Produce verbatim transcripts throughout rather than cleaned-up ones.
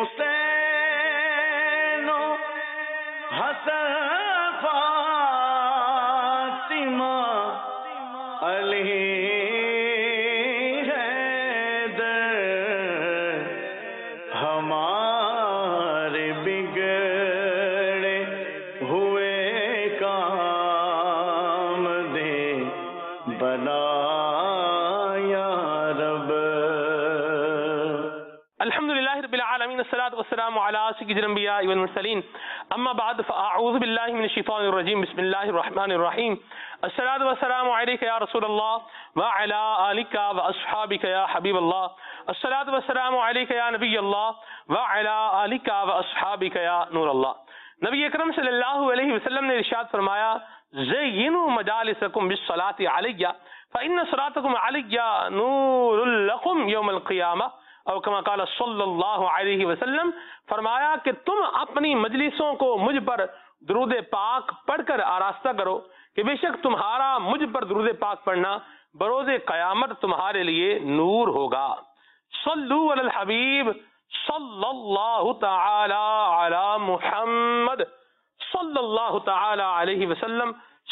حسین و حسن فاطمہ علی والصلاة والسلام على سيد الأنبياء والمرسلين أما بعد فأعوذ بالله من الشيطان الرجيم بسم الله الرحمن الرحيم الصلاة والسلام عليك يا رسول الله وعلى آلك وأصحابك يا حبيب الله الصلاة والسلام عليك يا نبي الله وعلى آلك وأصحابك يا نور الله نبی اکرم صلی اللہ علیہ وسلم نے ارشاد فرمایا زینوا مجالسکم بالصلاة علیہ فإن صلاتکم علیہ نور لکم یوم القیامہ اور کما قال صلی اللہ علیہ وسلم، فرمایا کہ تم اپنی مجلسوں کو مجھ پر درود پاک پڑھ کر آراستہ کرو کہ بے شک تمہارا مجھ پر درود پاک پڑھنا بروز قیامت تمہارے لیے نور ہوگا۔ صلو علی الحبیب صلی اللہ تعالی علی محمد صلی اللہ تعالی علیہ وسلم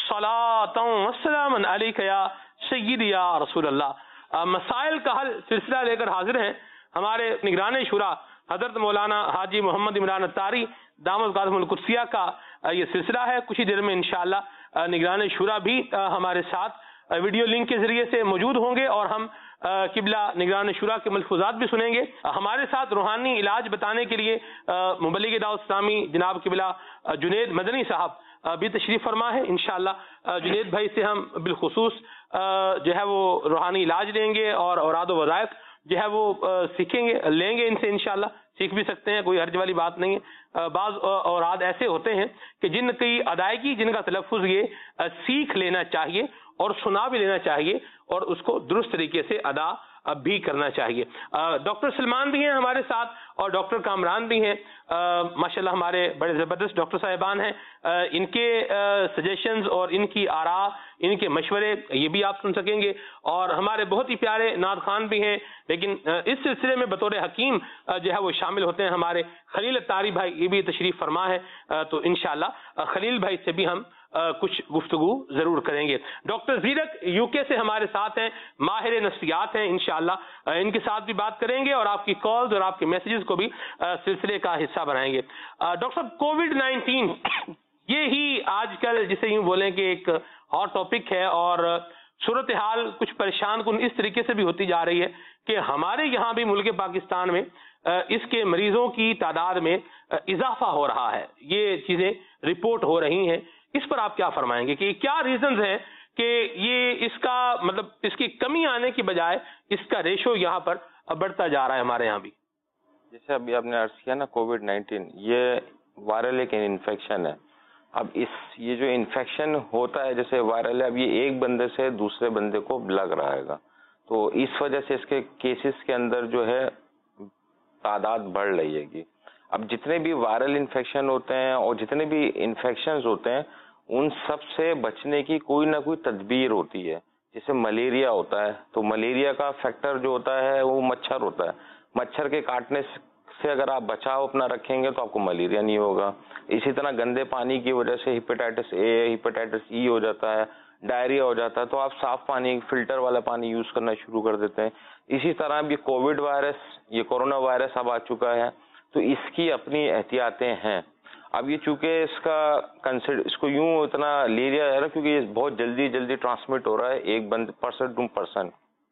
صلاۃ و سلام علیک یا سیدی یا رسول اللہ۔ مسائل کا حل سلسلہ لے کر حاضر ہیں ہمارے نگران شورا حضرت مولانا حاجی محمد عمران اتاری دامت قادم القدسیہ کا یہ سلسلہ ہے۔ کچھ ہی دیر میں انشاءاللہ نگران شورا بھی ہمارے ساتھ ویڈیو لنک کے ذریعے سے موجود ہوں گے اور ہم قبلہ نگران شورا کے ملفوظات بھی سنیں گے۔ ہمارے ساتھ روحانی علاج بتانے کے لیے مبلغ دعوت اسلامی جناب قبلہ جنید مدنی صاحب بھی تشریف فرما ہے۔ انشاءاللہ جنید بھائی سے ہم بالخصوص جو ہے وہ روحانی علاج لیں گے اور اوراد و وظائف جو ہے وہ سیکھیں گے لیں گے ان سے انشاءاللہ، سیکھ بھی سکتے ہیں، کوئی حرج والی بات نہیں ہے۔ بعض اوراد ایسے ہوتے ہیں کہ جن کی ادائیگی جن کا تلفظ یہ سیکھ لینا چاہیے اور سنا بھی لینا چاہیے اور اس کو درست طریقے سے ادا بھی کرنا چاہیے۔ ڈاکٹر سلمان بھی ہیں ہمارے ساتھ اور ڈاکٹر کامران بھی ہیں، ماشاءاللہ ہمارے بڑے زبردست ڈاکٹر صاحبان ہیں۔ ان کے سجیشنز اور ان کی آراء، ان کے مشورے یہ بھی آپ سن سکیں گے، اور ہمارے بہت ہی پیارے نعت خوان بھی ہیں، لیکن اس سلسلے میں بطور حکیم جو ہے وہ شامل ہوتے ہیں ہمارے خلیل اتاری بھائی، یہ بھی تشریف فرما ہے، تو انشاءاللہ خلیل بھائی سے بھی ہم کچھ گفتگو ضرور کریں گے۔ ڈاکٹر زیرک یو کے سے ہمارے ساتھ ہیں، ماہر نفسیات ہیں، انشاءاللہ ان کے ساتھ بھی بات کریں گے اور آپ کی کالز اور آپ کے میسیجز کو بھی سلسلے کا حصہ بنائیں گے۔ ڈاکٹر صاحب، کووڈ نائنٹین یہ ہی آج کل جسے یوں بولیں کہ ایک ہاٹ ٹاپک ہے اور صورتحال کچھ پریشان کن اس طریقے سے بھی ہوتی جا رہی ہے کہ ہمارے یہاں بھی ملک پاکستان میں اس کے مریضوں کی تعداد میں اضافہ ہو رہا ہے، یہ چیزیں رپورٹ ہو رہی ہیں، اس پر آپ کیا فرمائیں گے کہ کیا ریزنز ہیں کہ یہ اس کا مطلب اس کی کمی آنے کی بجائے اس کا ریشو یہاں پر بڑھتا جا رہا ہے ہمارے یہاں بھی؟ جیسے ابھی آپ نے عرض کیا نا، کووڈ نائنٹین یہ وائرل ایک انفیکشن ہے۔ اب اس یہ جو انفیکشن ہوتا ہے جیسے وائرل ہے، اب یہ ایک بندے سے دوسرے بندے کو لگ رہا ہے گا، تو اس وجہ سے اس کے کیسز کے اندر جو ہے تعداد بڑھ رہی ہے گی۔ اب جتنے بھی وائرل انفیکشن ہوتے ہیں اور جتنے بھی انفیکشنز ہوتے ہیں ان سب سے بچنے کی کوئی نہ کوئی تدبیر ہوتی ہے۔ جیسے ملیریا ہوتا ہے تو ملیریا کا فیکٹر جو ہوتا ہے وہ مچھر ہوتا ہے، مچھر کے کاٹنے سے اگر آپ بچاؤ اپنا رکھیں گے تو آپ کو ملیریا نہیں ہوگا۔ اسی طرح گندے پانی کی وجہ سے ہیپیٹائٹس اے، ہیپیٹائٹس ای ہو جاتا ہے، ڈائریا ہو جاتا ہے، تو آپ صاف پانی، فلٹر والا پانی یوز کرنا شروع کر دیتے ہیں۔ اسی طرح اب یہ کووڈ وائرس، یہ کورونا وائرس اب آ چکا ہے تو اس کی اپنی احتیاطیں ہیں۔ اب یہ چونکہ اس کا کنسیڈر اس کو یوں اتنا لے لیا جا رہا ہے کیونکہ یہ بہت جلدی جلدی ٹرانسمٹ ہو رہا ہے ایک بند پرسن ٹو پرسن۔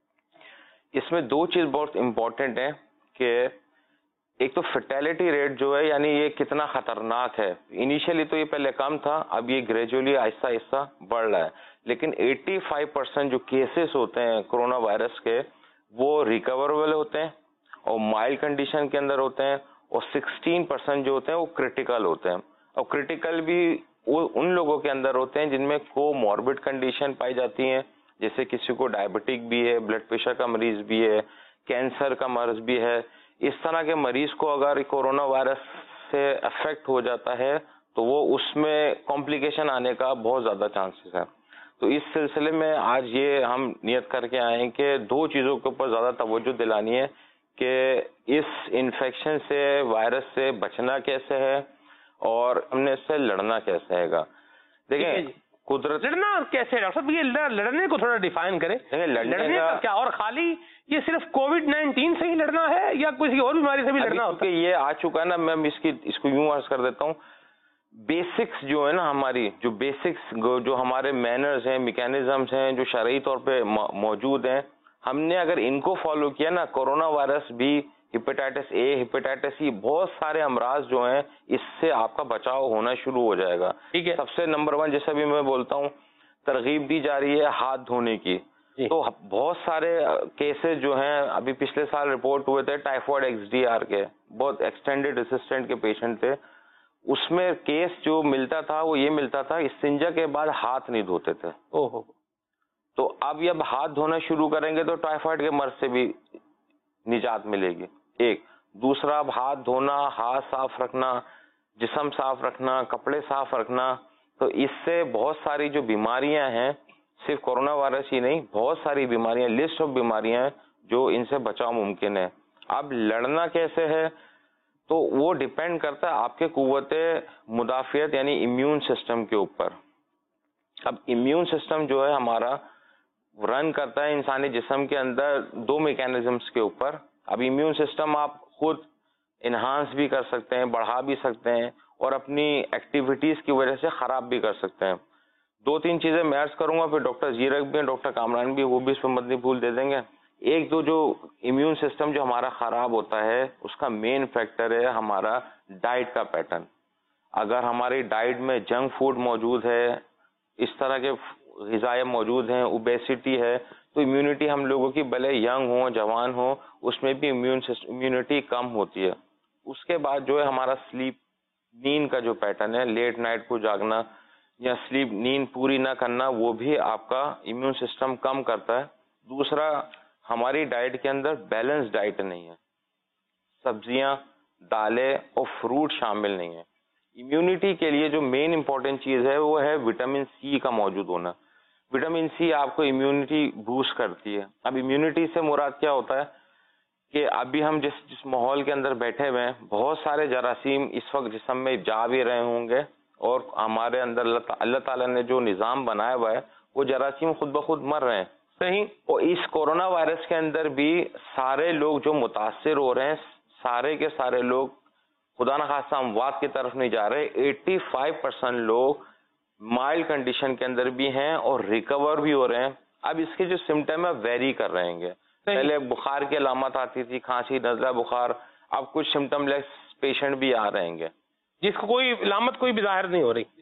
اس میں دو چیز بہت امپورٹنٹ ہیں کہ ایک تو فیٹیلٹی ریٹ جو ہے، یعنی یہ کتنا خطرناک ہے۔ انیشیلی تو یہ پہلے کم تھا، اب یہ گریجولی آہستہ آہستہ بڑھ رہا ہے، لیکن ایٹی فائیو پرسینٹ جو کیسز ہوتے ہیں کرونا وائرس کے وہ ریکوریبل ہوتے ہیں اور مائلڈ کنڈیشن کے اندر ہوتے ہیں، اور سکسٹین پرسینٹ جو ہوتے ہیں وہ کریٹیکل ہوتے ہیں، اور کریٹیکل بھی وہ ان لوگوں کے اندر ہوتے ہیں جن میں کو موربڈ کنڈیشن پائی جاتی ہیں، جیسے کسی کو ڈائبٹک بھی ہے، بلڈ پریشر کا مریض بھی ہے، کینسر کا مرض بھی ہے۔ اس طرح کے مریض کو اگر کورونا وائرس سے افیکٹ ہو جاتا ہے تو وہ اس میں کمپلیکیشن آنے کا بہت زیادہ چانسز ہے۔ تو اس سلسلے میں آج یہ ہم نیت کر کے آئے ہیں کہ دو چیزوں کے اوپر زیادہ توجہ دلانی ہے کہ اس انفیکشن سے وائرس سے بچنا کیسے ہے اور ہم نے اس سے لڑنا کیسے ہے گا. دیکھیں قدرت لڑنا کیسے ہے ڈاکٹر صاحب, یہ لڑنے کو تھوڑا ڈیفائن کریں, لڑنے کا کیا, اور خالی یہ صرف کووڈ نائنٹین سے ہی لڑنا ہے یا کسی اور بیماری سے بھی لڑنا ہوتا ہے؟ یہ آ چکا ہے نا, میں اس کی اس کو یوں عرض کر دیتا ہوں, بیسکس جو ہے نا ہماری, جو بیسکس جو ہمارے مینرز ہیں, میکینزمز ہیں, جو شرعی طور پہ موجود ہیں, ہم نے اگر ان کو فالو کیا نا, کورونا وائرس بھی, ہیپیٹائٹس اے, ہیپیٹائٹس سی, بہت سارے امراض جو ہیں اس سے آپ کا بچاؤ ہونا شروع ہو جائے گا. ٹھیک ہے, سب سے نمبر ون, جیسے بھی میں بولتا ہوں, ترغیب دی جا رہی ہے ہاتھ دھونے کی. تو بہت سارے کیسز جو ہیں ابھی پچھلے سال رپورٹ ہوئے تھے ٹائیفائڈ ایکس ڈی آر کے, بہت ایکسٹینڈیڈ ریسسٹنٹ کے پیشنٹ تھے, اس میں کیس جو ملتا تھا وہ یہ ملتا تھا استنجا کے بعد ہاتھ نہیں دھوتے تھے. اوہو. تو اب یہ اب ہاتھ دھونا شروع کریں گے تو ٹائیفائڈ کے مرض سے بھی نجات ملے گی. ایک دوسرا, اب ہاتھ دھونا, ہاتھ صاف رکھنا, جسم صاف رکھنا, کپڑے صاف رکھنا, تو اس سے بہت ساری جو بیماریاں ہیں, صرف کورونا وائرس ہی نہیں, بہت ساری بیماریاں, لسٹ آف بیماریاں ہیں جو ان سے بچاؤ ممکن ہے. اب لڑنا کیسے ہے تو وہ ڈیپینڈ کرتا ہے آپ کے قوت مدافعت یعنی امیون سسٹم کے اوپر. اب امیون سسٹم جو ہے ہمارا رن کرتا ہے انسانی جسم کے اندر دو میکینزمز کے اوپر. اب امیون سسٹم آپ خود انہانس بھی کر سکتے ہیں, بڑھا بھی سکتے ہیں, اور اپنی ایکٹیویٹیز کی وجہ سے خراب بھی کر سکتے ہیں. دو تین چیزیں میں عرض کروں گا, پھر ڈاکٹر زیرک بھی ہیں, ڈاکٹر کامران بھی, وہ بھی اس پہ مدنی پھول دے دیں گے. ایک تو جو امیون سسٹم جو ہمارا خراب ہوتا ہے اس کا مین فیکٹر ہے ہمارا ڈائٹ کا پیٹرن. اگر ہماری ڈائٹ میں جنک فوڈ موجود ہے, اس طرح کے غذائیں موجود ہیں, اوبیسٹی ہے, تو امیونٹی ہم لوگوں کی بھلے ینگ ہوں جوان ہوں اس میں بھی امیون امیونٹی کم ہوتی ہے. اس کے بعد جو ہے ہمارا سلیپ, نیند کا جو پیٹرن ہے, لیٹ نائٹ کو جاگنا یا سلیپ نیند پوری نہ کرنا, وہ بھی آپ کا امیون سسٹم کم کرتا ہے. دوسرا, ہماری ڈائٹ کے اندر بیلنس ڈائٹ نہیں ہے, سبزیاں, دالیں اور فروٹ شامل نہیں ہیں. امیونٹی کے لیے جو مین امپورٹنٹ چیز ہے وہ ہے وٹامن سی کا موجود ہونا. وٹامن سی آپ کو امیونٹی بوسٹ کرتی ہے. اب امیونٹی سے مراد کیا ہوتا ہے کہ ابھی ہم جس جس ماحول کے اندر بیٹھے ہوئے ہیں, بہت سارے جراثیم اس وقت جسم میں جا بھی رہے ہوں گے, اور ہمارے اندر اللہ تعالیٰ نے جو نظام بنایا ہوا ہے وہ جراثیم خود بخود مر رہے ہیں. صحیح. اور اس کورونا وائرس کے اندر بھی سارے لوگ جو متاثر ہو رہے ہیں, سارے کے سارے لوگ خدا نخواستہ اموات کی طرف نہیں جا رہے. ایٹی فائیو پرسینٹ لوگ مائلڈ کنڈیشن کے اندر بھی ہیں اور ریکور بھی ہو رہے ہیں. اب اس کے جو سمٹم ہے ویری کر رہے ہیں. پہلے بخار کی علامت آتی تھی, کھانسی, نزلہ, بخار, اب کچھ سمٹم لیس پیشنٹ بھی آ رہے ہیں جس کو کوئی علامت کوئی بھی ظاہر نہیں ہو رہی.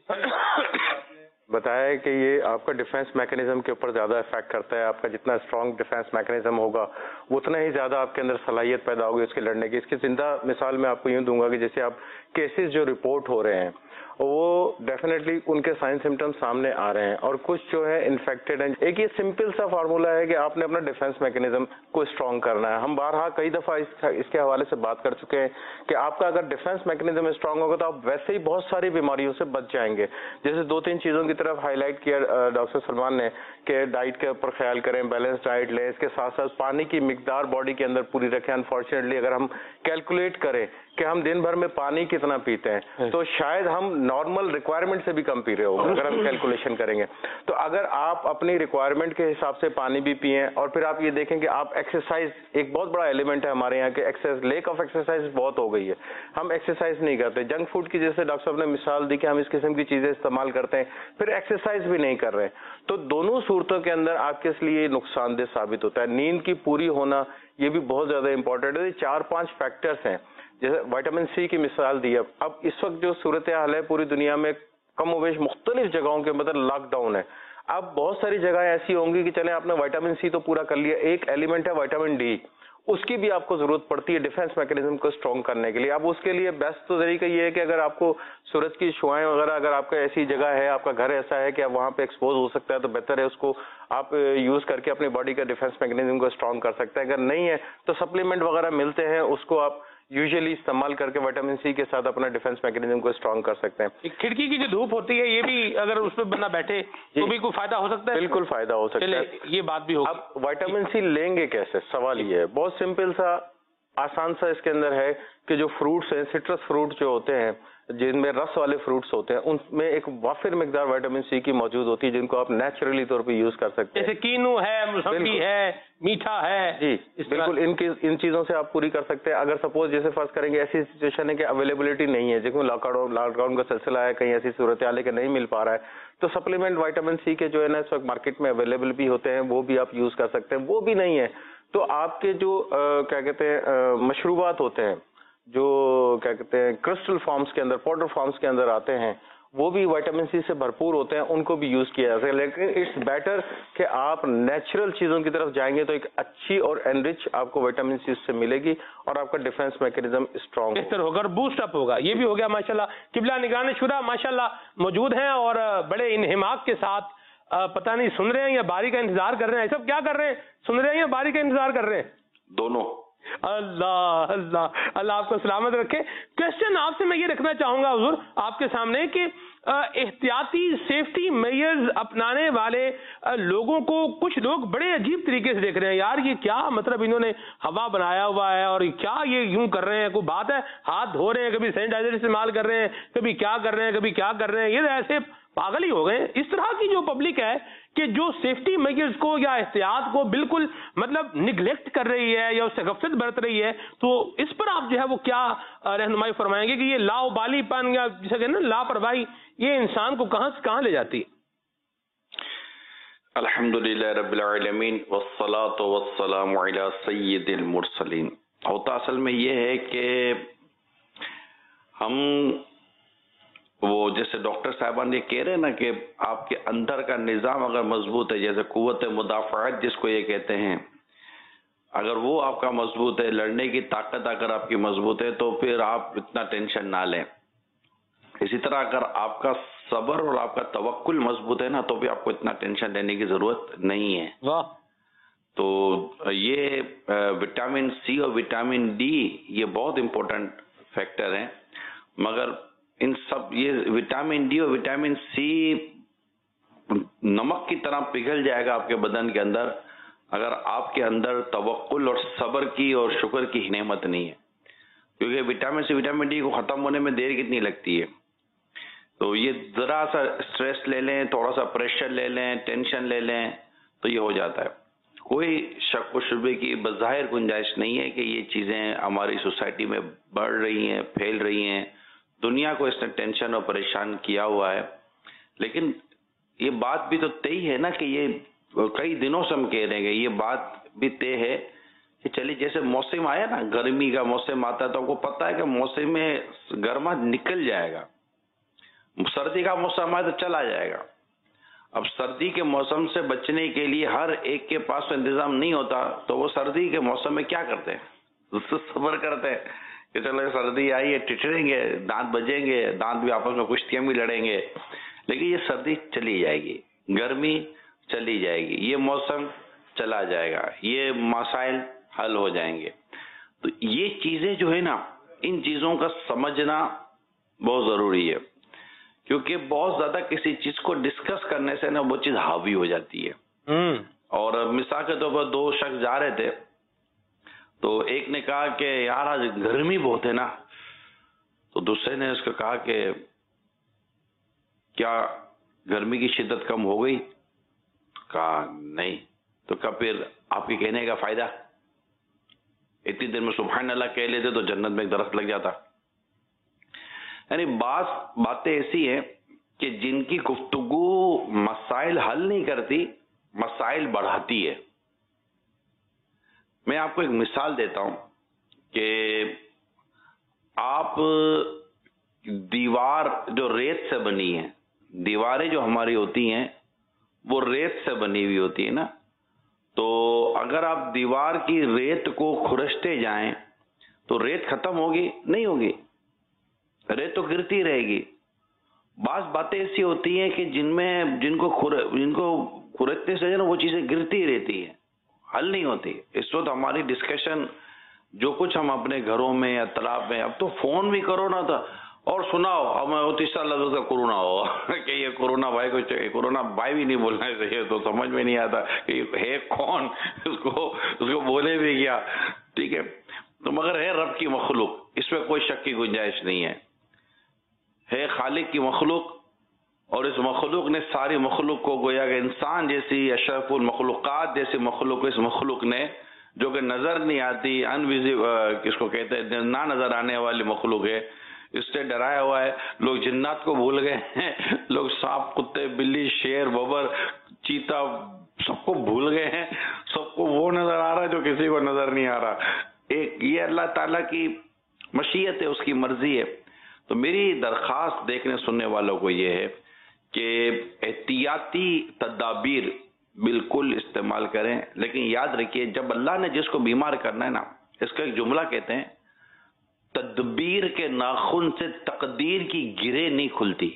بتایا ہے کہ یہ آپ کا ڈیفینس میکنزم کے اوپر زیادہ افیکٹ کرتا ہے. آپ کا جتنا اسٹرانگ ڈیفینس میکنزم ہوگا اتنا ہی زیادہ آپ کے اندر صلاحیت پیدا ہوگی اس کے لڑنے کی. اس کی زندہ مثال میں آپ کو یوں دوں گا کہ جیسے آپ کیسز جو رپورٹ ہو رہے ہیں وہ ڈیفینیٹلی ان کے سائن سمٹم سامنے آ رہے ہیں, اور کچھ جو ہے انفیکٹڈ ہیں. ایک یہ سمپل سا فارمولا ہے کہ آپ نے اپنا ڈیفینس میکنزم کو اسٹرانگ کرنا ہے. ہم بارہا کئی دفعہ اس اس کے حوالے سے بات کر چکے ہیں کہ آپ کا اگر ڈیفینس میکنزم اسٹرانگ ہوگا تو آپ ویسے ہی بہت ساری بیماریوں سے بچ جائیں گے. جیسے دو تین چیزوں کی طرف ہائی لائٹ کیا ڈاکٹر سلمان نے کہ ڈائٹ کے اوپر خیال کریں, بیلنس ڈائٹ لیں, اس کے ساتھ ساتھ پانی کی مقدار باڈی کے اندر پوری رکھیں. انفارچونیٹلی اگر ہم کیلکولیٹ کریں کہ ہم دن بھر میں پانی کتنا پیتے ہیں تو شاید ہم نارمل ریکوائرمنٹ سے بھی کم پی رہے ہوں گے اگر ہم کیلکولیشن کریں گے. تو اگر آپ اپنی ریکوائرمنٹ کے حساب سے پانی بھی پئیں, اور پھر آپ یہ دیکھیں کہ آپ ایکسرسائز, ایک بہت بڑا ایلیمنٹ ہے ہمارے یہاں کہ لیک آف ایکسرسائز بہت ہو گئی ہے, ہم ایکسرسائز نہیں کرتے. جنک فوڈ کی جیسے ڈاکٹر صاحب نے مثال دی کہ ہم اس قسم کی چیزیں استعمال کرتے ہیں, پھر ایکسرسائز بھی نہیں کر رہے, تو دونوں صورتوں کے اندر آپ کے لیے نقصان دہ ثابت ہوتا ہے. نیند کی پوری ہونا یہ بھی بہت زیادہ امپورٹنٹ ہے. چار پانچ فیکٹرز ہیں, جیسے وائٹامن سی کی مثال دی. اب اس وقت جو صورتحال ہے پوری دنیا میں کم و بیش مختلف جگہوں کے مطلب لاک ڈاؤن ہے. اب بہت ساری جگہیں ایسی ہوں گی کہ چلیں آپ نے وائٹامن سی تو پورا کر لیا, ایک ایلیمنٹ ہے وائٹامن ڈی, اس کی بھی آپ کو ضرورت پڑتی ہے ڈیفینس میکنزم کو اسٹرانگ کرنے کے لیے. اب اس کے لیے بیسٹ تو طریقہ یہ ہے کہ اگر آپ کو سورج کی شعائیں وغیرہ, اگر آپ کا ایسی جگہ ہے, آپ کا گھر ایسا ہے کہ آپ وہاں پہ ایکسپوز ہو سکتا ہے, تو بہتر ہے اس کو آپ یوز کر کے اپنی باڈی کا ڈیفینس میکنزم کو اسٹرانگ کر سکتے ہیں. اگر نہیں ہے تو سپلیمنٹ وغیرہ ملتے ہیں, اس کو آپ یوزلی استعمال کر کے وائٹامن سی کے ساتھ اپنا ڈیفینس میکنزم کو اسٹرانگ کر سکتے ہیں. کھڑکی کی جو دھوپ ہوتی ہے یہ بھی اگر اس پہ بندہ بیٹھے تو بھی کوئی فائدہ ہو سکتا ہے؟ بالکل فائدہ ہو سکتا ہے, یہ بات بھی ہوگی. اب وائٹامن سی لیں گے کیسے, سوال یہ ہے. بہت سمپل سا, आसान सा इसके अंदर है कि जो फ्रूट्स हैं, सिट्रस फ्रूट जो होते हैं, जिनमें रस वाले फ्रूट्स होते हैं, उनमें एक वाफिर मिकदार विटामिन सी की मौजूद होती है, जिनको आप नेचुरली तौर पे यूज कर सकते हैं। जैसे कीनू है, मौसम्बी है, मीठा है, जी इस बिल्कुल, इनकी इन चीजों से आप पूरी कर सकते हैं। अगर सपोज जैसे फर्ज करेंगे ऐसी सिचुएशन है कि अवेलेबिलिटी नहीं है, जिसमें लॉकडाउन लॉकडाउन का सिलसिला है, कहीं ऐसी सूरत हाल है कि नहीं मिल पा रहा है, तो सप्लीमेंट विटामिन सी के जो है ना इस वक्त मार्केट में अवेलेबल भी होते हैं, वो भी आप यूज कर सकते हैं। वो भी नहीं है तो आपके जो आ, क्या कहते हैं मशरूबात होते हैं, जो क्या कहते हैं क्रिस्टल फॉर्म्स के अंदर, पाउडर फॉर्म्स के अंदर आते हैं, वो भी विटामिन सी से भरपूर होते हैं, उनको भी यूज किया जा सकता है। लेकिन इट्स बेटर कि आप नेचुरल चीजों की तरफ जाएंगे तो एक अच्छी और एनरिच आपको विटामिन सी से मिलेगी और आपका डिफेंस मैकेनिज्म स्ट्रांग बेहतर होगा और बूस्ट अप होगा। ये भी हो गया माशाल्लाह। किबला निगरान शुरा माशाल्लाह मौजूद हैं और बड़े इन्हिमाक के साथ पता नहीं सुन रहे हैं या बारी का इंतजार कर रहे हैं। सब क्या कर रहे हैं, सुन रहे हैं या बारी का इंतजार कर रहे हैं? दोनों। अल्लाह अल्लाह अल्लाह आपको सलामत रखे। क्वेश्चन आपसे मैं ये रखना चाहूंगा हुजूर आपके सामने कि एहतियाती सेफ्टी मेजर्स अपनाने वाले लोगों को कुछ लोग बड़े अजीब तरीके से देख रहे हैं। यार ये क्या मतलब इन्होंने हवा बनाया हुआ है और क्या ये यूं कर रहे हैं, कोई बात है? हाथ धो रहे हैं, कभी सैनिटाइजर इस्तेमाल कर रहे हैं, कभी क्या कर रहे हैं, कभी क्या कर रहे हैं। ये ऐसे पागल ही हो गए। इस तरह की जो पब्लिक है कि जो सेफ्टी मेजर्स को या एहतियात को बिल्कुल मतलब निगलेक्ट कर रही है या उससे गफलत बरत रही है, तो इस पर आप जो है वो क्या रहनुमाई फरमाएंगे कि ये लाओबालीपन या जिसे कहते हैं ना लापरवाही, ये इंसान को कहां से कहां ले जाती है? अल्हम्दुलिल्लाह रब्बिल आलमीन वस्सलातु वस्सलामु अला सय्यिदिल मुरसलीन। होता असल में ये है कि हम वो जैसे डॉक्टर साहबान ये कह रहे हैं ना कि आपके अंदर का निज़ाम अगर मजबूत है, जैसे कुव्वत मुदाफ़अत जिसको ये कहते हैं, अगर वो आपका मजबूत है, लड़ने की ताकत अगर आपकी मजबूत है, तो फिर आप इतना टेंशन ना लें। इसी तरह अगर आपका सब्र और आपका तवक्कुल मजबूत है ना, तो भी आपको इतना टेंशन लेने की जरूरत नहीं है। वाह। तो ये विटामिन सी और विटामिन डी ये बहुत इंपॉर्टेंट फैक्टर हैं, मगर इन सब ये विटामिन डी और विटामिन सी नमक की तरह पिघल जाएगा आपके बदन के अंदर अगर आपके अंदर तवक्कुल और सब्र की और शुक्र की नेमत नहीं है। क्योंकि विटामिन सी विटामिन डी को खत्म होने में देर कितनी लगती है। तो ये जरा सा स्ट्रेस ले लें, थोड़ा सा प्रेशर ले लें, टेंशन ले लें, तो ये हो जाता है। कोई शक व शुबे की बज़ाहिर गुंजाइश नहीं है कि ये चीज़ें हमारी सोसाइटी में बढ़ रही हैं, फैल रही हैं, दुनिया को इसने टेंशन और परेशान किया हुआ है। लेकिन ये बात भी तो तय है ना कि ये कई दिनों से हम कह रहे हैं, ये बात भी तय है कि चलिए जैसे मौसम आया ना, गर्मी का मौसम आता है तो आपको पता है कि मौसम में गर्मा निकल जाएगा, सर्दी का मौसम आए तो चला जाएगा। अब सर्दी के मौसम से बचने के लिए हर एक के पास तो इंतजाम नहीं होता, तो वो सर्दी के मौसम में क्या करते हैं, उससे सब्र करते हैं कि चलो सर्दी आई है, टिटरेंगे, दांत बजेंगे, दांत भी आपस में कुश्तियां भी लड़ेंगे, लेकिन ये सर्दी चली जाएगी, गर्मी चली जाएगी, ये मौसम चला जाएगा, ये मसाइल हल हो जाएंगे। तो ये चीजें जो है ना, इन चीजों का समझना बहुत जरूरी है, क्योंकि बहुत ज्यादा किसी चीज को डिस्कस करने से ना वो चीज हावी हो जाती है। और मिसाल के तौर पर दो शख्स जा रहे थे, तो एक ने कहा कि यार आज गर्मी बहुत है ना, तो दूसरे ने उसको कहा कि क्या गर्मी की शिद्दत कम हो गई? कहा नहीं। तो कहा फिर आपके कहने का फायदा, इतनी देर में सुभान अल्लाह कह लेते तो जन्नत में एक दरख्त लग जाता। यानी बात बातें ऐसी हैं कि जिनकी गुफ्तगू मसाइल हल नहीं करती, मसाइल बढ़ाती है। मैं आपको एक मिसाल देता हूं कि आप दीवार जो रेत से बनी है, दीवारें जो हमारी होती हैं वो रेत से बनी हुई होती है ना, तो अगर आप दीवार की रेत को खुरचते जाएं तो रेत खत्म होगी? नहीं होगी, रेत तो गिरती रहेगी। बात बातें ऐसी होती हैं कि जिनमें जिनको खुर जिनको खुरचने से ना वो चीजें गिरती रहती हैं, हल नहीं होती। इस वक्त हमारी डिस्कशन जो कुछ हम अपने घरों में या तालाब में, अब तो फोन भी करो ना था और सुनाओ हमें तीसरा लफ्ज का कोरोना हो कि ये कोरोना भाई को चाहिए, कोरोना भाई भी नहीं बोलना चाहिए, तो समझ में नहीं आता कि है कौन, उसको उसको बोले भी क्या। ठीक है, تو مگر ہے رب کی مخلوق، اس میں کوئی شک کی گنجائش نہیں ہے، ہے خالق کی مخلوق، اور اس مخلوق نے ساری مخلوق کو گویا کہ انسان جیسی اشرف المخلوقات جیسی مخلوق اس مخلوق نے جو کہ نظر نہیں آتی، انویزیبل کس کو کہتے ہیں، نہ نظر آنے والی مخلوق ہے، اس سے ڈرایا ہوا ہے۔ لوگ جنات کو بھول گئے ہیں، لوگ سانپ، کتے، بلی، شیر، ببر، چیتا سب کو بھول گئے ہیں، سب کو وہ نظر آ رہا ہے جو کسی کو نظر نہیں آ رہا۔ ایک یہ اللہ تعالیٰ کی مشیت ہے، اس کی مرضی ہے۔ تو میری درخواست دیکھنے سننے والوں کو یہ ہے کہ احتیاطی تدابیر بالکل استعمال کریں، لیکن یاد رکھیے جب اللہ نے جس کو بیمار کرنا ہے نا، اس کا ایک جملہ کہتے ہیں، تدبیر کے ناخن سے تقدیر کی گرہ نہیں کھلتی،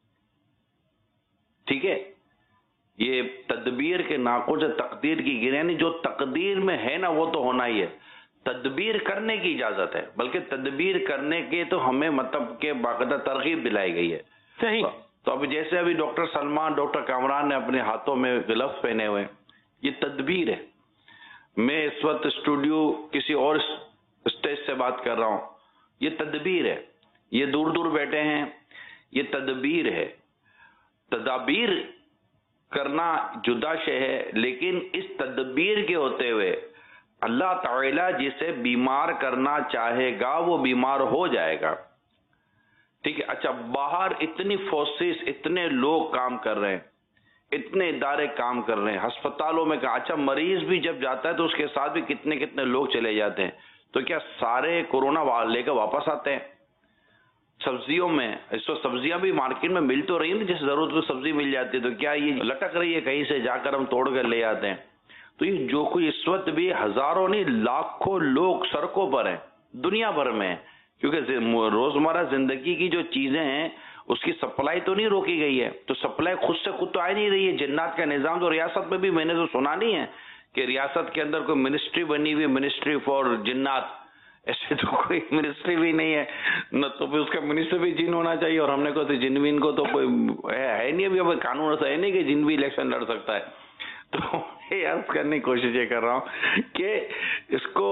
ٹھیک ہے؟ یہ تدبیر کے ناخن سے تقدیر کی گرہ نہیں، جو تقدیر میں ہے نا وہ تو ہونا ہی ہے۔ تدبیر کرنے کی اجازت ہے، بلکہ تدبیر کرنے کے تو ہمیں مطلب کہ باقاعدہ ترغیب دلائی گئی ہے۔ صحیح۔ تو اب جیسے ابھی ڈاکٹر سلمان، ڈاکٹر کامران نے اپنے ہاتھوں میں گلوز پہنے ہوئے، یہ تدبیر ہے۔ میں اس وقت اسٹوڈیو کسی اور اسٹیج سے بات کر رہا ہوں، یہ تدبیر ہے۔ یہ دور دور بیٹھے ہیں، یہ تدبیر ہے۔ تدابیر کرنا جدا شے ہے، لیکن اس تدبیر کے ہوتے ہوئے اللہ تعالیٰ جسے بیمار کرنا چاہے گا وہ بیمار ہو جائے گا، ٹھیک ہے؟ اچھا، باہر اتنی فورسز، اتنے لوگ کام کر رہے ہیں، اتنے ادارے کام کر رہے ہیں، ہسپتالوں میں، اچھا مریض بھی جب جاتا ہے تو اس کے ساتھ بھی کتنے کتنے لوگ چلے جاتے ہیں، تو کیا سارے کورونا لے کر واپس آتے ہیں؟ سبزیوں میں اس وقت سبزیاں بھی مارکیٹ میں مل تو رہی ہیں، جس ضرورت کو سبزی مل جاتی ہے، تو کیا یہ لٹک رہی ہے کہیں سے جا کر ہم توڑ کر لے آتے ہیں؟ تو یہ جو کوئی اس وقت بھی ہزاروں نہیں لاکھوں لوگ سڑکوں پر ہیں دنیا بھر میں، کیونکہ روزمرہ زندگی کی جو چیزیں ہیں اس کی سپلائی تو نہیں روکی گئی ہے، تو سپلائی خود سے خود تو آ نہیں رہی ہے۔ جنات کا نظام تو ریاست میں بھی میں نے تو سنا نہیں ہے کہ ریاست کے اندر کوئی منسٹری بنی ہوئی، منسٹری فار جنات، ایسے تو کوئی منسٹری بھی نہیں ہے، نہ تو پھر اس کا منسٹر بھی جن ہونا چاہیے، اور ہم نے کہا جن وین کو تو کوئی ہے نہیں، ابھی اب قانون ایسا ہے نہیں کہ جن بھی الیکشن لڑ سکتا ہے۔ تو یہ عرض کرنے کی کوشش یہ کر رہا ہوں کہ اس کو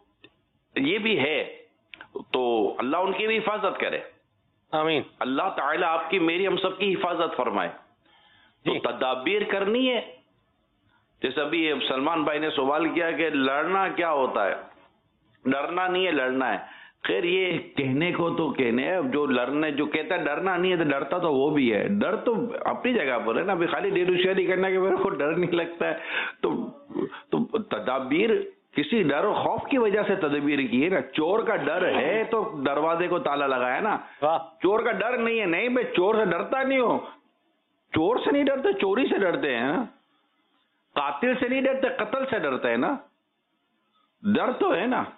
یہ بھی ہے، تو اللہ ان کی بھی حفاظت کرے، آمین۔ اللہ تعالیٰ آپ کی، میری، ہم سب کی حفاظت فرمائے۔ تو تدابیر کرنی ہے، جیسے ابھی سلمان بھائی نے سوال کیا کہ لڑنا کیا ہوتا ہے، ڈرنا نہیں ہے، لڑنا ہے۔ خیر یہ کہنے کو تو کہنے ہے، جو لڑنے جو کہتا ہے ڈرنا نہیں ہے تو ڈرتا تو وہ بھی ہے، ڈر تو اپنی جگہ پر ہے نا، ابھی خالی ڈیر ہوشیاری کرنا کہ میرے کو ڈر نہیں لگتا ہے، تو تو تدابیر کسی ڈر و خوف کی وجہ سے تدبیر کی ہے نا۔ چور کا ڈر ہے تو دروازے کو تالا لگایا نا، چور کا ڈر نہیں ہے، نہیں میں چور سے ڈرتا نہیں ہوں، چور سے نہیں ڈرتے، چوری سے ڈرتے ہیں، قاتل سے نہیں ڈرتے، قتل سے ڈرتے ہیں نا، ڈر تو ہے نا۔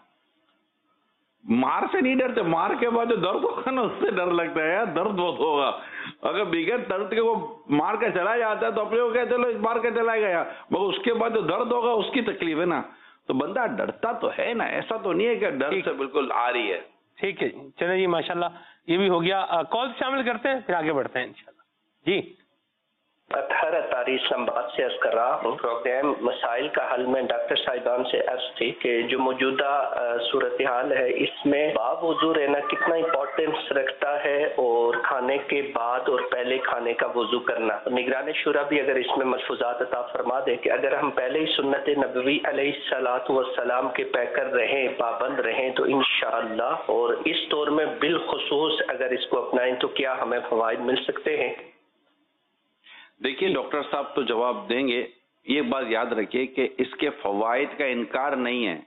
مار سے نہیں ڈرتے، مار کے بعد جو درد ہوگا نا اس سے ڈر لگتا ہے، درد بہت ہوگا۔ اگر بغیر درد کے وہ مار کے چلا جاتا ہے تو اپنے کو کہتے چلو مار کے چلا گیا، مگر اس کے بعد جو درد ہوگا اس کی تکلیف ہے نا، تو بندہ ڈرتا تو ہے نا، ایسا تو نہیں ہے کہ ڈر سے بالکل آ رہی ہے۔ ٹھیک ہے، چلیں جی، ماشاءاللہ یہ بھی ہو گیا۔ کال شامل کرتے ہیں پھر آگے بڑھتے ہیں انشاءاللہ۔ جی اطہر اطاری اسلام آباد سے عرض کر رہا ہوں۔ پروگرام مسائل کا حل میں ڈاکٹر صاحبان سے عرض تھی کہ جو موجودہ صورتحال ہے اس میں باب وضو رہنا کتنا امپورٹنس رکھتا ہے، اور کھانے کے بعد اور پہلے کھانے کا وضو کرنا۔ نگران شورا بھی اگر اس میں ملفوظات عطا فرما دے کہ اگر ہم پہلے ہی سنت نبوی علیہ الصلوۃ والسلام کے پیکر رہیں، پابند رہیں، تو انشاءاللہ اور اس دور میں بالخصوص اگر اس کو اپنائیں تو کیا ہمیں فوائد مل سکتے ہیں؟ دیکھیے ڈاکٹر صاحب تو جواب دیں گے، یہ بات یاد رکھیے کہ اس کے فوائد کا انکار نہیں ہے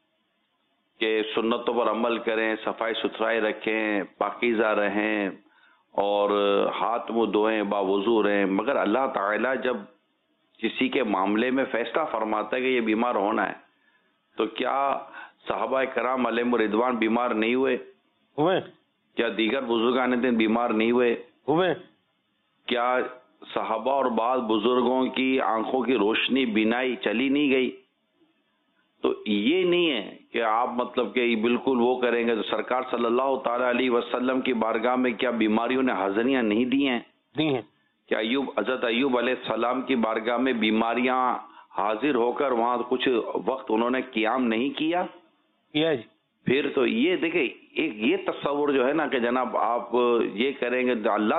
کہ سنتوں پر عمل کریں، صفائی ستھرائی رکھیں، پاکیزہ رہیں اور ہاتھ منہ دھوئیں، باوضو رہیں، مگر اللہ تعالیٰ جب کسی کے معاملے میں فیصلہ فرماتا ہے کہ یہ بیمار ہونا ہے تو کیا صحابہ کرام علیہم رضوان بیمار نہیں ہوئے؟ ہوئے۔ کیا دیگر بزرگان دین بیمار نہیں ہوئے؟ ہوئے۔ کیا صحابہ اور بعض بزرگوں کی آنکھوں کی روشنی بینائی چلی نہیں گئی؟ تو یہ نہیں ہے کہ آپ مطلب کہ بالکل وہ کریں گے تو سرکار صلی اللہ تعالی علیہ وسلم کی بارگاہ میں کیا بیماریوں نے حاضریاں نہیں دی ہیں؟ دی ہیں۔ کیا ایوب حضرت ایوب علیہ السلام کی بارگاہ میں بیماریاں حاضر ہو کر وہاں کچھ وقت انہوں نے قیام نہیں کیا؟ کیا جی۔ پھر تو یہ دیکھیں ایک یہ تصور جو ہے نا کہ جناب آپ یہ کریں گے تو اللہ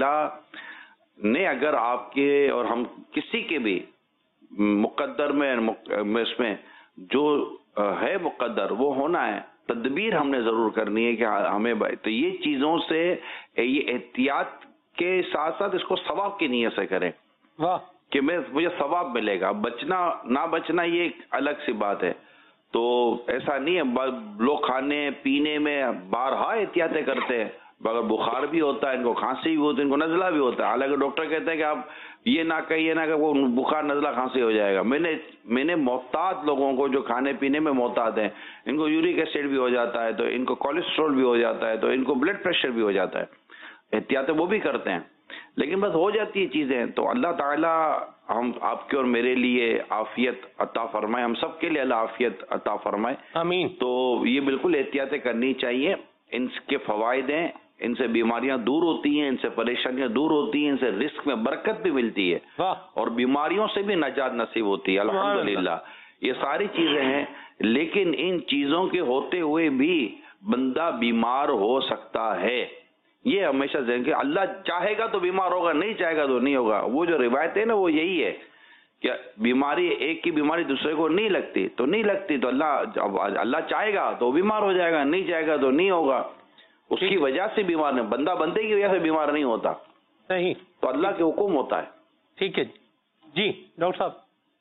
تعالی نے اگر آپ کے اور ہم کسی کے بھی مقدر میں اس میں جو ہے مقدر وہ ہونا ہے، تدبیر ہم نے ضرور کرنی ہے کہ ہمیں تو یہ چیزوں سے یہ احتیاط کے ساتھ ساتھ اس کو ثواب کی نیت سے کریں کہ میں مجھے ثواب ملے گا. بچنا نہ بچنا یہ ایک الگ سی بات ہے. تو ایسا نہیں ہے، لوگ کھانے پینے میں بارہا احتیاطیں کرتے ہیں، اگر بخار بھی ہوتا ہے، ان کو کھانسی بھی ہوتی ہے، ان کو نزلہ بھی ہوتا ہے، حالانکہ ڈاکٹر کہتے ہیں کہ آپ یہ نہ کہیے نہ کہ وہ بخار نزلہ کھانسی ہو جائے گا. میں نے میں نے محتاط لوگوں کو جو کھانے پینے میں محتاط ہیں، ان کو یورک ایسڈ بھی ہو جاتا ہے، تو ان کو کولیسٹرول بھی ہو جاتا ہے، تو ان کو بلڈ پریشر بھی ہو جاتا ہے. احتیاطیں وہ بھی کرتے ہیں، لیکن بس ہو جاتی ہے چیزیں. تو اللہ تعالیٰ ہم آپ کے اور میرے لیے عافیت عطا فرمائے، ہم سب کے لیے اللہ عافیت عطا فرمائے، آمین. تو یہ بالکل احتیاطیں کرنی چاہیے. ان کے فوائد ہیں، ان سے بیماریاں دور ہوتی ہیں، ان سے پریشانیاں دور ہوتی ہیں، ان سے رزق میں برکت بھی ملتی ہے اور بیماریوں سے بھی نجات نصیب ہوتی ہے الحمدللہ. یہ ساری چیزیں ہیں، لیکن ان چیزوں کے ہوتے ہوئے بھی بندہ بیمار ہو سکتا ہے. یہ ہمیشہ ذہن کہ اللہ چاہے گا تو بیمار ہوگا، نہیں چاہے گا تو نہیں ہوگا. وہ جو روایت ہے نا وہ یہی ہے کہ بیماری ایک کی بیماری دوسرے کو نہیں لگتی تو نہیں لگتی، تو اللہ اللہ چاہے گا تو بیمار ہو جائے گا، نہیں چاہے گا تو نہیں ہوگا. اس کی وجہ سے بیمار نہیں، بندہ بندے کی وجہ سے بیمار نہیں ہوتا. صحیح. تو اللہ کے حکم ہوتا ہے. ٹھیک ہے جی ڈاکٹر صاحب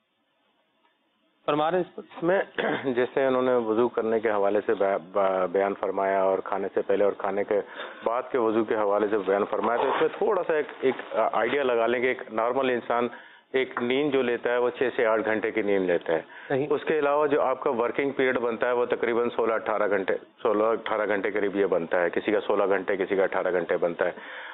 فرما رہے ہیں اس میں جیسے انہوں نے وضو کرنے کے حوالے سے بیان فرمایا اور کھانے سے پہلے اور کھانے کے بعد کے وضو کے حوالے سے بیان فرمایا، تو اس میں تھوڑا سا ایک ایک آئیڈیا لگا لیں کہ ایک نارمل انسان ایک نیند جو لیتا ہے وہ چھ سے آٹھ گھنٹے کی نیند لیتا ہے. اس کے علاوہ جو آپ کا ورکنگ پیریڈ بنتا ہے وہ تقریباً سولہ اٹھارہ گھنٹے سولہ اٹھارہ گھنٹے قریب یہ بنتا ہے. کسی کا سولہ گھنٹے کسی کا اٹھارہ گھنٹے بنتا ہے.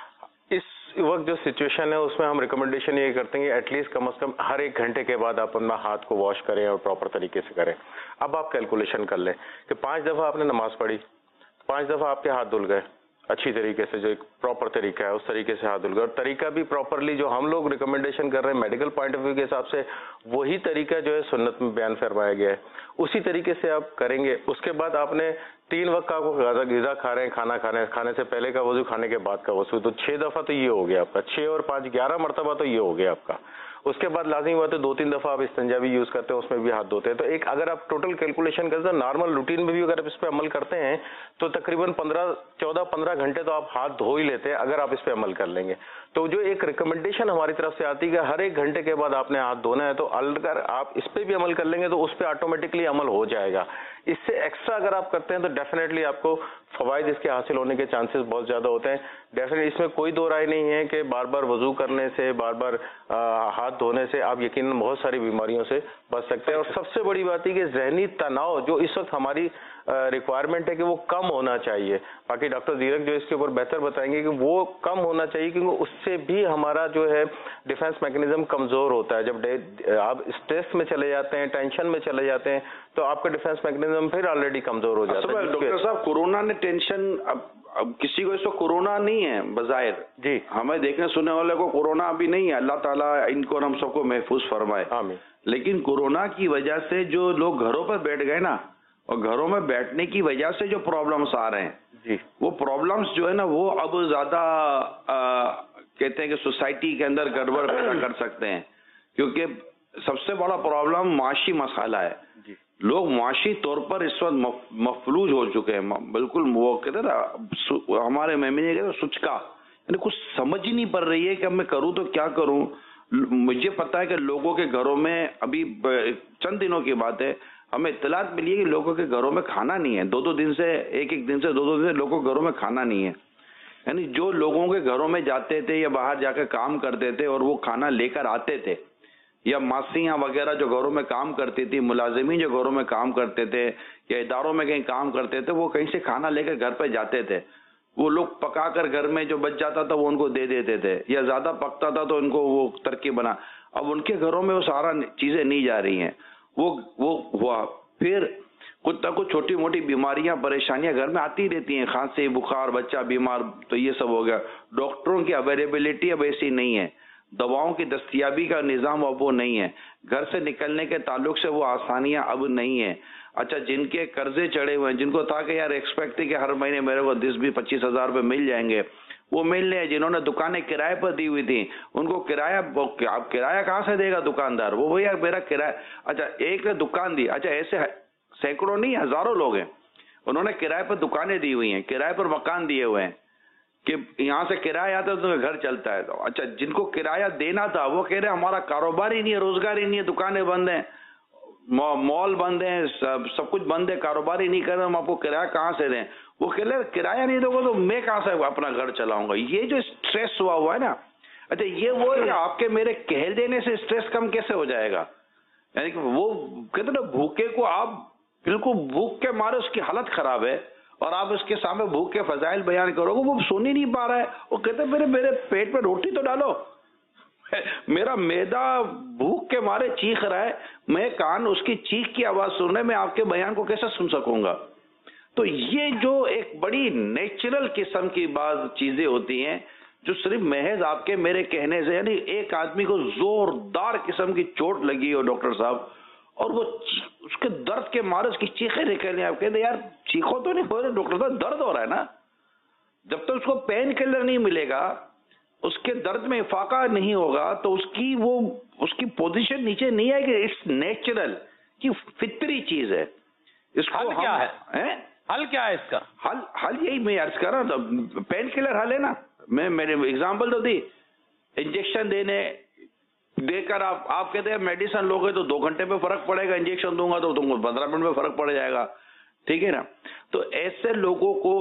اس وقت جو سچویشن ہے اس میں ہم ریکمنڈیشن یہ کرتے ہیں کہ ایٹ لیسٹ کم از کم ہر ایک گھنٹے کے بعد آپ اپنا ہاتھ کو واش کریں اور پراپر طریقے سے کریں. اب آپ کیلکولیشن کر لیں کہ پانچ دفعہ آپ نے نماز پڑھی، پانچ دفعہ آپ کے ہاتھ دھل گئے اچھی طریقے سے، جو ایک پراپر طریقہ ہے اس طریقے سے ہاتھ دھل گئے. اور طریقہ بھی پراپرلی جو ہم لوگ ریکمنڈیشن کر رہے ہیں میڈیکل پوائنٹ آف ویو کے حساب سے وہی طریقہ جو ہے سنت میں بیان فرمایا گیا ہے، اسی طریقے سے آپ کریں گے. اس کے بعد آپ نے تین وقت کا غذا کھا رہے ہیں، کھانا کھا رہے ہیں، کھانے سے پہلے کا وضو، کھانے کے بعد کا وضو، تو چھ دفعہ تو یہ ہو گیا آپ کا، چھ اور پانچ گیارہ مرتبہ تو یہ ہو گیا آپ کا. اس کے بعد لازمی بات ہے دو تین دفعہ آپ استنجا بھی یوز کرتے ہیں، اس میں بھی ہاتھ دھوتے ہیں. تو ایک اگر آپ ٹوٹل کیلکولیشن کرتے ہیں نارمل روٹین میں بھی اگر آپ اس پہ عمل کرتے ہیں تو تقریباً پندرہ چودہ پندرہ گھنٹے تو آپ ہاتھ دھو ہی لیتے ہیں اگر آپ اس پہ عمل کر لیں گے. تو جو ایک ریکمنڈیشن ہماری طرف سے آتی ہے کہ ہر ایک گھنٹے کے بعد آپ نے ہاتھ دھونا ہے، تو اگر آپ اس پہ بھی عمل کر لیں گے تو اس پہ آٹومیٹکلی عمل ہو جائے گا. اس سے ایکسٹرا اگر آپ کرتے ہیں تو ڈیفینیٹلی آپ کو فوائد اس کے حاصل ہونے کے چانسز بہت زیادہ ہوتے ہیں. ڈیفینیٹلی اس میں کوئی دو رائے نہیں ہے کہ بار بار وضو کرنے سے، بار بار ہاتھ دھونے سے آپ یقیناً بہت ساری بیماریوں سے بچ سکتے ہیں. اور سب سے بڑی بات ہے کہ ذہنی تناؤ جو اس وقت ہماری ریکوائرمنٹ ہے کہ وہ کم ہونا چاہیے. باقی ڈاکٹر زیرک جو اس کے اوپر بہتر بتائیں گے کہ وہ کم ہونا چاہیے، کیونکہ اس سے بھی ہمارا جو ہے ڈیفenس میکنزم کمزور ہوتا ہے. جب آپ اسٹریس میں چلے جاتے ہیں، ٹینشن میں چلے جاتے ہیں، تو آپ کا ڈیفenس میکنزم پھر آلریڈی کمزور ہو جاتا ہے. ڈاکٹر صاحب کورونا نے ٹینشن، اب اب کسی کو اس کو کورونا نہیں ہے بظاہر، جی ہمیں دیکھنے سننے والے کو کورونا ابھی نہیں ہے، اللہ تعالیٰ ان کو ہم سب کو محفوظ فرمائے. آمین. لیکن کورونا کی وجہ سے جو لوگ گھروں پر بیٹھ گئے نا، اور گھروں میں بیٹھنے کی وجہ سے جو پرابلمس آ رہے ہیں، جی وہ پرابلمس جو ہے نا وہ اب زیادہ کہتے ہیں کہ سوسائٹی کے اندر گڑبڑ پیدا کر سکتے ہیں، کیونکہ سب سے بڑا پرابلم معاشی مسئلہ ہے. لوگ معاشی طور پر اس وقت مفلوج ہو چکے ہیں، بالکل وہ کہتے ہیں نا ہمارے مہمینے کہتے ہیں سچکا، یعنی کچھ سمجھ ہی نہیں پڑ رہی ہے کہ اب میں کروں تو کیا کروں. مجھے پتا ہے کہ لوگوں کے گھروں میں ابھی چند دنوں کی بات ہے ہمیں اطلاعات ملی ہے کہ لوگوں کے گھروں میں کھانا نہیں ہے، دو دو دن سے ایک ایک دن سے دو دو دن سے لوگوں کے گھروں میں کھانا نہیں ہے. یعنی جو لوگوں کے گھروں میں جاتے تھے یا باہر جا کے کام کرتے تھے اور وہ کھانا لے کر آتے تھے، یا ماسیاں وغیرہ جو گھروں میں کام کرتی تھی، ملازمین جو گھروں میں کام کرتے تھے یا اداروں میں کہیں کام کرتے تھے، وہ کہیں سے کھانا لے کر گھر پہ جاتے تھے. وہ لوگ پکا کر گھر میں جو بچ جاتا تھا وہ ان کو دے دیتے تھے، یا زیادہ پکتا تھا تو ان کو وہ ترکیب بنا. اب ان کے گھروں میں وہ سارا چیزیں نہیں جا رہی ہیں، وہ وہ ہوا. پھر کچھ نہ کچھ چھوٹی موٹی بیماریاں پریشانیاں گھر میں آتی رہتی ہیں، کھانسی بخار، بچہ بیمار، تو یہ سب ہو گیا. ڈاکٹروں کی اویلیبلٹی اب ایسی نہیں ہے، دواؤں کی دستیابی کا نظام اب وہ نہیں ہے، گھر سے نکلنے کے تعلق سے وہ آسانیاں اب نہیں ہیں. अच्छा जिन के कर्जे चढ़े हुए हैं, जिनको था कि यार एक्सपेक्ट थी कि हर महीने मेरे को दस बीस पच्चीस हजार रुपये मिल जाएंगे, वो मिल रहे हैं। जिन्होंने दुकानें किराए पर दी हुई थी उनको किराया, अब किराया कहाँ से देगा दुकानदार? वो भैया मेरा किराया, अच्छा एक ने दुकान दी, अच्छा ऐसे सैकड़ों नहीं हजारों लोग हैं, उन्होंने किराए पर दुकानें दी हुई हैं, किराए पर मकान दिए हुए हैं कि यहाँ से किराया आता है तो घर चलता है। तो अच्छा जिनको किराया देना था वो कह रहे हमारा कारोबार ही नहीं है, रोजगार ही नहीं है, दुकानें बंद हैं, मॉल बंद हैं, सब सब कुछ बंद है, कारोबार ही नहीं कर रहे, हम आपको किराया कहाँ से दें? वो कह रहे किराया नहीं दोगे तो मैं कहाँ से अपना घर चलाऊंगा? ये जो स्ट्रेस हुआ हुआ है ना, अच्छा ये वो है आपके मेरे कह देने से स्ट्रेस कम कैसे हो जाएगा? यानी कि वो कहते ना भूखे को आप बिल्कुल भूख के मारे उसकी हालत खराब है और आप उसके सामने भूख के फजाइल बयान करोगे, वो सुन ही नहीं पा रहा है। वो कहते मेरे मेरे पेट में रोटी तो डालो, मेरा मैदा भूख के मारे चीख रहा है, मैं कान उसकी चीख की आवाज सुनने में आपके बयान को कैसे सुन सकूंगा? तो ये जो एक बड़ी नेचुरल किस्म की बात चीजें होती हैं जो सिर्फ महज आपके मेरे कहने से, यानी एक आदमी को जोरदार किस्म की चोट लगी हो डॉक्टर साहब और वो उसके दर्द के मारे उसकी चीखें निकलने, आप कहते यार चीखो तो नहीं हो रहे डॉक्टर साहब, दर्द हो रहा है ना। जब तक तो उसको पेन किलर नहीं मिलेगा, उसके दर्द में इफाका नहीं होगा, तो उसकी वो उसकी पोजीशन नीचे नहीं आएगी। इट्स नेचुरल कि फितरी चीज है। इसको हल क्या है, है? हल क्या है इसका? हल हल यही मैं अर्ज कर रहा हूँ, पेन किलर हल है ना। मैं मेरे एग्जाम्पल तो दी, इंजेक्शन देने देकर आप आप कहते हैं मेडिसिन लोगे तो दो घंटे में फर्क पड़ेगा, इंजेक्शन दूंगा तो तुमको पंद्रह मिनट में फर्क पड़ जाएगा, ठीक है ना। तो ऐसे लोगों को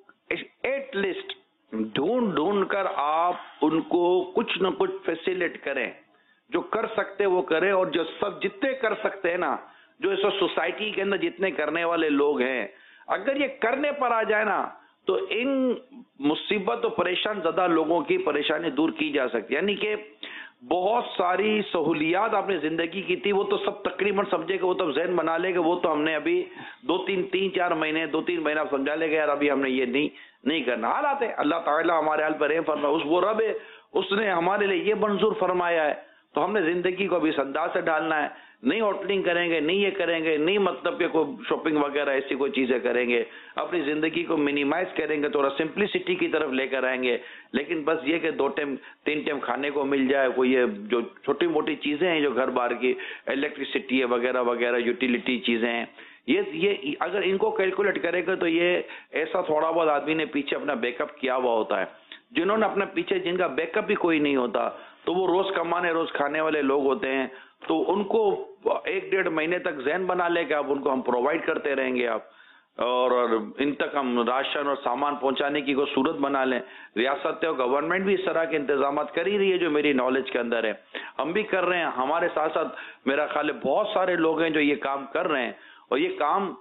एट लिस्ट ढूंढ ढूंढ कर आप उनको कुछ न कुछ फैसिलिटेट करें, जो कर सकते वो करें, और जो सब जितने कर सकते हैं ना, जो इस सोसाइटी के अंदर जितने करने वाले लोग हैं, अगर ये करने पर आ जाए ना तो इन मुसीबत और परेशान ज़्यादा लोगों की परेशानी दूर की जा सकती है। यानी कि बहुत सारी सहूलियात आपने जिंदगी की थी, वो तो सब तकरीबन समझेगा, वो तो जहन बना लेगा, वो तो हमने अभी दो तीन तीन चार महीने दो तीन महीना समझा लेगा यार अभी हमने ये नहीं नहीं करना। हालात है, अल्लाह ताला हमारे हाल पर रहम फरमाए, उस वो रब है, उसने हमारे लिए ये मंजूर फरमाया है, तो हमने जिंदगी को अभी इस अंदाज से डालना है। नहीं होटलिंग करेंगे, नहीं ये करेंगे, नहीं मतलब कि कोई शॉपिंग वगैरह ऐसी कोई चीजें करेंगे, अपनी जिंदगी को मिनिमाइज करेंगे, थोड़ा सिंप्लिसिटी की तरफ लेकर आएंगे। लेकिन बस ये कि दो टाइम तीन टाइम खाने को मिल जाए, कोई ये जो छोटी मोटी चीजें हैं जो घर बार की इलेक्ट्रिसिटी है वगैरह वगैरह यूटिलिटी चीजें हैं, ये ये अगर इनको कैलकुलेट करेगा तो ये ऐसा थोड़ा बहुत आदमी ने पीछे अपना बैकअप किया हुआ होता है। जिन्होंने अपना पीछे जिनका बैकअप भी कोई नहीं होता, तो वो रोज कमाने रोज खाने वाले लोग होते हैं, तो उनको एक डेढ़ महीने तक जहन बना लेके आप उनको हम प्रोवाइड करते रहेंगे आप, और, और इन तक हम राशन और सामान पहुंचाने की कोई सूरत बना लें। रियासत और गवर्नमेंट भी इस तरह के इंतजाम कर ही रही है जो मेरी नॉलेज के अंदर है, हम भी कर रहे हैं। हमारे साथ साथ मेरा ख्याल है बहुत सारे लोग हैं जो ये काम कर रहे हैं, और ये काम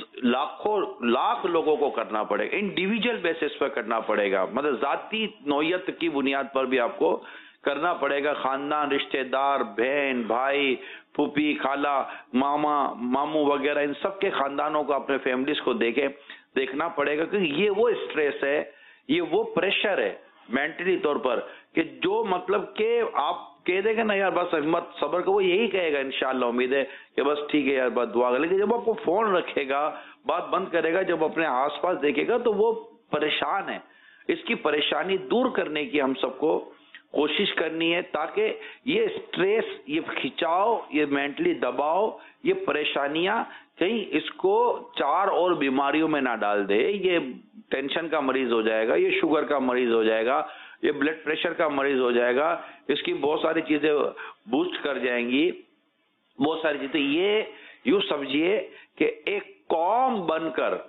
लाखों लाख लोगों को करना पड़ेगा, इंडिविजुअल बेसिस पर करना पड़ेगा, मतलब जाती नौयत की बुनियाद पर भी आपको करना पड़ेगा। खानदान, रिश्तेदार, बहन, भाई, फूफी, खाला, मामा, मामू वगैरह, इन सब के खानदानों को, अपने फैमिलीज को देखे देखना पड़ेगा, क्योंकि ये वो स्ट्रेस है, ये वो प्रेशर है मेंटली तौर पर, कि जो मतलब कि आप कह देंगे ना यार बस हिम्मत सब्र को, वो यही कहेगा इंशाल्लाह, उम्मीद है कि बस ठीक है यार बस दुआ कर। लेकिन जब आपको फोन रखेगा, बात बंद करेगा, जब अपने आसपास देखेगा तो वो परेशान है। इसकी परेशानी दूर करने की हम सबको कोशिश करनी है, ताकि ये स्ट्रेस, ये खिंचाव, ये मेंटली दबाव, ये परेशानियां कहीं इसको चार और बीमारियों में ना डाल दे। ये टेंशन का मरीज हो जाएगा, ये शुगर का मरीज हो जाएगा, ये ब्लड प्रेशर का मरीज हो जाएगा, इसकी बहुत सारी चीजें बूस्ट कर जाएंगी, बहुत सारी चीजें। ये यूं समझिए कि एक कौम बनकर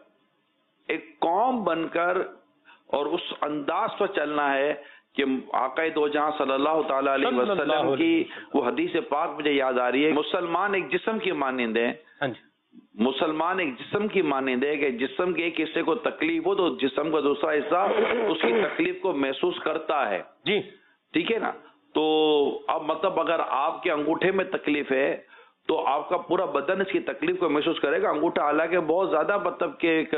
एक कौम बनकर और उस अंदाज पर चलना है कि आक़ाए दो जहां सल्लल्लाहु ताला अलैहि वसल्लम की वो हदीस पाक मुझे याद आ रही है, मुसलमान एक जिस्म की मानिंद है। हाँ जी, मुसलमान एक जिस्म की मानिंद है कि जिस्म के एक हिस्से को तकलीफ हो तो जिस्म का दूसरा हिस्सा उसकी तकलीफ को महसूस करता है जी, ठीक है ना। तो अब मतलब अगर आपके अंगूठे में तकलीफ है तो आपका पूरा बदन इसकी तकलीफ को महसूस करेगा। अंगूठा हालांकि बहुत ज्यादा मतलब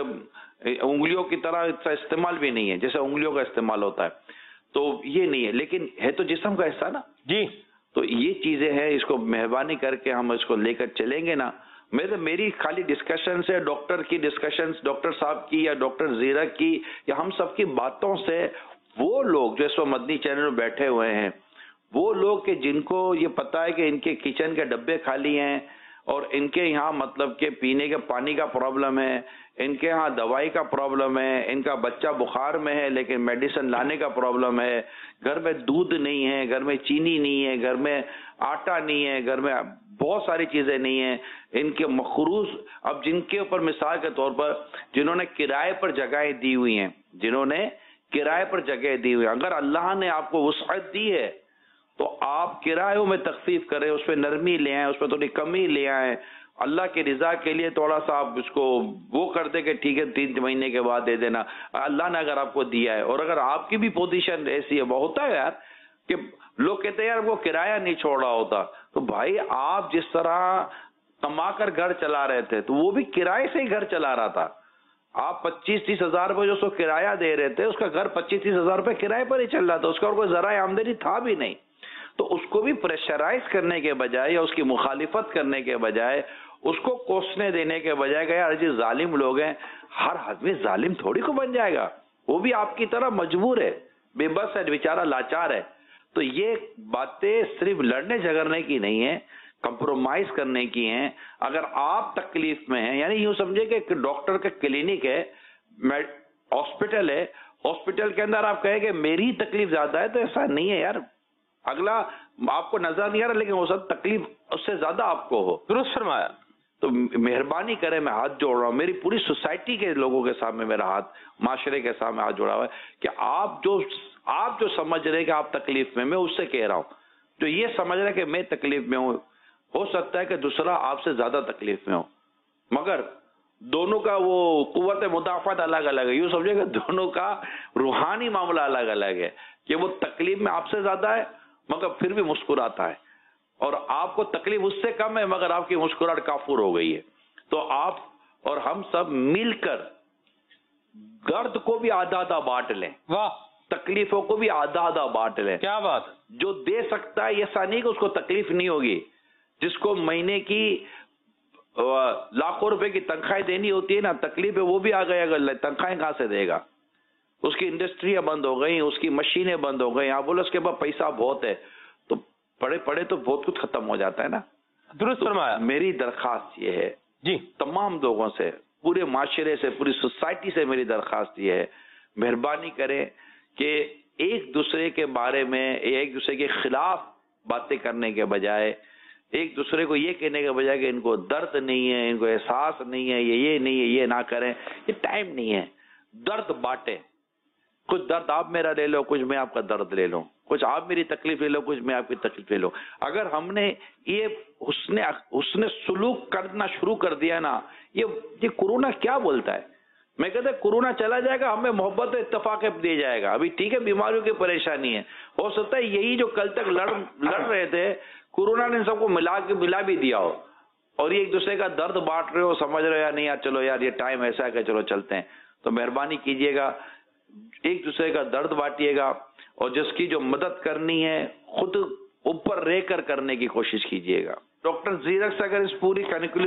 के उंगलियों की तरह इसका इस्तेमाल भी नहीं है जैसे उंगलियों का इस्तेमाल होता है, तो ये नहीं है, लेकिन है तो जिस्म का हिस्सा ना जी। तो ये चीजें हैं, इसको मेहरबानी करके हम इसको लेकर चलेंगे ना میں تو میری خالی ڈسکشن سے، ڈاکٹر کی ڈسکشنز، ڈاکٹر صاحب کی یا ڈاکٹر زیرک کی یا ہم سب کی باتوں سے وہ لوگ جو اس وقت مدنی چینل میں بیٹھے ہوئے ہیں، وہ لوگ کہ جن کو یہ پتا ہے کہ ان کے کچن کے ڈبے خالی ہیں اور ان کے یہاں مطلب کہ پینے کے پانی کا پرابلم ہے، ان کے ہاں دوائی کا پرابلم ہے، ان کا بچہ بخار میں ہے لیکن میڈیسن لانے کا پرابلم ہے، گھر میں دودھ نہیں ہے، گھر میں چینی نہیں ہے، گھر میں آٹا نہیں ہے، گھر میں بہت ساری چیزیں نہیں ہیں، ان کے مخروض، اب جن کے اوپر مثال کے طور پر جنہوں نے کرائے پر جگہیں دی ہوئی ہیں، جنہوں نے کرائے پر جگہ دی ہوئی ہیں، اگر اللہ نے آپ کو وسعت دی ہے تو آپ کرایوں میں تخفیف کریں، اس پہ نرمی لے آئیں، اس پہ تھوڑی کمی لے آئیں، اللہ کی رضا کے لیے تھوڑا سا آپ اس کو وہ کر دیں کہ ٹھیک ہے تین مہینے کے بعد دے دینا، اللہ نے اگر آپ کو دیا ہے۔ اور اگر آپ کی بھی پوزیشن ایسی ہے، وہ ہوتا ہے یار کہ لوگ کہتے ہیں یار وہ کرایہ نہیں چھوڑ رہا ہوتا، تو بھائی آپ جس طرح کما کر گھر چلا رہے تھے تو وہ بھی کرائے سے ہی گھر چلا رہا تھا، آپ پچیس تیس ہزار روپے جو اس کو کرایہ دے رہے تھے، اس کا گھر پچیس تیس ہزار روپے کرائے پر ہی چل رہا تھا، اس کا اور کوئی ذرائع آمدنی تھا بھی نہیں۔ تو اس کو بھی پریشرائز کرنے کے بجائے یا اس کی مخالفت کرنے کے بجائے، اس کو کوسنے دینے کے بجائے کہ یار جی ظالم لوگ ہیں، ہر آدمی ظالم تھوڑی کو بن جائے گا، وہ بھی آپ کی طرح مجبور ہے، بے بس ہے، بیچارہ لاچار ہے۔ تو یہ باتیں صرف لڑنے جھگڑنے کی نہیں ہیں، کمپرومائز کرنے کی ہیں۔ اگر آپ تکلیف میں ہیں، یعنی یوں سمجھے کہ ایک ڈاکٹر کا کلینک ہے، ہاسپٹل ہے، ہاسپٹل کے اندر آپ کہیں کہ میری تکلیف زیادہ ہے، تو ایسا نہیں ہے یار، اگلا آپ کو نظر نہیں آ رہا لیکن وہ سب تکلیف اس سے زیادہ آپ کو ہو۔ درست فرمایا۔ تو مہربانی کریں، میں ہاتھ جوڑ رہا ہوں، میری پوری سوسائٹی کے لوگوں کے سامنے میرا ہاتھ، معاشرے کے سامنے ہاتھ جوڑا ہوا ہے کہ آپ جو آپ جو سمجھ رہے کہ آپ تکلیف میں، میں اس سے کہہ رہا ہوں جو یہ سمجھ رہے کہ میں تکلیف میں ہوں، ہو سکتا ہے کہ دوسرا آپ سے زیادہ تکلیف میں ہو، مگر دونوں کا وہ قوت مدافعت الگ الگ ہے۔ یوں سمجھے کہ دونوں کا روحانی معاملہ الگ الگ ہے کہ وہ تکلیف میں آپ سے زیادہ ہے مگر پھر بھی مسکراتا ہے، اور آپ کو تکلیف اس سے کم ہے مگر آپ کی مسکراہٹ کافور ہو گئی ہے۔ تو آپ اور ہم سب مل کر درد کو بھی آدھا آدھا بانٹ لیں، واہ، تکلیفوں کو بھی آدھا آدھا بانٹ لیں۔ کیا بات! جو دے سکتا ہے، ایسا نہیں کہ اس کو تکلیف نہیں ہوگی، جس کو مہینے کی لاکھوں روپے کی تنخواہیں دینی ہوتی ہے نا، تکلیف ہے وہ بھی آ گئے، اگر تنخواہیں کہاں سے دے گا؟ اس کی انڈسٹریاں بند ہو گئی، اس کی مشینیں بند ہو گئی، آپ بولے اس کے پاس پیسہ بہت ہے، تو پڑے پڑے تو بہت کچھ ختم ہو جاتا ہے نا۔ درست فرمایا۔ میری درخواست یہ ہے جی، تمام لوگوں سے، پورے معاشرے سے، پوری سوسائٹی سے میری درخواست یہ ہے، مہربانی کریں کہ ایک دوسرے کے بارے میں، ایک دوسرے کے خلاف باتیں کرنے کے بجائے، ایک دوسرے کو یہ کہنے کے بجائے کہ ان کو درد نہیں ہے، ان کو احساس نہیں ہے، یہ یہ نہیں ہے، یہ نہ کریں، یہ ٹائم نہیں ہے۔ درد بانٹیں، کچھ درد آپ میرا لے لو، کچھ میں آپ کا درد لے لوں، کچھ آپ میری تکلیف لے لو، کچھ میں آپ کی تکلیف لے لو۔ اگر ہم نے یہ حسن حسن سلوک کرنا شروع کر دیا نا، یہ یہ کورونا کیا بولتا ہے؟ میں کہتا ہے کورونا چلا جائے گا، ہمیں محبت اتفاق دے جائے گا۔ ابھی ٹھیک ہے بیماریوں کی پریشانی ہے، ہو سکتا ہے یہی جو کل تک لڑ لڑ رہے تھے، کورونا نے سب کو ملا کے ملا بھی دیا ہو، اور یہ ایک دوسرے کا درد بانٹ رہے ہو، سمجھ رہے ہو یا نہیں یار چلو یار یہ ٹائم ایسا ہے کہ چلو چلتے ہیں۔ تو مہربانی کیجیے گا، ایک دوسرے کا درد بانٹیے گا، اور جس کی جو مدد کرنی ہے خود اوپر رہ کر کرنے کی کوشش کیجیے گا۔ ڈاکٹر زیرک سے اگر اس پوری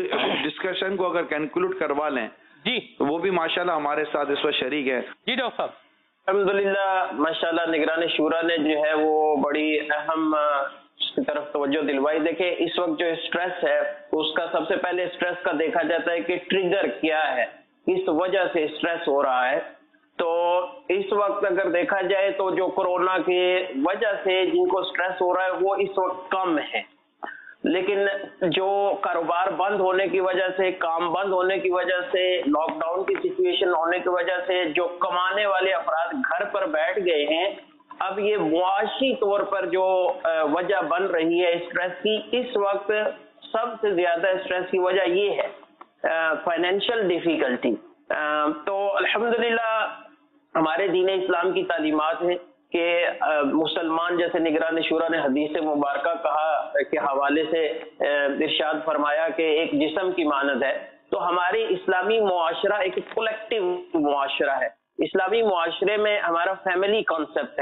ڈسکشن کو اگر کنکلوڈ کروا لیں جی، تو وہ بھی ماشاءاللہ ہمارے ساتھ اس وقت شریک ہے۔ جی ڈاکٹر صاحب۔ الحمدللہ ماشاءاللہ نگران شورا نے جو ہے وہ بڑی اہم اس کی طرف توجہ دلوائی۔ دیکھیں اس وقت جو اسٹریس ہے اس کا سب سے پہلے اسٹریس کا دیکھا جاتا ہے کہ ٹریگر کیا ہے، کس وجہ سے اسٹریس ہو رہا ہے۔ تو اس وقت اگر دیکھا جائے تو جو کورونا کی وجہ سے جن کو اسٹریس ہو رہا ہے وہ اس وقت کم ہے، لیکن جو کاروبار بند ہونے کی وجہ سے، کام بند ہونے کی وجہ سے، لاک ڈاؤن کی سچویشن ہونے کی وجہ سے جو کمانے والے افراد گھر پر بیٹھ گئے ہیں، اب یہ معاشی طور پر جو وجہ بن رہی ہے اسٹریس کی، اس وقت سب سے زیادہ اسٹریس کی وجہ یہ ہے فائنینشیل ڈیفیکلٹی۔ تو الحمدللہ ہمارے دین اسلام کی تعلیمات ہیں کہ مسلمان، جیسے نگران شورا نے حدیث مبارکہ کہا کے حوالے سے ارشاد فرمایا کہ ایک جسم کی مانند ہے، تو ہمارے اسلامی معاشرہ ایک کولیکٹیو معاشرہ ہے۔ اسلامی معاشرے میں ہمارا فیملی کانسیپٹ ہے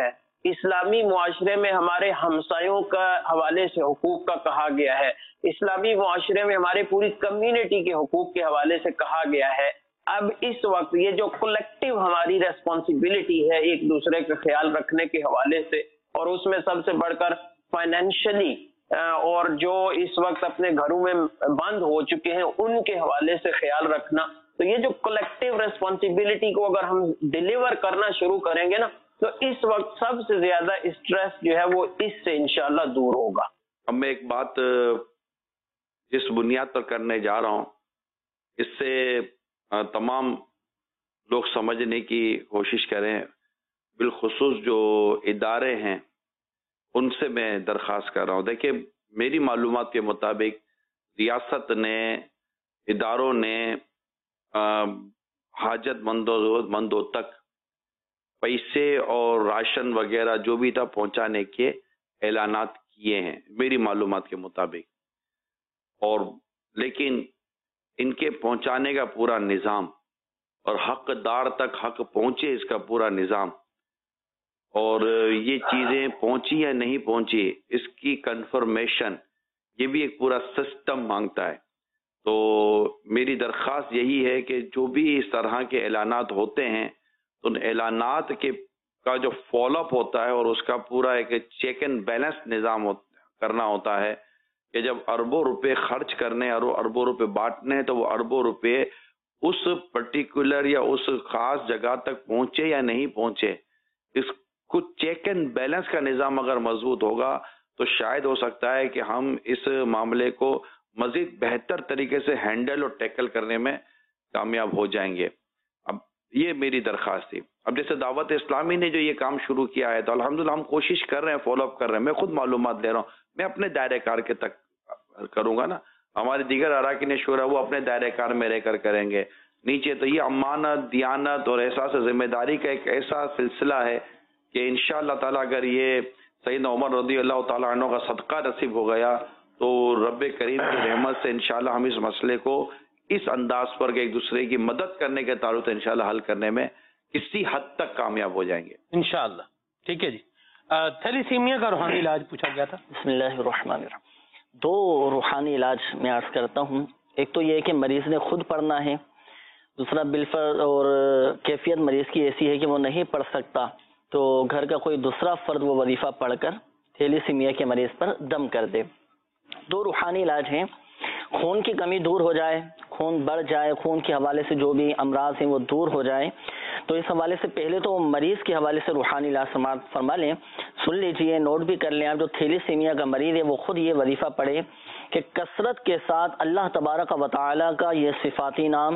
اسلامی معاشرے میں ہمارے ہمسایوں کا حوالے سے حقوق کا کہا گیا ہے، اسلامی معاشرے میں ہمارے پوری کمیونٹی کے حقوق کے حوالے سے کہا گیا ہے۔ اب اس وقت یہ جو کلیکٹیو ہماری ریسپانسبلٹی ہے ایک دوسرے کا خیال رکھنے کے حوالے سے، اور اس میں سب سے بڑھ کر فائنینشلی اور جو اس وقت اپنے گھروں میں بند ہو چکے ہیں ان کے حوالے سے خیال رکھنا، تو یہ جو کلیکٹیو ریسپانسبلٹی کو اگر ہم ڈیلیور کرنا شروع کریں گے نا، تو اس وقت سب سے زیادہ اسٹریس جو ہے وہ اس سے انشاءاللہ دور ہوگا۔ اب میں ایک بات جس بنیاد پر کرنے جا رہا ہوں، اس سے تمام لوگ سمجھنے کی کوشش کریں، بالخصوص جو ادارے ہیں ان سے میں درخواست کر رہا ہوں۔ دیکھیں، میری معلومات کے مطابق ریاست نے، اداروں نے حاجت مندوں مندوں تک پیسے اور راشن وغیرہ جو بھی تھا پہنچانے کے اعلانات کیے ہیں میری معلومات کے مطابق، اور لیکن ان کے پہنچانے کا پورا نظام اور حقدار تک حق پہنچے اس کا پورا نظام، اور یہ چیزیں پہنچی یا نہیں پہنچی اس کی کنفرمیشن، یہ بھی ایک پورا سسٹم مانگتا ہے۔ تو میری درخواست یہی ہے کہ جو بھی اس طرح کے اعلانات ہوتے ہیں تو ان اعلانات کے کا جو فالو اپ ہوتا ہے اور اس کا پورا ایک چیک اینڈ بیلنس نظام کرنا ہوتا ہے کہ جب اربوں روپے خرچ کرنے اور اربوں روپے بانٹنے ہیں تو وہ اربوں روپے اس پرٹیکولر یا اس خاص جگہ تک پہنچے یا نہیں پہنچے، اس کو چیک اینڈ بیلنس کا نظام اگر مضبوط ہوگا تو شاید ہو سکتا ہے کہ ہم اس معاملے کو مزید بہتر طریقے سے ہینڈل اور ٹیکل کرنے میں کامیاب ہو جائیں گے۔ اب یہ میری درخواست تھی۔ اب جیسے دعوت اسلامی نے جو یہ کام شروع کیا ہے تو الحمدللہ ہم کوشش کر رہے ہیں، فالو اپ کر رہے ہیں۔ میں خود معلومات لے رہا ہوں، میں اپنے دائرہ کار کے تک کروں گا نا، ہمارے دیگر اراکین شورا وہ اپنے دائرہ کار میں رہ کر کریں گے۔ نیچے تو یہ امانت، دیانت اور احساس ذمہ داری کا ایک ایسا سلسلہ ہے کہ انشاءاللہ تعالیٰ اگر یہ سیدنا عمر رضی اللہ تعالیٰ عنہ کا صدقہ نصیب ہو گیا تو رب کریم کی رحمت سے انشاءاللہ ہم اس مسئلے کو اس انداز پر کہ ایک دوسرے کی مدد کرنے کے تعلق سے انشاءاللہ حل کرنے میں کسی حد تک کامیاب ہو جائیں گے انشاءاللہ۔ ٹھیک ہے جی، تھیلیسیمیا کا روحانی علاج پوچھا گیا تھا۔ بسم اللہ الرحمن الرحیم۔ دو روحانی علاج میں عرض کرتا ہوں، ایک تو یہ کہ مریض نے خود پڑھنا ہے، دوسرا بالفرض اور کیفیت مریض کی ایسی ہے کہ وہ نہیں پڑھ سکتا تو گھر کا کوئی دوسرا فرد وہ وظیفہ پڑھ کر تھیلیسیمیا کے مریض پر دم کر دے۔ دو روحانی علاج ہیں، خون کی کمی دور ہو جائے، خون بڑھ جائے، خون کے حوالے سے جو بھی امراض ہیں وہ دور ہو جائے، تو اس حوالے سے پہلے تو مریض کے حوالے سے روحانی علاج سماعت فرما لیں، سن لیجئے، نوٹ بھی کر لیں۔ آپ جو تھیلیسیمیا کا مریض ہے وہ خود یہ وظیفہ پڑھے کہ کثرت کے ساتھ اللہ تبارک و تعالی کا یہ صفاتی نام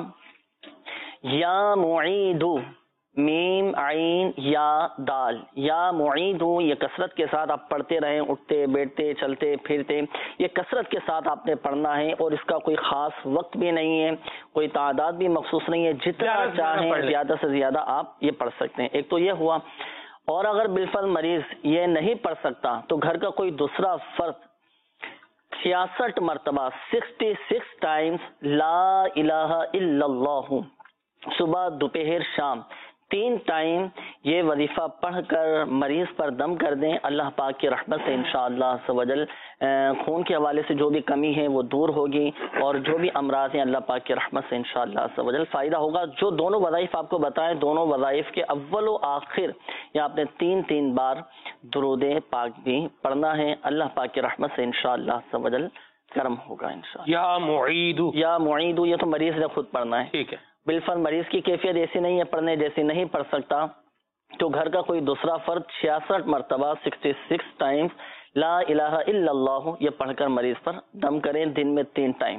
یا معیدو، میم عین یا دال، یا معیدو، یہ کثرت کے ساتھ آپ پڑھتے رہیں، اٹھتے بیٹھتے چلتے پھرتے، یہ کثرت کے ساتھ آپ نے پڑھنا ہے، اور اس کا کوئی خاص وقت بھی نہیں ہے، کوئی تعداد بھی مخصوص نہیں ہے، جتنا چاہیں زیادہ سے زیادہ آپ یہ پڑھ سکتے ہیں۔ ایک تو یہ ہوا، اور اگر بالفعل مریض یہ نہیں پڑھ سکتا تو گھر کا کوئی دوسرا فرد چھیاسٹھ مرتبہ سکسٹی سکس ٹائمز لا الہ الا اللہ، صبح دوپہر شام تین ٹائم یہ وظیفہ پڑھ کر مریض پر دم کر دیں، اللہ پاک کی رحمت سے انشاءاللہ عز و جل خون کے حوالے سے جو بھی کمی ہے وہ دور ہوگی، اور جو بھی امراض ہیں اللہ پاک کی رحمت سے انشاءاللہ عز و جل فائدہ ہوگا۔ جو دونوں وظائف آپ کو بتائیں، دونوں وظائف کے اول و آخر یا آپ نے تین تین بار درود پاک بھی پڑھنا ہے، اللہ پاک کی رحمت سے انشاءاللہ عز و جل کرم ہوگا انشاءاللہ۔ یا معیدو، یا معیدو، یہ تو مریض نے خود پڑھنا ہے۔ ٹھیک ہے، بالفعل مریض کی کیفیت ایسی نہیں ہے پڑھنے جیسی، نہیں پڑھ سکتا تو گھر کا کوئی دوسرا فرد چھیاسٹھ مرتبہ سکسٹی سکس ٹائم لا الہ الا اللہ یہ پڑھ کر مریض پر دم کریں، دن میں تین ٹائم۔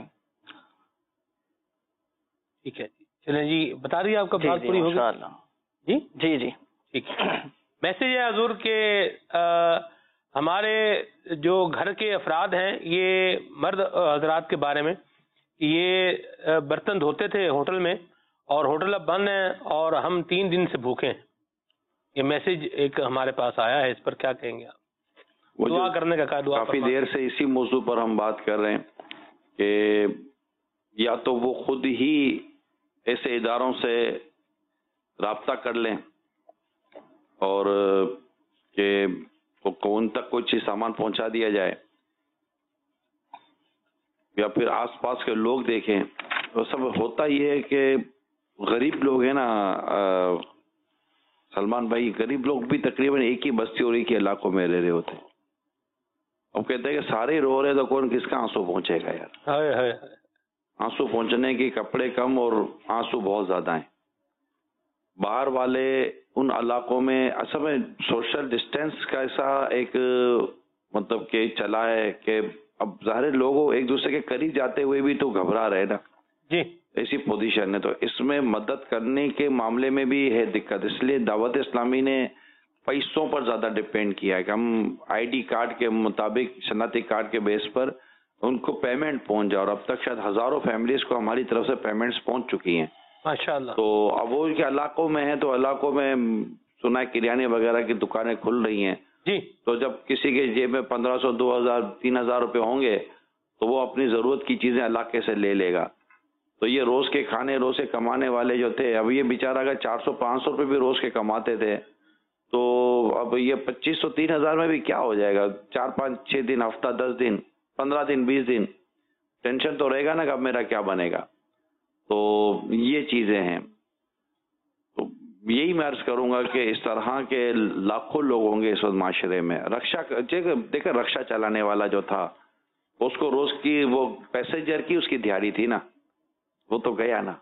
ٹھیک ہے، چلیں جی، بتا دیے آپ کا بات پوری ہوگی جی جی جی ٹھیک ہے۔ میسج ہے حضور کہ ہمارے جو گھر کے افراد ہیں، یہ مرد حضرات کے بارے میں، یہ برتن دھوتے تھے ہوٹل میں اور ہوٹل اب بند ہے اور ہم تین دن سے بھوکے ہیں۔ یہ میسج ایک ہمارے پاس آیا ہے، اس پر کیا کہیں گے آپ؟ دعا کرنے کا کہا، دعا کافی دیر سے اسی موضوع پر ہم بات کر رہے ہیں کہ یا تو وہ خود ہی ایسے اداروں سے رابطہ کر لیں اور کہ ان تک کوئی چیز سامان پہنچا دیا جائے، یا پھر آس پاس کے لوگ دیکھیں. تو سب ہوتا یہ ہے کہ غریب لوگ ہیں نا سلمان بھائی، غریب لوگ بھی تقریباً ایک ہی بستی اور ایک ہی علاقوں میں رہ رہے ہوتے ہیں. اب کہتے ہیں کہ سارے رو رہے تو کون کس کا آنسو پہنچے گا یار. آنسو پہنچنے کے کپڑے کم اور آنسو بہت زیادہ ہیں. باہر والے ان علاقوں میں اصل میں سوشل ڈسٹینس کا ایسا ایک مطلب کہ چلا ہے کہ اب ظاہر لوگوں ایک دوسرے کے قریب جاتے ہوئے بھی تو گھبرا رہے نا جی. ایسی پوزیشن ہے. تو اس میں مدد کرنے کے معاملے میں بھی ہے دقت. اس لیے دعوت اسلامی نے پیسوں پر زیادہ ڈپینڈ کیا ہے کہ ہم آئی ڈی کارڈ کے مطابق شناختی کارڈ کے بیس پر ان کو پیمنٹ پہنچ جائے. اور اب تک شاید ہزاروں فیملیز کو ہماری طرف سے پیمنٹس پہنچ چکی ہیں ماشاءاللہ. تو اب وہ کے علاقوں میں ہیں تو علاقوں میں سنا ہے کریانے وغیرہ کی دکانیں کھل رہی ہیں جی. تو جب کسی کے جیب میں پندرہ سو دو ہزار تین ہزار روپے ہوں گے تو وہ اپنی ضرورت کی چیزیں علاقے سے لے لے گا. تو یہ روز کے کھانے روز کے کمانے والے جو تھے، اب یہ بیچارہ اگر چار سو پانچ سو روپے بھی روز کے کماتے تھے تو اب یہ پچیس سو تین ہزار میں بھی کیا ہو جائے گا. چار پانچ چھ دن، ہفتہ دس دن، پندرہ دن، بیس دن ٹینشن تو رہے گا نا کہ اب میرا کیا بنے گا. تو یہ چیزیں ہیں. تو یہی میں عرض کروں گا کہ اس طرح کے لاکھوں لوگ ہوں گے اس وقت معاشرے میں. رکشا دیکھیں، رکشا چلانے والا جو تھا اس کو روز کی وہ پیسنجر کی اس کی دیہڑی تھی نا، وہ تو گیا نا.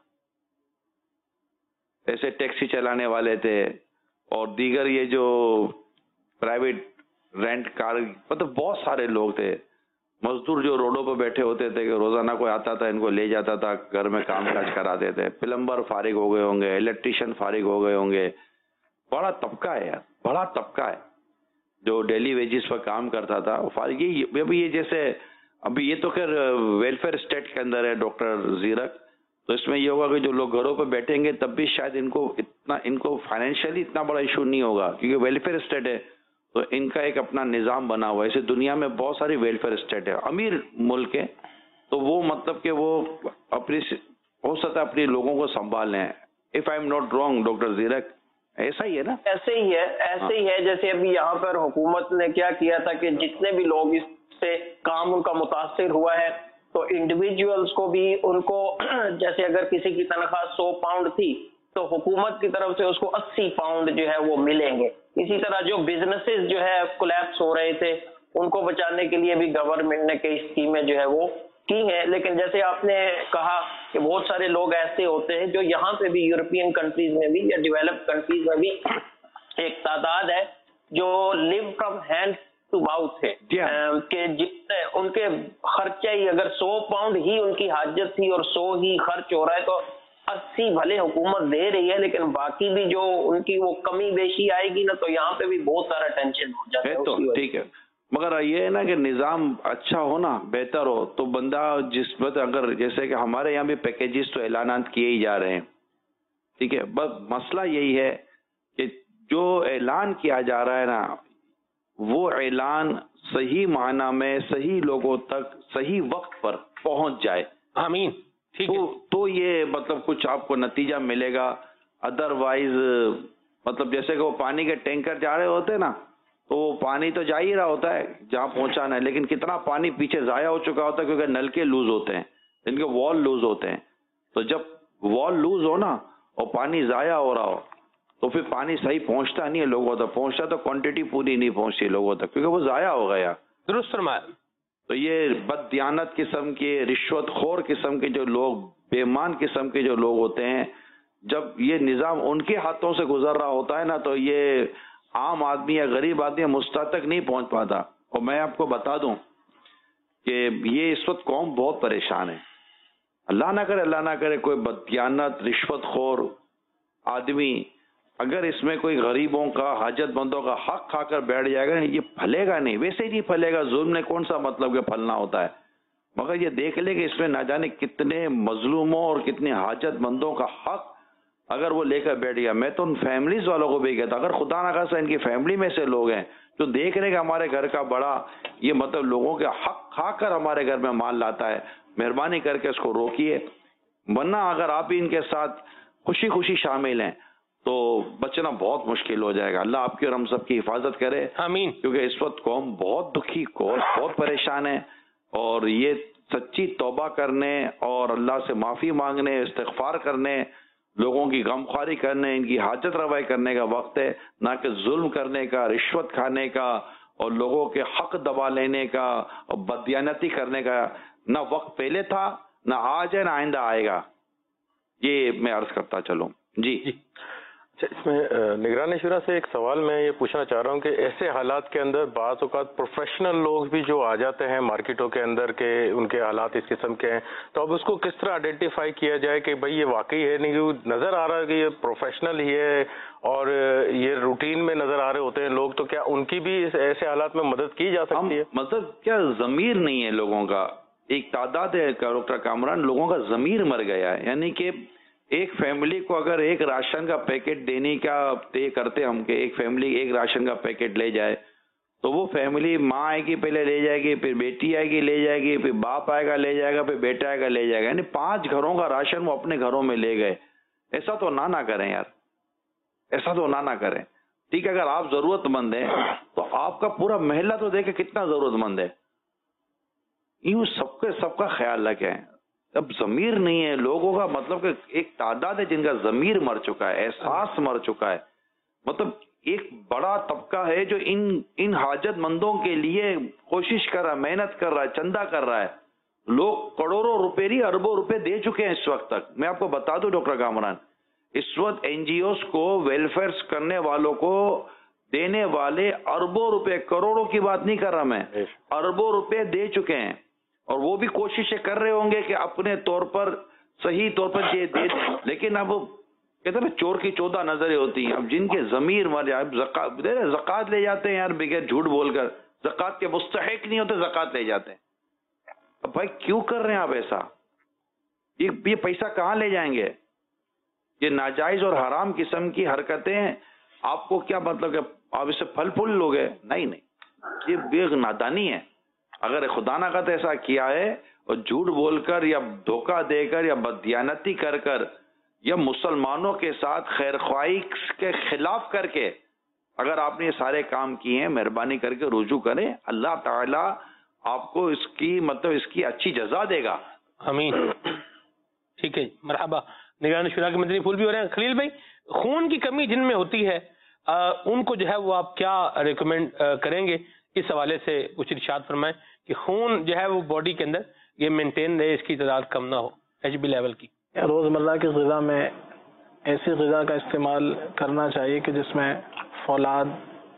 ایسے ٹیکسی چلانے والے تھے اور دیگر یہ جو پرائیویٹ رینٹ کار، مطلب بہت سارے لوگ تھے. مزدور جو روڈوں پہ بیٹھے ہوتے تھے کہ روزانہ کوئی آتا تھا ان کو لے جاتا تھا، گھر میں کام کاج کراتے تھے. پلمبر فارغ ہو گئے ہوں گے، الیکٹریشین فارغ ہو گئے ہوں گے. بڑا طبقہ ہے یار، بڑا طبقہ ہے جو ڈیلی ویجز پر کام کرتا تھا فارغ. یہ ابھی یہ جیسے ابھی یہ تو خیر ویلفیئر اسٹیٹ کے اندر ہے ڈاکٹر زیرک، تو اس میں یہ ہوگا کہ جو لوگ گھروں پہ بیٹھیں گے تب بھی شاید ان کو اتنا ان کو فائنینشلی اتنا بڑا ایشو نہیں ہوگا کیونکہ ویلفیئر اسٹیٹ ہے تو ان کا ایک اپنا نظام بنا ہوا ہے. ایسے دنیا میں بہت ساری ویلفیئر اسٹیٹ ہے، امیر ملک ہے تو وہ مطلب کہ وہ اپنی ہو سکتا ہے اپنے لوگوں کو سنبھال لیں. If I am not wrong doctor Zirak, ایسا ہی ہے نا؟ ایسے ہی ہے، ایسے ہی ہے. جیسے ابھی یہاں پر حکومت نے کیا کیا تھا کہ جتنے بھی لوگ اس سے کام ان کا متاثر ہوا ہے تو انڈیویجولز کو بھی ان کو جیسے اگر کسی کی تنخواہ سو پاؤنڈ تھی تو حکومت کی طرف سے اس کو اسی پاؤنڈ جو ہے وہ ملیں گے. اسی طرح جو بزنسز جو ہے کولیپس ہو رہے تھے ان کو بچانے کے لیے بھی گورنمنٹ نے کئی اسکیمیں جو ہے وہ کی ہیں. لیکن جیسے آپ نے کہا کہ بہت سارے لوگ ایسے ہوتے ہیں جو یہاں پہ بھی یورپین کنٹریز میں بھی یا ڈیولپ کنٹریز میں بھی ایک تعداد ہے جو live from hand to mouth ہے کہ جتنے ان کے خرچہ ہی اگر سو پاؤنڈ ہی ان کی حاجت تھی اور سو ہی خرچ ہو رہا ہے تو اسی بھلے حکومت دے رہی ہے لیکن باقی بھی جو ان کی وہ کمی بیشی آئے گی نا تو یہاں پہ بھی بہت سارا ٹینشن ہو جاتا ہے. تو ٹھیک ہے مگر یہ ہے نا کہ نظام اچھا ہو نا، بہتر ہو تو بندہ جس وقت اگر جیسے کہ ہمارے یہاں بھی پیکیجز تو اعلانات کیے ہی جا رہے ہیں، ٹھیک ہے، بس مسئلہ یہی ہے کہ جو اعلان کیا جا رہا ہے نا وہ اعلان صحیح معنی میں صحیح لوگوں تک صحیح وقت پر پہنچ جائے. آمین. ٹھیک ہے. تو یہ مطلب کچھ آپ کو نتیجہ ملے گا. ادر وائز مطلب جیسے کہ وہ پانی کے ٹینکر جا رہے ہوتے ہیں نا تو وہ پانی تو جا ہی رہا ہوتا ہے جہاں پہنچانا ہے، لیکن کتنا پانی پیچھے ضائع ہو چکا ہوتا ہے کیونکہ نلکے لوز ہوتے ہیں، ان کے وال لوز ہوتے ہیں. تو جب وال لوز ہو نا اور پانی ضائع ہو رہا ہو تو پھر پانی صحیح پہنچتا نہیں ہے لوگوں تک. پہنچتا تو کوانٹٹی پوری نہیں پہنچتی لوگوں تک کیونکہ وہ ضائع ہو گیا. درست فرمایا. تو یہ بد دیانت قسم کے، رشوت خور قسم کے جو لوگ، بے ایمان قسم کے جو لوگ ہوتے ہیں، جب یہ نظام ان کے ہاتھوں سے گزر رہا ہوتا ہے نا تو یہ عام آدمی یا غریب آدمی مستحق تک نہیں پہنچ پاتا. اور میں آپ کو بتا دوں کہ یہ اس وقت قوم بہت پریشان ہے. اللہ نہ کرے اللہ نہ کرے کوئی بد دیانت رشوت خور آدمی اگر اس میں کوئی غریبوں کا، حاجت مندوں کا حق کھا کر بیٹھ جائے گا یہ پھلے گا نہیں، ویسے ہی نہیں پھلے گا. ظلم نے کون سا مطلب کہ پھلنا ہوتا ہے، مگر یہ دیکھ لے کہ اس میں نہ جانے کتنے مظلوموں اور کتنے حاجت مندوں کا حق اگر وہ لے کر بیٹھ گیا. میں تو ان فیملیز والوں کو بھی کہتا اگر خدا نہ خاصا ان کی فیملی میں سے لوگ ہیں جو دیکھ رہے کہ ہمارے گھر کا بڑا یہ مطلب لوگوں کے حق کھا کر ہمارے گھر میں مال لاتا ہے، مہربانی کر کے اس کو روکیے. ورنہ اگر آپ بھی ان کے ساتھ خوشی خوشی شامل ہیں تو بچنا بہت مشکل ہو جائے گا. اللہ آپ کی اور ہم سب کی حفاظت کرے, آمین. کیونکہ اس وقت قوم بہت دکھی, قوم بہت پریشان ہے, اور یہ سچی توبہ کرنے اور اللہ سے معافی مانگنے, استغفار کرنے, لوگوں کی غمخواری کرنے, ان کی حاجت روائی کرنے کا وقت ہے, نہ کہ ظلم کرنے کا, رشوت کھانے کا, اور لوگوں کے حق دبا لینے کا, اور بددیانتی کرنے کا. نہ وقت پہلے تھا, نہ آج ہے, نہ آئندہ آئے گا. یہ میں عرض کرتا چلوں. جی جی اچھا, اس میں نگران شورا سے ایک سوال میں یہ پوچھنا چاہ رہا ہوں کہ ایسے حالات کے اندر بعض اوقات پروفیشنل لوگ بھی جو آ جاتے ہیں مارکیٹوں کے اندر کہ ان کے حالات اس قسم کے ہیں, تو اب اس کو کس طرح آئیڈینٹیفائی کیا جائے کہ بھائی یہ واقعی ہے, نہیں نظر آ رہا ہے کہ یہ پروفیشنل ہی ہے اور یہ روٹین میں نظر آ رہے ہوتے ہیں لوگ, تو کیا ان کی بھی ایسے حالات میں مدد کی جا سکتی ہے؟ مطلب کیا ضمیر نہیں ہے لوگوں کا, ایک تعداد ہے ڈاکٹر کامران, لوگوں کا ضمیر مر گیا ہے. یعنی کہ ایک فیملی کو اگر ایک راشن کا پیکٹ دینے کا طے کرتے ہم کہ ایک فیملی ایک راشن کا پیکٹ لے جائے, تو وہ فیملی ماں آئے گی پہلے لے جائے گی, پھر بیٹی آئے گی لے جائے گی, پھر باپ آئے گا لے جائے گا, پھر بیٹا آئے گا لے جائے گا. یعنی پانچ گھروں کا راشن وہ اپنے گھروں میں لے گئے. ایسا تو نہ نہ کریں یار, ایسا تو نہ نہ کریں. ٹھیک ہے, اگر آپ ضرورت مند ہیں تو آپ کا پورا محلہ تو دیکھے کتنا ضرورت مند ہے, یوں سب کے سب کا خیال رکھیں. اب ضمیر نہیں ہے لوگوں کا, مطلب کہ ایک تعداد ہے جن کا ضمیر مر چکا ہے, احساس مر چکا ہے. مطلب ایک بڑا طبقہ ہے جو ان ان حاجت مندوں کے لیے کوشش کر رہا ہے, محنت کر رہا ہے, چندہ کر رہا ہے. لوگ کروڑوں روپے نہیں اربوں روپے دے چکے ہیں اس وقت تک. میں آپ کو بتا دوں ڈاکٹر کامران, اس وقت این جی اوز کو, ویلفیئر کرنے والوں کو دینے والے اربوں روپے, کروڑوں کی بات نہیں کر رہا میں, اربوں روپے دے چکے ہیں. اور وہ بھی کوششیں کر رہے ہوں گے کہ اپنے طور پر صحیح طور پر یہ دے دیں. لیکن اب کہتے ہیں چور کی چودہ نظریں ہوتی ہیں. اب جن کے ضمیر مر جائے, زکات زکات لے جاتے ہیں یار بغیر جھوٹ بول کر, زکات کے مستحق نہیں ہوتے زکات لے جاتے ہیں. اب بھائی کیوں کر رہے ہیں آپ ایسا؟ یہ یہ پیسہ کہاں لے جائیں گے؟ یہ ناجائز اور حرام قسم کی حرکتیں آپ کو کیا مطلب کہ آپ اس سے پھل پھول لوگے؟ نہیں نہیں, یہ بے نادانی ہے. اگر خدا نہ خواستہ ایسا کیا ہے اور جھوٹ بول کر یا دھوکہ دے کر یا بددیانتی کر کر یا مسلمانوں کے ساتھ خیر خواہی کے خلاف کر کے اگر آپ نے یہ سارے کام کیے ہیں, مہربانی کر کے رجوع کریں. اللہ تعالیٰ آپ کو اس کی مطلب اس کی اچھی جزا دے گا. آمین. ٹھیک ہے, مرحبا. نگران شورا کے مدنی پھول بھی ہو رہے ہیں. خلیل بھائی, خون کی کمی جن میں ہوتی ہے ان کو جو ہے وہ آپ کیا ریکمینڈ کریں گے؟ اس حوالے سے کچھ ارشاد فرمائیں کہ خون جو ہے وہ باڈی کے اندر یہ مینٹین رہے, اس کی تعداد کم نہ ہو ایچ بی لیول کی. روزمرہ کی غذا میں ایسی غذا کا استعمال کرنا چاہیے کہ جس میں فولاد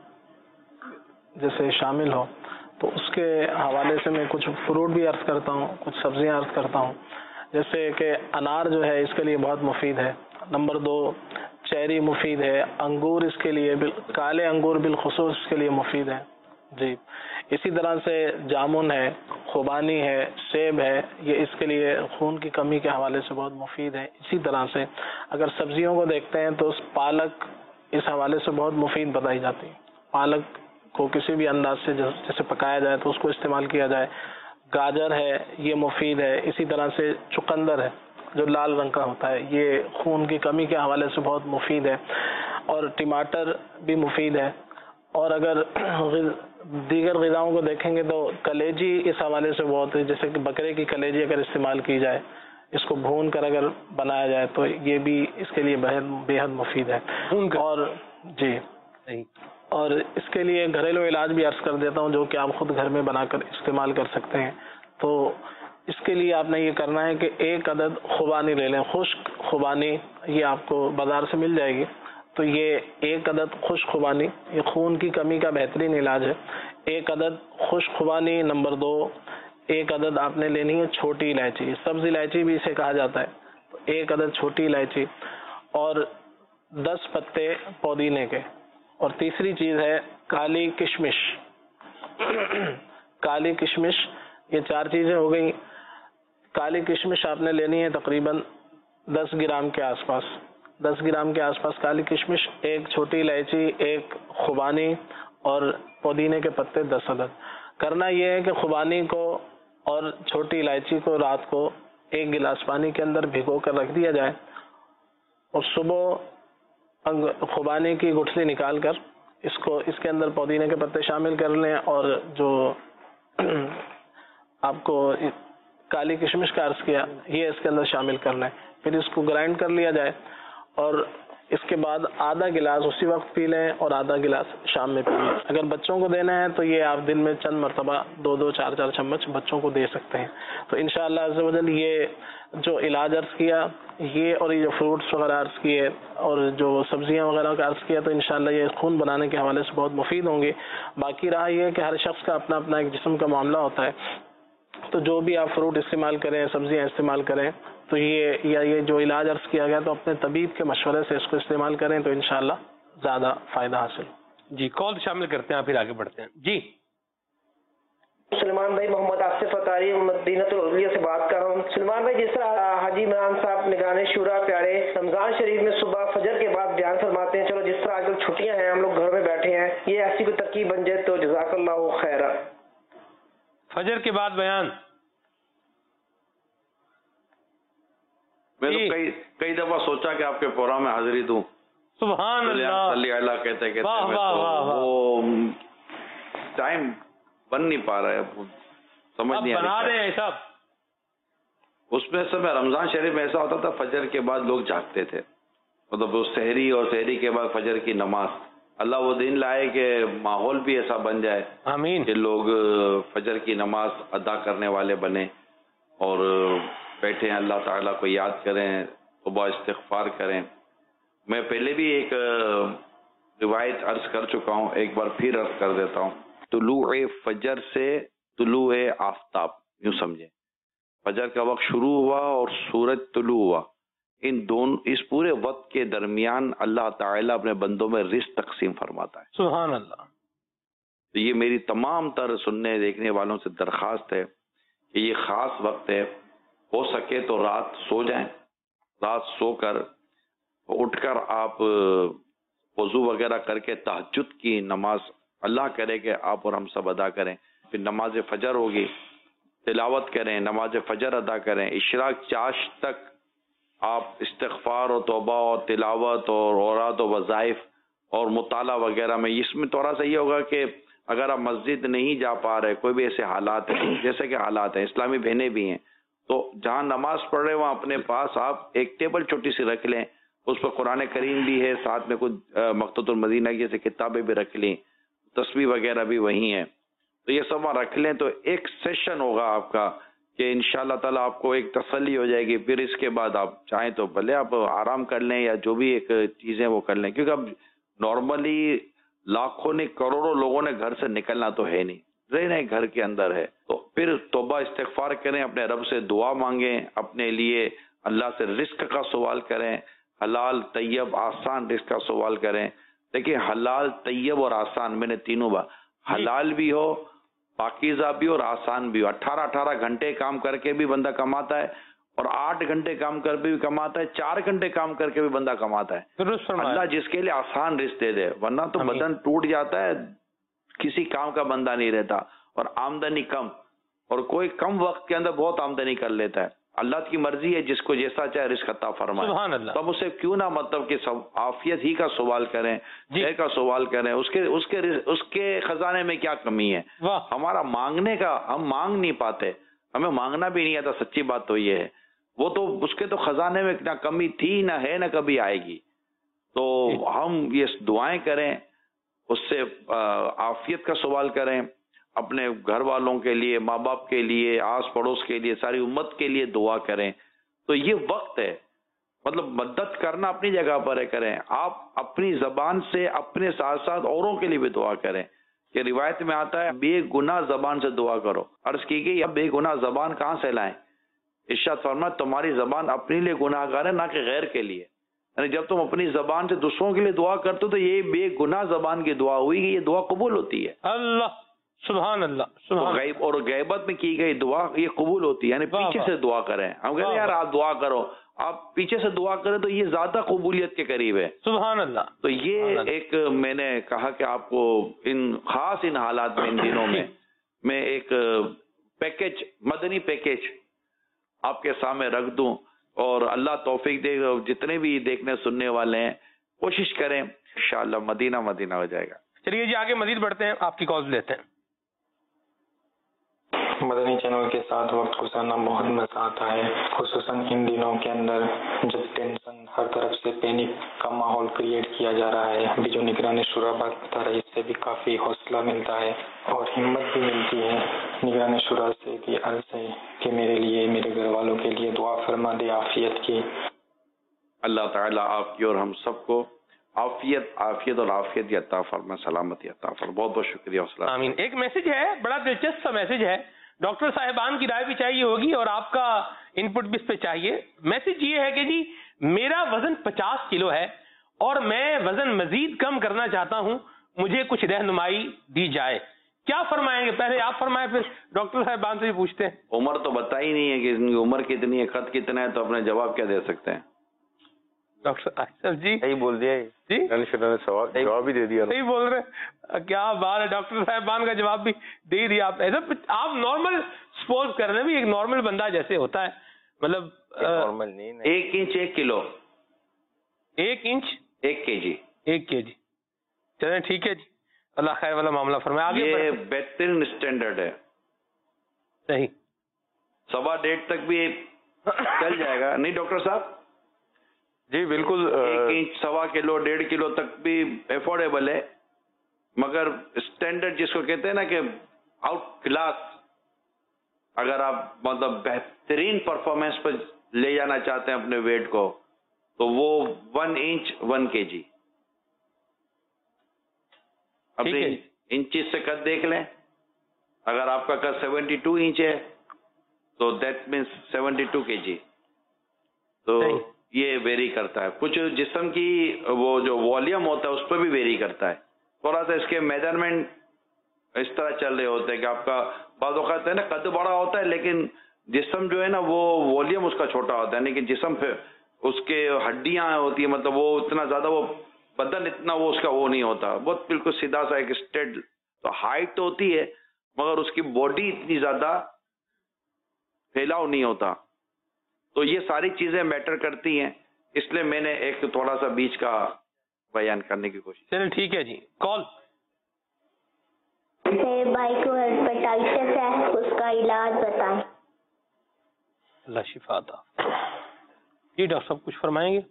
جیسے شامل ہو. تو اس کے حوالے سے میں کچھ فروٹ بھی عرض کرتا ہوں, کچھ سبزیاں عرض کرتا ہوں. جیسے کہ انار جو ہے اس کے لیے بہت مفید ہے. نمبر دو, چیری مفید ہے. انگور اس کے لیے, کالے انگور بالخصوص اس کے لیے مفید ہے. جی, اسی طرح سے جامن ہے, خوبانی ہے, سیب ہے, یہ اس کے لیے خون کی کمی کے حوالے سے بہت مفید ہے. اسی طرح سے اگر سبزیوں کو دیکھتے ہیں تو پالک اس حوالے سے بہت مفید بتائی جاتی ہے. پالک کو کسی بھی انداز سے جیسے پکایا جائے تو اس کو استعمال کیا جائے. گاجر ہے, یہ مفید ہے. اسی طرح سے چقندر ہے جو لال رنگ کا ہوتا ہے, یہ خون کی کمی کے حوالے سے بہت مفید ہے. اور ٹماٹر بھی مفید ہے. اور اگر دیگر غذاؤں کو دیکھیں گے تو کلیجی اس حوالے سے بہت ہے, جیسے کہ بکرے کی کلیجی اگر استعمال کی جائے, اس کو بھون کر اگر بنایا جائے تو یہ بھی اس کے لیے بے حد مفید ہے. اور جی اور اس کے لیے گھریلو علاج بھی عرض کر دیتا ہوں جو کہ آپ خود گھر میں بنا کر استعمال کر سکتے ہیں. تو اس کے لیے آپ نے یہ کرنا ہے کہ ایک عدد خوبانی لے لیں, خشک خوبانی, یہ آپ کو بازار سے مل جائے گی. تو یہ ایک عدد خشک خوبانی یہ خون کی کمی کا بہترین علاج ہے. ایک عدد خشک خوبانی. نمبر دو, ایک عدد آپ نے لینی ہے چھوٹی الائچی, سبز الائچی بھی اسے کہا جاتا ہے. تو ایک عدد چھوٹی الائچی اور دس پتے پودینے کے. اور تیسری چیز ہے کالی کشمش. کالی کشمش, یہ چار چیزیں ہو گئی. کالی کشمش آپ نے لینی ہے تقریباً دس گرام کے آس پاس, دس گرام کے آس پاس کالی کشمش, ایک چھوٹی الائچی, ایک خوبانی اور پودینے کے پتے دس عدد. کرنا یہ ہے کہ خوبانی کو اور چھوٹی الائچی کو رات کو ایک گلاس پانی کے اندر بھگو کر رکھ دیا جائے, اور صبح खुबानी की गुठली निकाल कर इसको इसके अंदर पुदीने के पत्ते शामिल कर लें और जो आपको काली किशमिश का अर्ज किया ये इसके अंदर शामिल कर लें, फिर इसको ग्राइंड कर लिया जाए और इसके बाद आधा गिलास उसी वक्त पी लें और आधा गिलास शाम में पी लें। अगर बच्चों को देना है तो ये आप दिन में चंद मरतबा दो दो चार चार चम्मच बच्चों को दे सकते हैं। तो इंशाअल्लाह अज़्ज़ व जल ये जो इलाज अर्ज किया ये और ये जो फ्रूट्स वगैरह अर्ज किए और जो सब्जियां वगैरह का अर्ज किया तो इंशाअल्लाह ये खून बनाने के हवाले से बहुत मुफीद होंगे। बाकी रहा ये कि हर शख्स का अपना अपना एक जिस्म का मामला होता है, तो जो भी आप फ्रूट इस्तेमाल करें, सब्जियां इस्तेमाल करें, तो ये या ये जो इलाज अर्ज किया गया तो अपने तबीब के मशवरे से इसको इस्तेमाल करें तो इंशाअल्लाह ज़्यादा फ़ायदा हासिल। जी, कॉल शामिल करते हैं, फिर आगे बढ़ते हैं। जी सलमान भाई, मोहम्मद आसिफ अतारी मदीनतुल उलिया से बात कर रहा हूँ। सलमान भाई, जिस तरह हाजी इमरान साहब निगाने शुरा प्यारे रमजान शरीफ में सुबह फजर के बाद बयान फरमाते हैं, चलो जिस तरह आजकल छुट्टियां हैं हम लोग घर में बैठे हैं, ये ऐसी कोई तरकीब बन जाए तो जज़ाकल्लाहु खैरा। फजर के बाद बयान मैं तो कई कई दफा सोचा कि आपके प्रोग्राम में हाजिरी दूं। सुभान अल्लाह कहते कहते वाह, मैं वाह, तो वाह, वाह। वो टाइम बन नहीं पा रहा है, समझ अब नहीं आ बना रही रहे हैं सब। उसमें समय रमजान शरीफ में ऐसा होता था फजर के बाद लोग जागते थे, मतलब वो सहरी और सहरी के बाद फजर की नमाज। अल्लाह वो दिन लाए कि माहौल भी ऐसा बन जाए आमीन कि लोग फजर की नमाज अदा करने वाले बने और बैठे अल्लाह ताला को याद करें, तौबा इस्तिग़फ़ार करें। मैं पहले भी एक रिवायत अर्ज कर चुका हूँ, एक बार फिर अर्ज कर देता हूँ। तुलूए फजर से तुलूए आफ्ताब, यूँ समझे फजर का वक्त शुरू हुआ और सूरज तुलू हुआ, इन दोनों इस पूरे वक्त के दरमियान अल्लाह ताला अपने बंदों में रिज़्क़ तकसीम फरमाता है। सुभान अल्लाह। तो ये मेरी तमाम तर सुनने देखने वालों से दरख्वास्त है कि ये ख़ास वक्त है, हो सके तो रात सो जाएं, रात सोकर उठकर आप वज़ू वगैरह करके तहज्जुद की नमाज अल्लाह करे कि आप और हम सब अदा करें। फिर नमाज फजर होगी, तिलावत करें, नमाज फजर अदा करें, इशराक चाश तक आप इस्तिग़फ़ार और तौबा और तिलावत और औरात और वज़ाइफ और मुताला वगैरह में। इसमें थोड़ा सा ये होगा कि अगर आप मस्जिद नहीं जा पा रहे, कोई भी ऐसे हालात हैं जैसे कि हालात हैं, इस्लामी बहनें भी हैं, तो जहाँ नमाज पढ़ रहे वहाँ अपने पास आप एक टेबल छोटी सी रख लें, उस पर कुरान करीम भी है, साथ में कुछ मकतूतुल मदीना की जैसे किताबें भी रख लें, तस्वीर वगैरह भी वही हैं, तो ये सब वहाँ रख लें। तो एक सेशन होगा आपका कि इंशाअल्लाह ताला आपको एक तसल्ली हो जाएगी। फिर इसके बाद आप चाहें तो भले आप आराम कर लें या जो भी एक चीज़ें वो कर लें, क्योंकि अब नॉर्मली लाखों ने करोड़ों लोगों ने घर से निकलना तो है नहीं, रहना घर के अंदर है। तो फिर तौबा इस्तिग़फ़ार करें, अपने रब से दुआ मांगें, अपने लिए अल्लाह से रिज़्क़ का सवाल करें, हलाल तैयब आसान रिज़्क़ का सवाल करें। देखिए हलाल तैयब और आसान, मैंने तीनों बार, हलाल भी हो, पाकीज़ा भी और आसान भी हो। अठारह अठारह घंटे काम करके भी बंदा कमाता है और आठ घंटे काम कर भी कमाता है, चार घंटे काम करके भी बंदा कमाता है। अल्लाह जिसके लिए आसान रिज़्क़ दे दे, वरना तो बदन टूट जाता है, किसी काम का बंदा नहीं रहता और आमदनी कम, और कोई कम वक्त के अंदर बहुत आमदनी कर लेता है। अल्लाह की मर्जी है, जिसको जैसा चाहे रिज़्क़ अता फरमाए। तो हम उससे क्यों ना मतलब कि सब आफियत ही का सवाल करें, जय का सवाल करें, उसके उसके उसके खजाने में क्या कमी है। हमारा मांगने का, हम मांग नहीं पाते, हमें मांगना भी नहीं आता, सच्ची बात तो ये है। वो तो उसके तो खजाने में ना कमी थी, ना है, ना कभी आएगी। तो हम ये दुआएं करें, उससे आफियत का सवाल करें, अपने घर वालों के लिए, माँ बाप के लिए, आस पड़ोस के लिए, सारी उम्मत के लिए दुआ करें। तो ये वक्त है, मतलब मदद करना अपनी जगह पर है, करें आप अपनी जबान से, अपने साथ साथ औरों के लिए भी दुआ करें। कि रिवायत में आता है बेगुनाह जबान से दुआ करो। अर्ज की गई अब बेगुनाह जबान कहाँ से लाएं? इरशाद फरमाया तुम्हारी जबान अपने लिए गुनाहगार है, ना कि गैर के लिए। यानी जब तुम अपनी जबान से दूसरों के लिए दुआ करते हो तो ये बेगुनाह जबान की दुआ हुई, ये दुआ कबूल होती है। अल्लाह सुभान अल्लाह सुभान। तो गैब और गैबत में की गई दुआ ये कबूल होती है। यानी पीछे से दुआ करें, हम कहते हैं यार आप दुआ करो, आप पीछे से दुआ करें तो ये ज्यादा कबूलियत के करीब है। सुभान अल्लाह। तो ये एक मैंने कहा कि आपको इन खास इन हालात में, इन दिनों में मैं एक पैकेज, मदनी पैकेज आपके सामने रख दूं और अल्लाह तौफीक दे, जितने भी देखने सुनने वाले हैं کوشش کریں انشاءاللہ مدینہ مدینہ ہو جائے گا. چلیے جی آگے مزید بڑھتے ہیں, آپ کی کالز لیتے ہیں. مدنی چینل کے ساتھ وقت گزارنا بہت مزہ آتا ہے, خصوصاً ان دنوں کے اندر جب ٹینشن ہر طرف سے پینک کا ماحول کریٹ کیا جا رہا ہے. ابھی جو نگران شورا بات بتا رہی اس سے بھی کافی حوصلہ ملتا ہے اور ہمت بھی ملتی ہے. نگران شورا سے بھی عرض ہے کہ میرے لیے, میرے گھر والوں کے لیے دعا فرما دے عافیت کی. اللہ تعالیٰ آپ کی اور ہم سب کو عافیت عافیت اور عافیت عطا فرما, سلامتی عطا فرما. بہت بہت شکریہ. آمین. ایک میسج ہے, بڑا دلچسپ سا میسج ہے, ڈاکٹر صاحبان کی رائے بھی چاہیے ہوگی اور آپ کا ان پٹ بھی اس پہ چاہیے. میسج یہ ہے کہ جی میرا وزن پچاس کلو ہے اور میں وزن مزید کم کرنا چاہتا ہوں, مجھے کچھ رہنمائی دی جائے. کیا فرمائیں گے؟ پہلے آپ فرمائیں پھر ڈاکٹر صاحبان سے بھی پوچھتے ہیں. عمر تو بتا ہی نہیں ہے کہ ان کی عمر کتنی ہے, قد کتنا ہے, تو اپنے جواب کیا دے سکتے ہیں؟ ڈاکٹر صاحب جی صحیح بول دیا جی, جواب بھی دے دیا, صحیح بول رہے ہیں. کیا بات ہے, ڈاکٹر صاحبان کا جواب بھی دے دیا آپ. ایسا آپ نارمل سپوز کر رہے ہیں, بھی ایک نارمل بندہ جیسے ہوتا ہے, مطلب نارمل نہیں, ایک انچ ایک کلو, ایک انچ ایک کے جی, ایک کے جی. چلیں ٹھیک ہے جی, اللہ خیر والا معاملہ فرمائے. آگے یہ بہترین اسٹینڈرڈ ہے. صحیح, سوا ڈیڑھ تک بھی چل جائے گا نہیں ڈاکٹر صاحب؟ جی بالکل, ایک انچ سوا کلو ڈیڑھ کلو تک بھی افورڈیبل ہے, مگر اسٹینڈرڈ جس کو کہتے ہیں نا کہ آؤٹ کلاس, اگر آپ مطلب بہترین پرفارمنس پر لے جانا چاہتے ہیں اپنے ویٹ کو, تو وہ ون انچ ون کے جی. اپنی انچز سے قد دیکھ لیں, اگر آپ کا قد سیونٹی ٹو انچ ہے تو دیٹ مینس سیونٹی ٹو کے جی. تو یہ ویری کرتا ہے. کچھ جسم کی وہ جو والیوم ہوتا ہے اس پہ بھی ویری کرتا ہے. تھوڑا سا اس کے میجرمنٹ اس طرح چل رہے ہوتے ہیں کہ آپ کا بعض اوقات ہے نا قد بڑا ہوتا ہے لیکن جسم جو ہے نا وہ والیوم اس کا چھوٹا ہوتا ہے, یعنی کہ جسم پہ اس کے ہڈیاں ہوتی ہیں, مطلب وہ اتنا زیادہ وہ بدن اتنا وہ اس کا وہ نہیں ہوتا, بہت بالکل سیدھا سا ایک اسٹیٹ. تو ہائٹ تو ہوتی ہے مگر اس کی باڈی اتنی زیادہ پھیلاؤ نہیں ہوتا. تو یہ ساری چیزیں میٹر کرتی ہیں, اس لیے میں نے ایک تھوڑا سا بیچ کا بیان کرنے کی کوشش. چلیں ٹھیک ہے جی. کال میرے بھائی کو ہیپاٹائٹس ہے, اس کا علاج بتائیں. اللہ شفا عطا. جی ڈاکٹر صاحب کچھ فرمائیں گے؟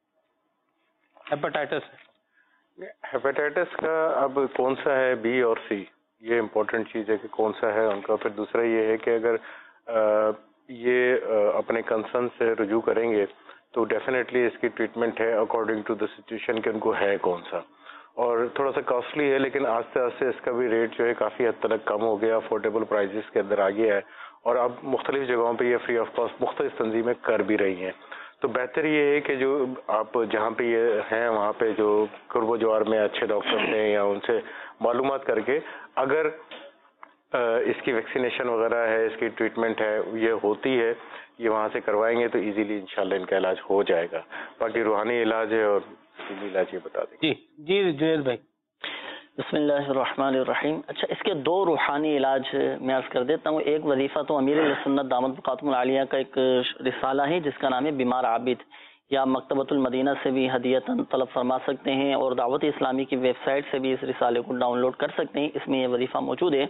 ہیپاٹائٹس ہیپاٹائٹس کا اب کون سا ہے, بی اور سی, یہ امپورٹنٹ چیز ہے کہ کون سا ہے ان کا. پھر دوسرا یہ ہے کہ اگر یہ اپنے کنسرن سے رجوع کریں گے تو ڈیفینیٹلی اس کی ٹریٹمنٹ ہے اکارڈنگ ٹو دا سچویشن کہ ان کو ہے کون سا, اور تھوڑا سا کاسٹلی ہے لیکن آہستہ آہستہ اس کا بھی ریٹ جو ہے کافی حد تک کم ہو گیا, افورڈیبل پرائزز کے اندر آ گیا ہے, اور اب مختلف جگہوں پہ یہ فری آف کاسٹ مختلف تنظیمیں کر بھی رہی ہیں. تو بہتر یہ ہے کہ جو آپ جہاں پہ یہ ہیں وہاں پہ جو قرب و جوار میں اچھے ڈاکٹر ہیں یا ان سے معلومات کر کے اگر اس کی ویکسینیشن وغیرہ ہے, اس کی ٹریٹمنٹ ہے, یہ ہوتی ہے, یہ وہاں سے کروائیں گے تو ایزیلی انشاءاللہ ان کا علاج ہو جائے گا. باقی روحانی علاج ہے اور طبی علاج یہ بتا دیں. جی جی جنید بھائی. بسم اللہ الرحمن الرحیم. اچھا, اس کے دو روحانی علاج میں عرض کر دیتا ہوں. ایک وظیفہ تو امیر اہل سنت دامت بقاتم العالیہ کا ایک رسالہ ہے جس کا نام ہے بیمار عابد, یا مکتبۃ المدینہ سے بھی ہدیتاً طلب فرما سکتے ہیں, اور دعوت اسلامی کی ویب سائٹ سے بھی اس رسالے کو ڈاؤن لوڈ کر سکتے ہیں. اس میں یہ وظیفہ موجود ہے.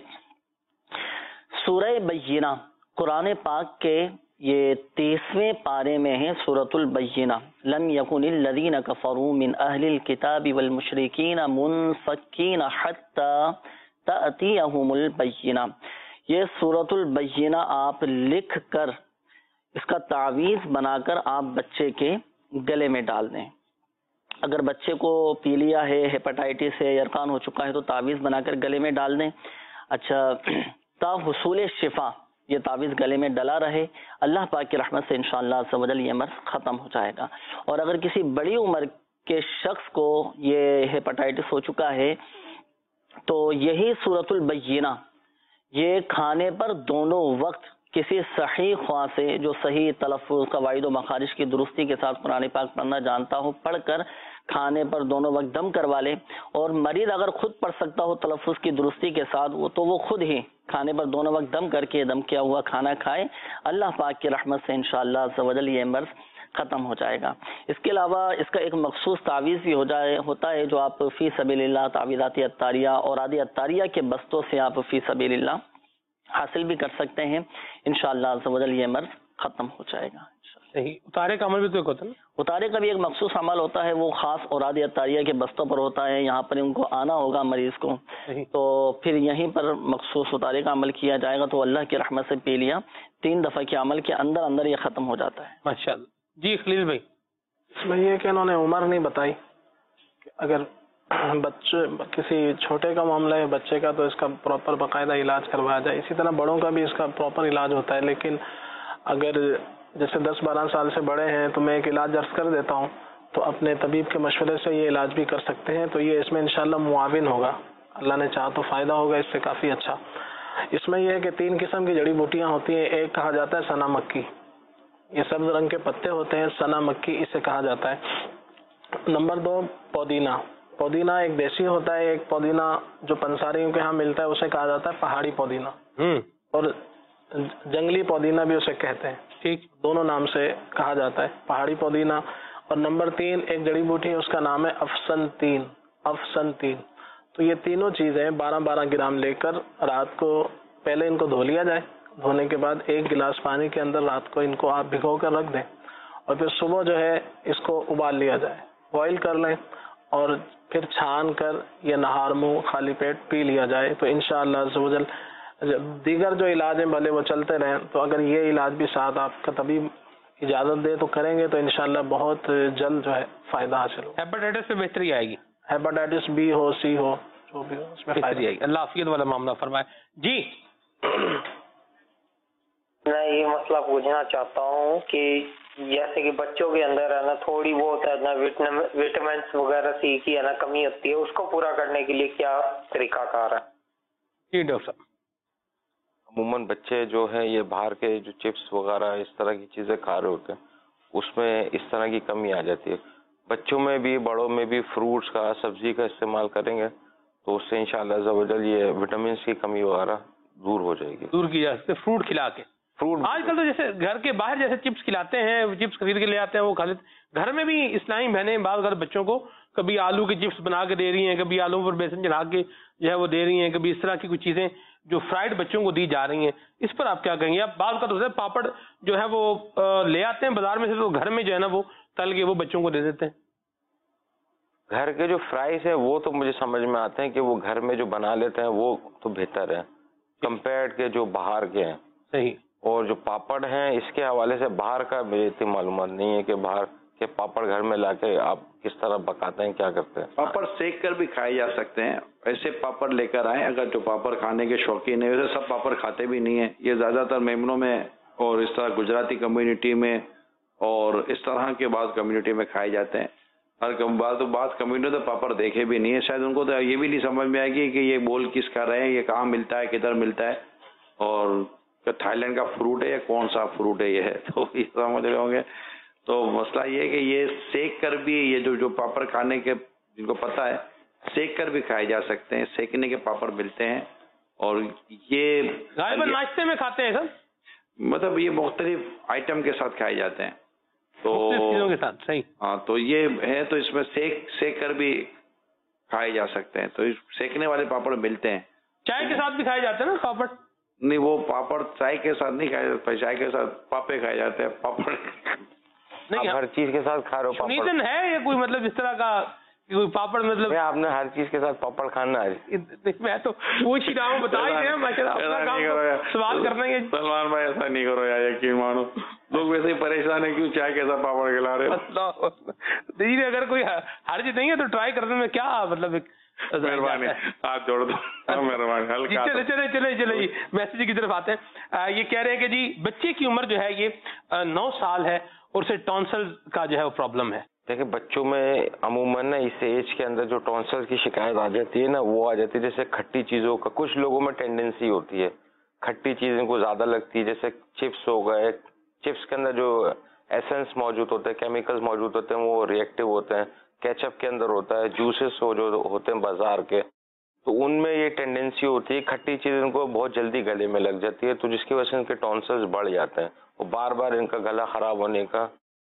سورہ بینہ قرآن پاک کے یہ تیسویں پارے میں ہے, سورۃ البینہ. لم یکن الذین کفروا من اہل الکتاب والمشرکین منفکین حتی تأتیہم البینہ. یہ سورۃ البینہ آپ لکھ کر اس کا تعویذ بنا کر آپ بچے کے گلے میں ڈال دیں. اگر بچے کو پیلیا ہے, ہیپاٹائٹس ہے, یرقان ہو چکا ہے تو تعویذ بنا کر گلے میں ڈال دیں. اچھا, تا حصول شفا یہ تعویذ گلے میں ڈلا رہے, اللہ پاک کی رحمت سے انشاءاللہ عز و جل یہ مرض ختم ہو جائے گا. اور اگر کسی بڑی عمر کے شخص کو یہ ہیپاٹائٹس ہو چکا ہے تو یہی سورۃ البینہ یہ کھانے پر دونوں وقت کسی صحیح خواہ سے جو صحیح تلفظ قواعد و مخارج کی درستی کے ساتھ قرآن پاک پڑھنا جانتا ہو پڑھ کر کھانے پر دونوں وقت دم کروا لے. اور مریض اگر خود پڑھ سکتا ہو تلفظ کی درستی کے ساتھ وہ تو وہ خود ہی کھانے پر دونوں وقت دم کر کے دم کیا ہوا کھانا کھائے. اللہ پاک کی رحمت سے انشاءاللہ عز و جل یہ مرض ختم ہو جائے گا۔ اس کے علاوہ اس کا ایک مخصوص تعویذ بھی ہو جائے ہوتا ہے جو آپ فی سبیل اللہ تعویذات عطاریہ اور آدی عطاریہ کے بستوں سے آپ فی سبیل اللہ حاصل بھی کر سکتے ہیں۔ انشاءاللہ عز و جل یہ مرض ختم ہو جائے گا۔ صحیح۔ اتارے کا عمل بھی تو ایک ہوتا ہے نا؟ اتارے کا بھی ایک مخصوص عمل ہوتا ہے، وہ خاص اوراد عطاریہ کے بستوں پر ہوتا ہے، یہاں پر ان کو آنا ہوگا مریض کو، تو پھر یہیں پر مخصوص اتارے کا عمل کیا جائے گا، تو اللہ کی رحمت سے پی لیا، تین دفعہ کے عمل کے اندر اندر یہ ختم ہو جاتا ہے۔ ماشاءاللہ۔ جی خلیل بھائی، اس میں یہ کہ انہوں نے عمر نہیں بتائی کہ اگر بچے کسی چھوٹے کا معاملہ ہے بچے کا تو اس کا پراپر باقاعدہ علاج کروایا جائے، اسی طرح بڑوں کا بھی اس کا پراپر علاج ہوتا ہے، لیکن اگر جیسے دس بارہ سال سے بڑے ہیں تو میں ایک علاج عرض کر دیتا ہوں، تو اپنے طبیب کے مشورے سے یہ علاج بھی کر سکتے ہیں، تو یہ اس میں انشاءاللہ معاون ہوگا، اللہ نے چاہا تو فائدہ ہوگا اس سے کافی اچھا۔ اس میں یہ ہے کہ تین قسم کی جڑی بوٹیاں ہوتی ہیں، ایک کہا جاتا ہے سنا مکی، یہ سبز رنگ کے پتے ہوتے ہیں، سنا مکی اسے کہا جاتا ہے۔ نمبر دو پودینہ، پودینہ ایک دیسی ہوتا ہے، ایک پودینہ جو پنساریوں کے ہاں ملتا ہے اسے کہا جاتا ہے پہاڑی پودینہ، اور جنگلی پودینہ بھی اسے کہتے ہیں، ٹھیک، دونوں نام سے کہا جاتا ہے پہاڑی پودینہ۔ اور نمبر تین ایک جڑی بوٹی ہے، اس کا نام ہے افسن تین، افسن تین۔ تو یہ تینوں چیزیں بارہ بارہ گرام لے کر رات کو پہلے ان کو دھو لیا جائے، دھونے کے بعد ایک گلاس پانی کے اندر رات کو ان کو آپ بھگو کر رکھ دیں، اور پھر صبح جو ہے اس کو ابال لیا جائے، بوائل کر لیں، اور پھر چھان کر یہ نہار منہ خالی پیٹ پی لیا جائے، تو انشاءاللہ عز و جل دیگر جو علاج ہیں بھلے وہ چلتے رہیں، تو اگر یہ علاج بھی ساتھ آپ کا طبیب اجازت دے تو کریں گے تو انشاءاللہ بہت جلد جو ہے فائدہ حاصل ہوگا۔ ہیپاٹائٹس میں بہتری آئے گی، ہیپاٹائٹس بی ہو سی ہو جو بھی ہو اس میں بہتری آئے گی۔ اللہ عافیت والا معاملہ فرمائے۔ جی میں یہ مسئلہ پوچھنا چاہتا ہوں کہ جیسے کہ بچوں کے اندر ہے نا تھوڑی بہت ہے نا وٹامنس وغیرہ سی کی ہے نا کمی ہوتی ہے، اس کو پورا کرنے کے لیے کیا طریقہ کار ہے؟ جی ڈاکٹر صاحب، عموماً بچے جو ہیں یہ باہر کے جو چپس وغیرہ اس طرح کی چیزیں کھا رہے ہوتے ہیں، اس میں اس طرح کی کمی آ جاتی ہے۔ بچوں میں بھی بڑوں میں بھی فروٹس کا سبزی کا استعمال کریں گے تو اس سے انشاءاللہ عز و جل یہ وٹامنس کی کمی وغیرہ دور ہو جائے گی، دور کی جا سکتے فروٹ کھلا کے۔ فروٹ آج کل تو جیسے گھر کے باہر جیسے چپس کھلاتے ہیں، چپس خرید کے لے آتے ہیں وہ کھا لیتے، گھر میں بھی اسلامی بہنیں بعض گھر بچوں کو کبھی آلو کے چپس بنا کے دے رہی ہیں، کبھی آلو پر بیسن چڑھا کے جو ہے وہ دے رہی ہیں، کبھی اس طرح کی کچھ چیزیں جو فرائیڈ بچوں کو دی جا رہی ہیں، اس پر آپ کیا کہیں گے؟ آپ بعض کا تو ہے پاپڑ جو ہے وہ لے آتے ہیں بازار میں سے، تو گھر میں جو ہے نا وہ تل کے وہ بچوں کو دے دیتے ہیں۔ گھر کے جو فرائز ہیں وہ تو مجھے سمجھ میں آتے ہیں کہ وہ گھر میں جو بنا لیتے ہیں وہ تو بہتر ہے کمپیئرڈ کے جو باہر کے ہیں۔ صحیح۔ اور جو پاپڑ ہیں اس کے حوالے سے باہر کا مجھے اتنی معلومات نہیں ہے کہ باہر کے پاپڑ گھر میں لا کے آپ کس طرح پکاتے ہیں، کیا کرتے ہیں۔ پاپڑ سیک کر بھی کھائے جا سکتے ہیں، ایسے پاپڑ لے کر آئیں اگر جو پاپڑ کھانے کے شوقین ہیں، ویسے سب پاپڑ کھاتے بھی نہیں ہیں، یہ زیادہ تر میمنوں میں اور اس طرح گجراتی کمیونٹی میں اور اس طرح کے بعض کمیونٹی میں کھائے جاتے ہیں۔ ہر بعض بعض کمیونٹی تو پاپڑ دیکھے بھی نہیں ہے، شاید ان کو تو یہ بھی نہیں سمجھ میں آئے گی کہ یہ بول کس کا رہے ہیں، یہ کہاں ملتا ہے، کدھر ملتا ہے، اور تھائی لینڈ کا فروٹ ہے یا کون سا فروٹ ہے یہ ہے، تو یہ سمجھ رہے ہوں گے۔ تو مسئلہ یہ ہے کہ یہ سیک کر بھی یہ جو جو پاپڑ کھانے کے جن کو پتہ ہے سیک کر بھی کھائے جا سکتے ہیں، سیکنے کے پاپڑ ملتے ہیں، اور یہ غالباً ناشتے میں کھاتے ہیں سر، مطلب یہ مختلف آئٹم کے ساتھ کھائے جاتے ہیں، تو چیزوں کے ساتھ۔ صحیح۔ ہاں تو یہ ہے، تو اس میں سیک سیک کر بھی کھائے جا سکتے ہیں، تو سیکنے والے پاپڑ ملتے ہیں۔ چائے کے ساتھ بھی کھائے جاتے ہیں نا پاپڑ؟ نہیں، وہ پاپڑ چائے کے ساتھ نہیں کھائے جاتے، چائے کے ساتھ پاپے کھائے جاتے ہیں، پاپڑ نہیں ہر چیز کے ساتھ کھا رہے ہو پاپڑ ہے یا کوئی مطلب اس طرح کا کوئی پاپڑ مطلب آپ نے ہر چیز کے ساتھ پاپڑ کھانا ہے؟ میں تو پوچھ ہی رہا ہوں، بتا ہی رہے ہیں، سوال کرنے کے۔ سلمان بھائی ایسا نہیں کرو یار، یقین مانو لوگ ویسے ہی پریشان ہیں، کیوں چائے کے ساتھ پاپڑ کھلا رہے ہو؟ دیجیے اگر کوئی حرج نہیں ہے تو ٹرائی کرنے میں کیا مطلب، مہربانی ہاتھ جوڑ دو، مہربانی ہلکا۔ چلے چلے چلے چلے جی میسج کی طرف آتے ہیں۔ یہ کہہ رہے ہیں کہ جی بچے کی عمر جو ہے یہ نو سال ہے اور اسے ٹونسل کا جو ہے وہ پرابلم ہے۔ دیکھیں بچوں میں عموماً نا اس ایج کے اندر جو ٹونسل کی شکایت آ جاتی ہے نا وہ آ جاتی ہے جیسے کھٹی چیزوں کا، کچھ لوگوں میں ٹینڈنسی ہوتی ہے کھٹی چیزیں کو زیادہ لگتی ہے، جیسے چپس ہو گئے، چپس کے اندر جو ایسنس موجود ہوتے ہیں، کیمیکلز موجود ہوتے ہیں وہ ری ایکٹیو ہوتے ہیں، کیچپ کے اندر ہوتا ہے، جوسز ہو جو ہوتے ہیں بازار کے، تو ان میں یہ ٹینڈنسی ہوتی ہے کھٹی چیزیں ان کو بہت جلدی گلے میں لگ جاتی ہے، تو جس کی وجہ سے ان کے ٹونسلز بڑھ جاتے ہیں اور بار بار ان کا گلا خراب ہونے کا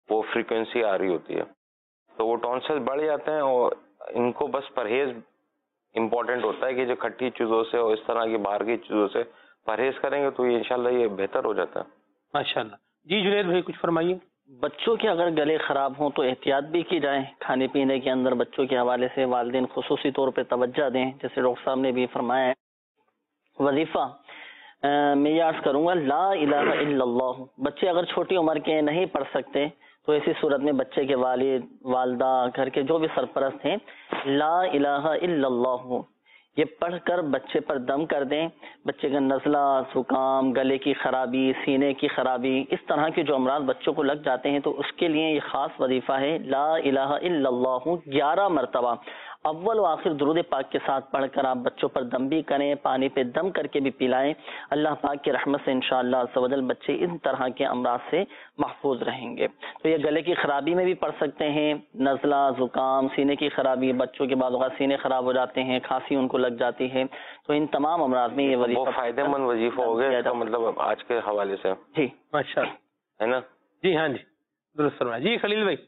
وہ فریکوینسی آ رہی ہوتی ہے، تو وہ ٹونسل بڑھ جاتے ہیں، اور ان کو بس پرہیز امپورٹنٹ ہوتا ہے کہ جو کھٹی چیزوں سے اور اس طرح کی باہر کی چیزوں سے پرہیز کریں گے تو یہ انشاءاللہ یہ بہتر ہو جاتا ہے. ماشاءاللہ. جی جنید بھائی کچھ فرمائیے. بچوں کے اگر گلے خراب ہوں تو احتیاط بھی کی جائے کھانے پینے کے اندر. بچوں کے حوالے سے والدین خصوصی طور پہ توجہ دیں، جیسے ڈاکٹر صاحب نے بھی فرمایا ہے. وظیفہ میں یہ عرض کروں گا لا الہ الا اللہ. بچے اگر چھوٹی عمر کے نہیں پڑھ سکتے تو ایسی صورت میں بچے کے والد والدہ گھر کے جو بھی سرپرست ہیں لا الہ الا اللہ یہ پڑھ کر بچے پر دم کر دیں. بچے کا نزلہ، زکام، گلے کی خرابی، سینے کی خرابی، اس طرح کے جو امراض بچوں کو لگ جاتے ہیں تو اس کے لیے یہ خاص وظیفہ ہے لا الہ الا اللہ گیارہ مرتبہ اول و آخر درود پاک کے ساتھ پڑھ کر آپ بچوں پر دم بھی کریں، پانی پہ دم کر کے بھی پلائیں. اللہ پاک کی رحمت سے انشاءاللہ عز و جل بچے ان طرح کے امراض سے محفوظ رہیں گے. تو یہ گلے کی خرابی میں بھی پڑھ سکتے ہیں، نزلہ، زکام، سینے کی خرابی، بچوں کے بعض اوقات سینے خراب ہو جاتے ہیں، کھانسی ان کو لگ جاتی ہے، تو ان تمام امراض میں یہ وظیفہ فائدہ مند وظیفہ ہو گیا اس کا مطلب آج کے حوالے سے. جی ماشاء ہے نا. جی ہاں جی درست فرمایا. جی خلیل بھائی.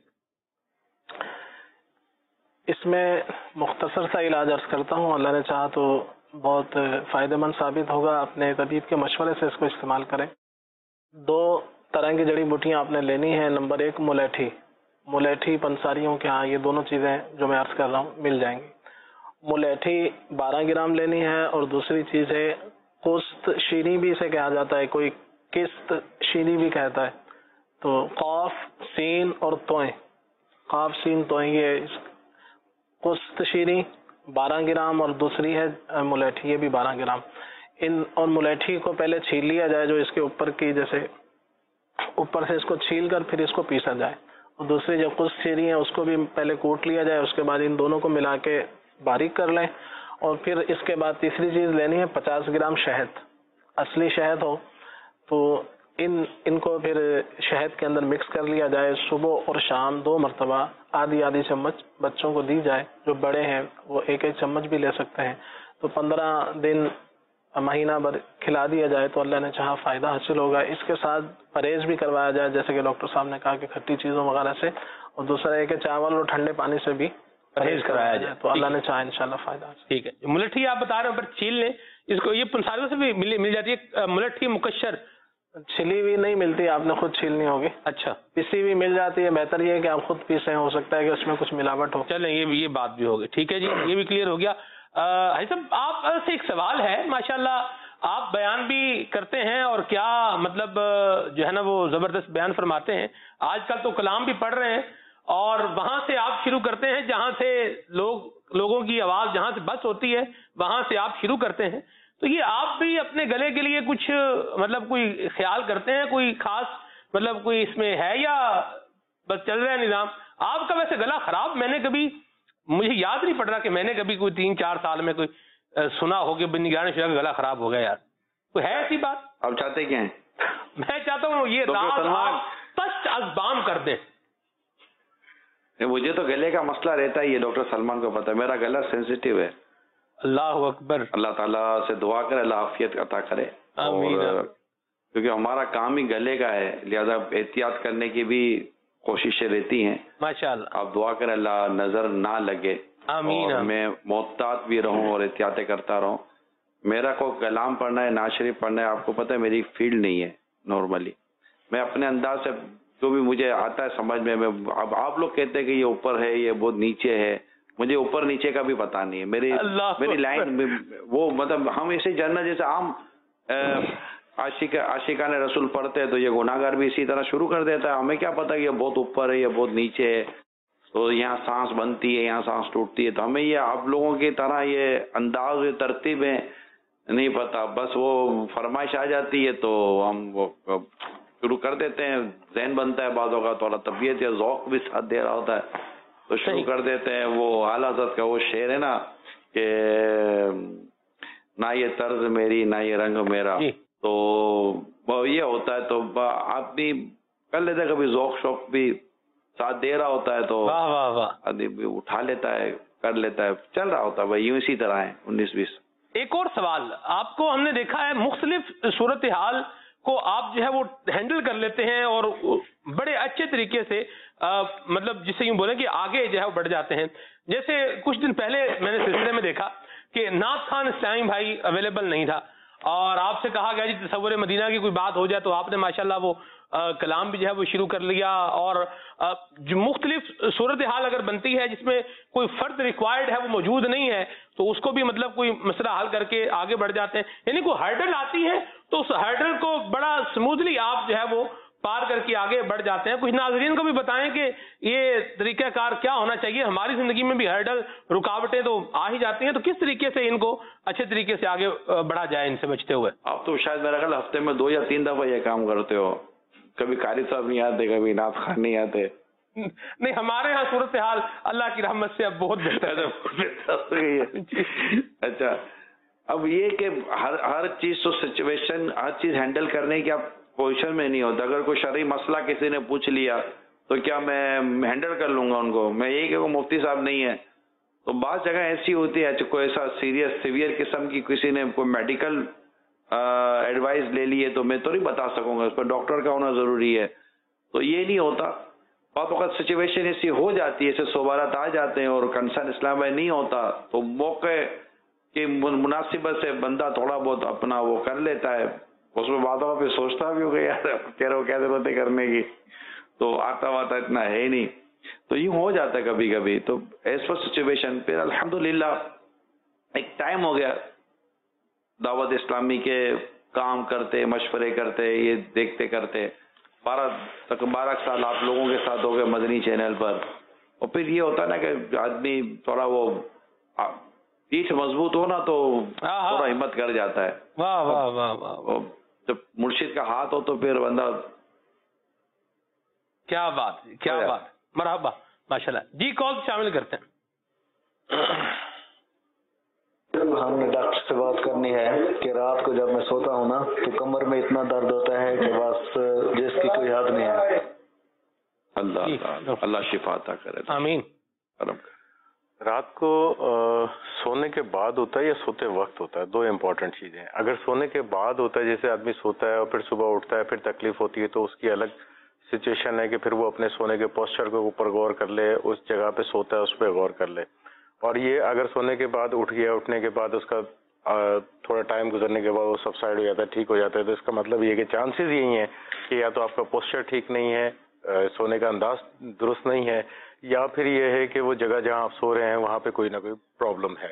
اس میں مختصر سا علاج عرض کرتا ہوں، اللہ نے چاہا تو بہت فائدہ مند ثابت ہوگا. اپنے طبیب کے مشورے سے اس کو استعمال کریں. دو طرح کی جڑی بوٹیاں آپ نے لینی ہیں. نمبر ایک ملیٹھی. ملیٹھی پنساریوں کے ہاں یہ دونوں چیزیں جو میں عرض کر رہا ہوں مل جائیں گی. ملیٹھی بارہ گرام لینی ہے، اور دوسری چیز ہے قسط شیریں بھی اسے کہا جاتا ہے، کوئی قسط شیریں بھی کہتا ہے. تو قاف سین اور توئیں، قاف سین توئیں یہ قسط شیریں بارہ گرام، اور دوسری ہے ملیٹھی یہ بھی بارہ گرام. ان اور ملیٹھی کو پہلے چھیل لیا جائے، جو اس کے اوپر کی جیسے اوپر سے اس کو چھیل کر پھر اس کو پیسا جائے. اور دوسری جو قسط شیریں ہے اس کو بھی پہلے کوٹ لیا جائے، اس کے بعد ان دونوں کو ملا کے باریک کر لیں. اور پھر اس کے بعد تیسری چیز لینی ہے پچاس گرام شہد، اصلی شہد ہو تو ان ان کو پھر شہد کے اندر مکس کر لیا جائے. صبح اور شام دو مرتبہ آدھی آدھی چمچ بچوں کو دی جائے. جو بڑے ہیں وہ ایک ایک چمچ بھی لے سکتے ہیں. تو پندرہ دن مہینہ بھر کھلا دیا جائے تو اللہ نے چاہا فائدہ حاصل ہوگا. اس کے ساتھ پرہیز بھی کروایا جائے، جیسے کہ ڈاکٹر صاحب نے کہا کہ کھٹی چیزوں وغیرہ سے، اور دوسرا ہے کہ چاول اور ٹھنڈے پانی سے بھی پرہیز کرایا جائے تو اللہ نے چاہا انشاءاللہ فائدہ حاصل. ٹھیک ہے. ملٹھی آپ بتا رہے ہیں پر چھیل لیں اس کو، یہ پنساریوں سے بھی مل جاتی ہے ملٹھی مکشر. چھلی ہوئی نہیں ملتی، آپ نے خود چھیلنی ہوگی. اچھا. پسی ہوئی مل جاتی ہے، بہتر یہ ہے کہ آپ خود پیسیں، ہو سکتا ہے کہ اس میں کچھ ملاوٹ ہو. چلیں یہ یہ بات بھی ہوگی. ٹھیک ہے جی یہ بھی کلیئر ہو گیا. حاجی صاحب آپ سے ایک سوال ہے، ماشاءاللہ آپ بیان بھی کرتے ہیں اور کیا مطلب جو ہے نا وہ زبردست بیان فرماتے ہیں. آج کل تو کلام بھی پڑھ رہے ہیں اور وہاں سے آپ شروع کرتے ہیں جہاں سے لوگ لوگوں کی آواز جہاں سے بس ہوتی ہے وہاں سے آپ شروع کرتے ہیں. تو یہ آپ بھی اپنے گلے کے لیے کچھ مطلب کوئی خیال کرتے ہیں، کوئی خاص مطلب کوئی اس میں ہے یا بس چل رہا ہے نظام؟ آپ کا ویسے گلا خراب میں نے کبھی مجھے یاد نہیں پڑ رہا کہ میں نے کبھی کوئی تین چار سال میں کوئی سنا ہو کہ نگران شورا کا گلا خراب ہو گیا. یار کوئی ہے ایسی بات؟ آپ چاہتے کیا ہیں؟ میں چاہتا ہوں یہ رات آپ تشت ازبام کر دیں. مجھے تو گلے کا مسئلہ رہتا ہی ہے، ڈاکٹر سلمان کو پتا ہے میرا گلا سینسیٹیو ہے. اللہ اکبر. اللہ تعالیٰ سے دعا کرے اللہ عافیت عطا کرے. آمین. اور کیونکہ ہمارا کام ہی گلے کا ہے لہذا احتیاط کرنے کی بھی کوششیں رہتی ہیں. ماشاءاللہ. آپ دعا کریں اللہ نظر نہ لگے. آمین. اور میں محتاط بھی رہوں اور احتیاطیں کرتا رہوں. میرا کو کلام پڑھنا ہے، نعت شریف پڑھنا ہے، آپ کو پتہ ہے میری فیلڈ نہیں ہے. نارملی میں اپنے انداز سے جو بھی مجھے آتا ہے سمجھ میں، میں اب آپ لوگ کہتے ہیں کہ یہ اوپر ہے یہ بہت نیچے ہے، مجھے اوپر نیچے کا بھی پتا نہیں ہے. میری میری لائن وہ مطلب ہم اسے جاننا جیسے عام عاشق عاشقان رسول پڑھتے ہیں تو یہ گناہ گار بھی اسی طرح شروع کر دیتا ہے. ہمیں کیا پتا کہ یہ بہت اوپر ہے یہ بہت نیچے ہے، تو یہاں سانس بنتی ہے یہاں سانس ٹوٹتی ہے. تو ہمیں یہ آپ لوگوں کی طرح یہ انداز یہ ترتیبیں نہیں پتا، بس وہ فرمائش آ جاتی ہے تو ہم وہ شروع کر دیتے ہیں. ذہن بنتا ہے بعضوں کا، تھوڑا طبیعت یا ذوق بھی ساتھ دے رہا ہوتا ہے تو شروع کر دیتے ہیں. وہ اعلیٰ حضرت کا وہ شعر ہے نا کہ نہ یہ طرز میری نہ یہ رنگ میرا، تو یہ ہوتا ہے تو آپ بھی کر لیتے ہیں. کبھی ذوق شوق بھی ساتھ دے رہا ہوتا ہے تو آدمی بھی اٹھا لیتا ہے کر لیتا ہے، چل رہا ہوتا ہے بھائی. یوں اسی طرح ہے انیس بیس. ایک اور سوال، آپ کو ہم نے دیکھا ہے مختلف صورتحال کو آپ جو ہے وہ ہینڈل کر لیتے ہیں اور بڑے اچھے طریقے سے آ, مطلب جسے یوں بولیں کہ آگے جو ہے وہ بڑھ جاتے ہیں. جیسے کچھ دن پہلے میں نے سلسلے میں دیکھا کہ نعت خان اسلامی بھائی اویلیبل نہیں تھا اور آپ سے کہا گیا جی تصور مدینہ کی کوئی بات ہو جائے تو آپ نے ماشاءاللہ وہ کلام بھی جو ہے وہ شروع کر لیا. اور جو مختلف صورتحال اگر بنتی ہے جس میں کوئی فرد ریکوائرڈ ہے وہ موجود نہیں ہے تو اس کو بھی مطلب کوئی مسئلہ حل کر کے آگے بڑھ جاتے ہیں. یعنی کوئی ہرڈل آتی ہے تو اس ہرڈل کو بڑا سموتھلی آپ جو ہے وہ پار کر کے آگے بڑھ جاتے ہیں. کچھ ناظرین کو بھی بتائیں کہ یہ طریقہ کار کیا ہونا چاہیے. ہماری زندگی میں بھی ہرڈل رکاوٹیں تو آ ہی جاتی ہیں تو کس طریقے سے ان کو اچھے طریقے سے آگے بڑھا جائے ان سے بچتے ہوئے. آپ تو شاید میرا خیال ہفتے میں دو یا تین دفعہ یہ کام کرتے ہو. کبھی قاری صاحب نہیں آتے, کبھی نعت خان نہیں آتے. نہیں ہمارے یہاں صورتحال اللہ کی رحمت سے اب بہت بہتر ہو گئی ہے. اچھا اب یہ کہ ہر ہر چیز تو سچویشن ہر چیز ہینڈل کرنے کی آپ پوزیشن میں نہیں ہوتا. اگر کوئی شرعی مسئلہ کسی نے پوچھ لیا تو کیا میں ہینڈل کر لوں گا ان کو. میں یہی کہ وہ مفتی صاحب نہیں ہے تو بعض جگہ ایسی ہوتی ہے کوئی ایسا سیریس سیویئر قسم کی کسی نے کوئی میڈیکل ایڈوائز لے لی ہے تو میں تو نہیں بتا سکوں گا, اس پر ڈاکٹر کا ہونا ضروری ہے. تو یہ نہیں ہوتا. بعض وقت سچویشن ایسی ہو جاتی ہے, ایسے صوبارات آ جاتے ہیں اور کنسرن اسلام بھائی نہیں ہوتا تو موقع کی مناسبت سے بندہ تھوڑا بہت اپنا وہ کر لیتا ہے. اس میں باتوں پہ سوچتا بھی ہو گیا یار تیرے کو کیا ضرورت ہے کرنے کی, تو آتا واتا اتنا ہے ہی نہیں. تو یوں ہو جاتا ہے کبھی کبھی. تو ایز پر سچویشن پھر الحمدللہ ایک ٹائم ہو گیا دعوت اسلامی کے کام کرتے مشورے کرتے یہ دیکھتے کرتے. بارہ تک بارہ سال آپ لوگوں کے ساتھ ہو گئے مدنی چینل پر. اور پھر یہ ہوتا ہے نا کہ آدمی تھوڑا وہ پیٹھ مضبوط ہو نا تو تھوڑا ہمت کر جاتا ہے. واہ واہ واہ واہ. جب مرشد کا ہاتھ ہو تو پھر بندہ کیا بات کیا بات. مرحبا ماشاءاللہ. جی کال شامل کرتے ہیں. ہم نے ڈاکٹر سے بات کرنی ہے کہ رات کو جب میں سوتا ہوں نا تو کمر میں اتنا درد ہوتا ہے کہ بس جس کی کوئی حد نہیں ہے. اللہ اللہ شفا عطا کرے. آمین. رات کو سونے کے بعد ہوتا ہے یا سوتے وقت ہوتا ہے؟ دو امپورٹنٹ چیزیں ہیں. اگر سونے کے بعد ہوتا ہے جیسے آدمی سوتا ہے اور پھر صبح اٹھتا ہے پھر تکلیف ہوتی ہے تو اس کی الگ سچویشن ہے کہ پھر وہ اپنے سونے کے پوسچر کے اوپر غور کر لے, اس جگہ پہ سوتا ہے اس پہ غور کر لے. اور یہ اگر سونے کے بعد اٹھ گیا, اٹھنے کے بعد اس کا تھوڑا ٹائم گزرنے کے بعد وہ سب سائڈ ہو جاتا ہے, ٹھیک ہو جاتا ہے, تو اس کا مطلب یہ کہ چانسز یہی ہیں کہ یا تو آپ کا پوسچر ٹھیک نہیں ہے, سونے کا انداز درست نہیں ہے, یا پھر یہ ہے کہ وہ جگہ جہاں آپ سو رہے ہیں وہاں پہ کوئی نہ کوئی پرابلم ہے.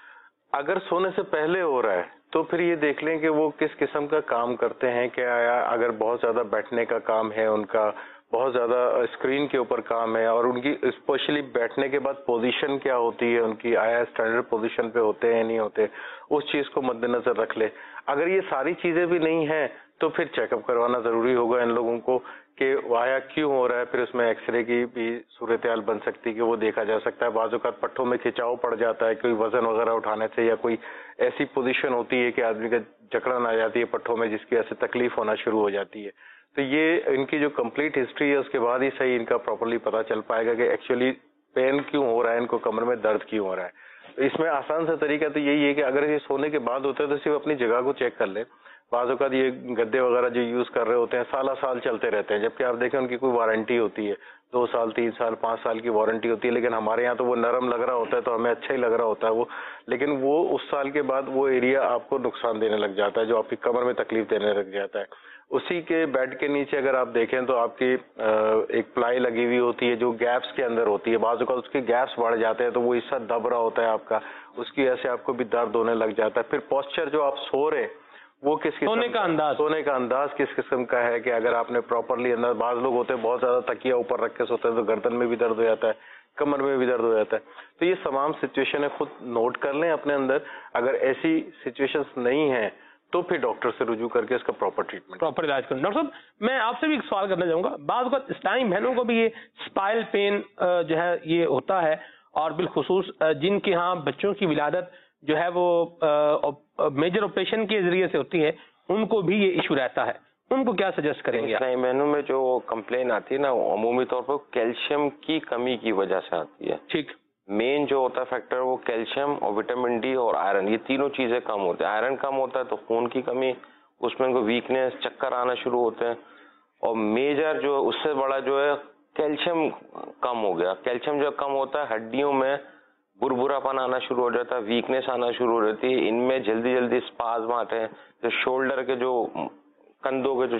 اگر سونے سے پہلے ہو رہا ہے تو پھر یہ دیکھ لیں کہ وہ کس قسم کا کام کرتے ہیں. کہ آیا اگر بہت زیادہ بیٹھنے کا کام ہے, ان کا بہت زیادہ اسکرین کے اوپر کام ہے, اور ان کی اسپیشلی بیٹھنے کے بعد پوزیشن کیا ہوتی ہے ان کی, آیا اسٹینڈرڈ پوزیشن پہ ہوتے ہیں نہیں ہوتے, اس چیز کو مد نظر رکھ لے. اگر یہ ساری چیزیں بھی نہیں ہیں تو پھر چیک اپ کروانا ضروری ہوگا ان لوگوں کو کہ آیا کیوں ہو رہا ہے. پھر اس میں ایکس رے کی بھی صورتحال بن سکتی ہے کہ وہ دیکھا جا سکتا ہے. بعض اوقات پٹھوں میں کھچاؤ پڑ جاتا ہے کوئی وزن وغیرہ اٹھانے سے, یا کوئی ایسی پوزیشن ہوتی ہے کہ آدمی کا جکڑن آ جاتی ہے پٹھوں میں جس کی وجہ سے تکلیف ہونا شروع ہو جاتی ہے. تو یہ ان کی جو کمپلیٹ ہسٹری ہے اس کے بعد ہی صحیح ان کا پراپرلی پتہ چل پائے گا کہ ایکچولی پین کیوں ہو رہا ہے, ان کو کمر میں درد کیوں ہو رہا ہے. اس میں آسان سا طریقہ تو یہی ہے کہ اگر یہ سونے کے بعد ہوتا ہے تو صرف اپنی جگہ کو چیک کر لے. بعض اوقات یہ گدے وغیرہ جو یوز کر رہے ہوتے ہیں سالہ سال چلتے رہتے ہیں, جبکہ آپ دیکھیں ان کی کوئی وارنٹی ہوتی ہے, دو سال تین سال پانچ سال کی وارنٹی ہوتی ہے. لیکن ہمارے یہاں تو وہ نرم لگ رہا ہوتا ہے تو ہمیں اچھا ہی لگ رہا ہوتا ہے وہ, لیکن وہ اس سال کے بعد وہ ایریا آپ کو نقصان دینے لگ جاتا ہے جو آپ کی کمر میں تکلیف دینے لگ جاتا ہے. اسی کے بیڈ کے نیچے اگر آپ دیکھیں تو آپ کی ایک پلائی لگی ہوئی ہوتی ہے جو گیپس کے اندر ہوتی ہے. بعض اوقات اس کے گیپس بڑھ جاتے ہیں تو وہ حصہ دب رہا ہوتا ہے آپ کا, اس کی وجہ سے آپ کو بھی درد ہونے لگ جاتا ہے. پھر پوسچر جو آپ سو رہے وہ کس قسم سونے کا انداز سونے کا انداز کس قسم کا ہے, کہ اگر آپ نے پراپرلی انداز, بعض لوگ ہوتے ہیں بہت زیادہ تکیہ اوپر رکھ کے سوتے ہیں تو گردن میں بھی درد ہو جاتا ہے, کمر میں بھی درد ہو جاتا ہے. تو یہ تمام سچویشن خود نوٹ کر لیں اپنے اندر. اگر ایسی سچویشنز نہیں ہیں تو پھر ڈاکٹر سے رجوع کر کے اس کا پراپر ٹریٹمنٹ پراپر علاج کریں. ڈاکٹر صاحب میں آپ سے بھی ایک سوال کرنا چاہوں گا. بعض اوقات اسلامی بہنوں کو بھی یہ اسپائل پین جو ہے یہ ہوتا ہے, اور بالخصوص جن کے ہاں بچوں کی ولادت جو ہے وہ میجر آپریشن کے ذریعے سے ہوتی ہے, ان کو بھی یہ ایشو رہتا ہے. ان کو کیا سجیسٹ کریں گے؟ اسلامی بہنوں میں جو کمپلین آتی ہے نا وہ عمومی طور پر کیلشیم کی کمی کی وجہ سے آتی ہے. ٹھیک. مین جو ہوتا ہے فیکٹر وہ کیلشیم اور وٹامن ڈی اور آئرن, یہ تینوں چیزیں کم ہوتی ہیں. آئرن کم ہوتا ہے تو خون کی کمی, اس میں ان کو ویکنیس, چکر آنا شروع ہوتے ہیں, اور میجر جو اس سے بڑا جو ہے کیلشیم کم ہو گیا. کیلشیم جو کم ہوتا ہے ہڈیوں میں بربرا پن آنا شروع ہو جاتا ہے, ویکنیس آنا شروع ہو جاتی ہے, ان میں جلدی جلدی اسپازم آتے ہیں. جو شولڈر کے جو کندھوں کے جو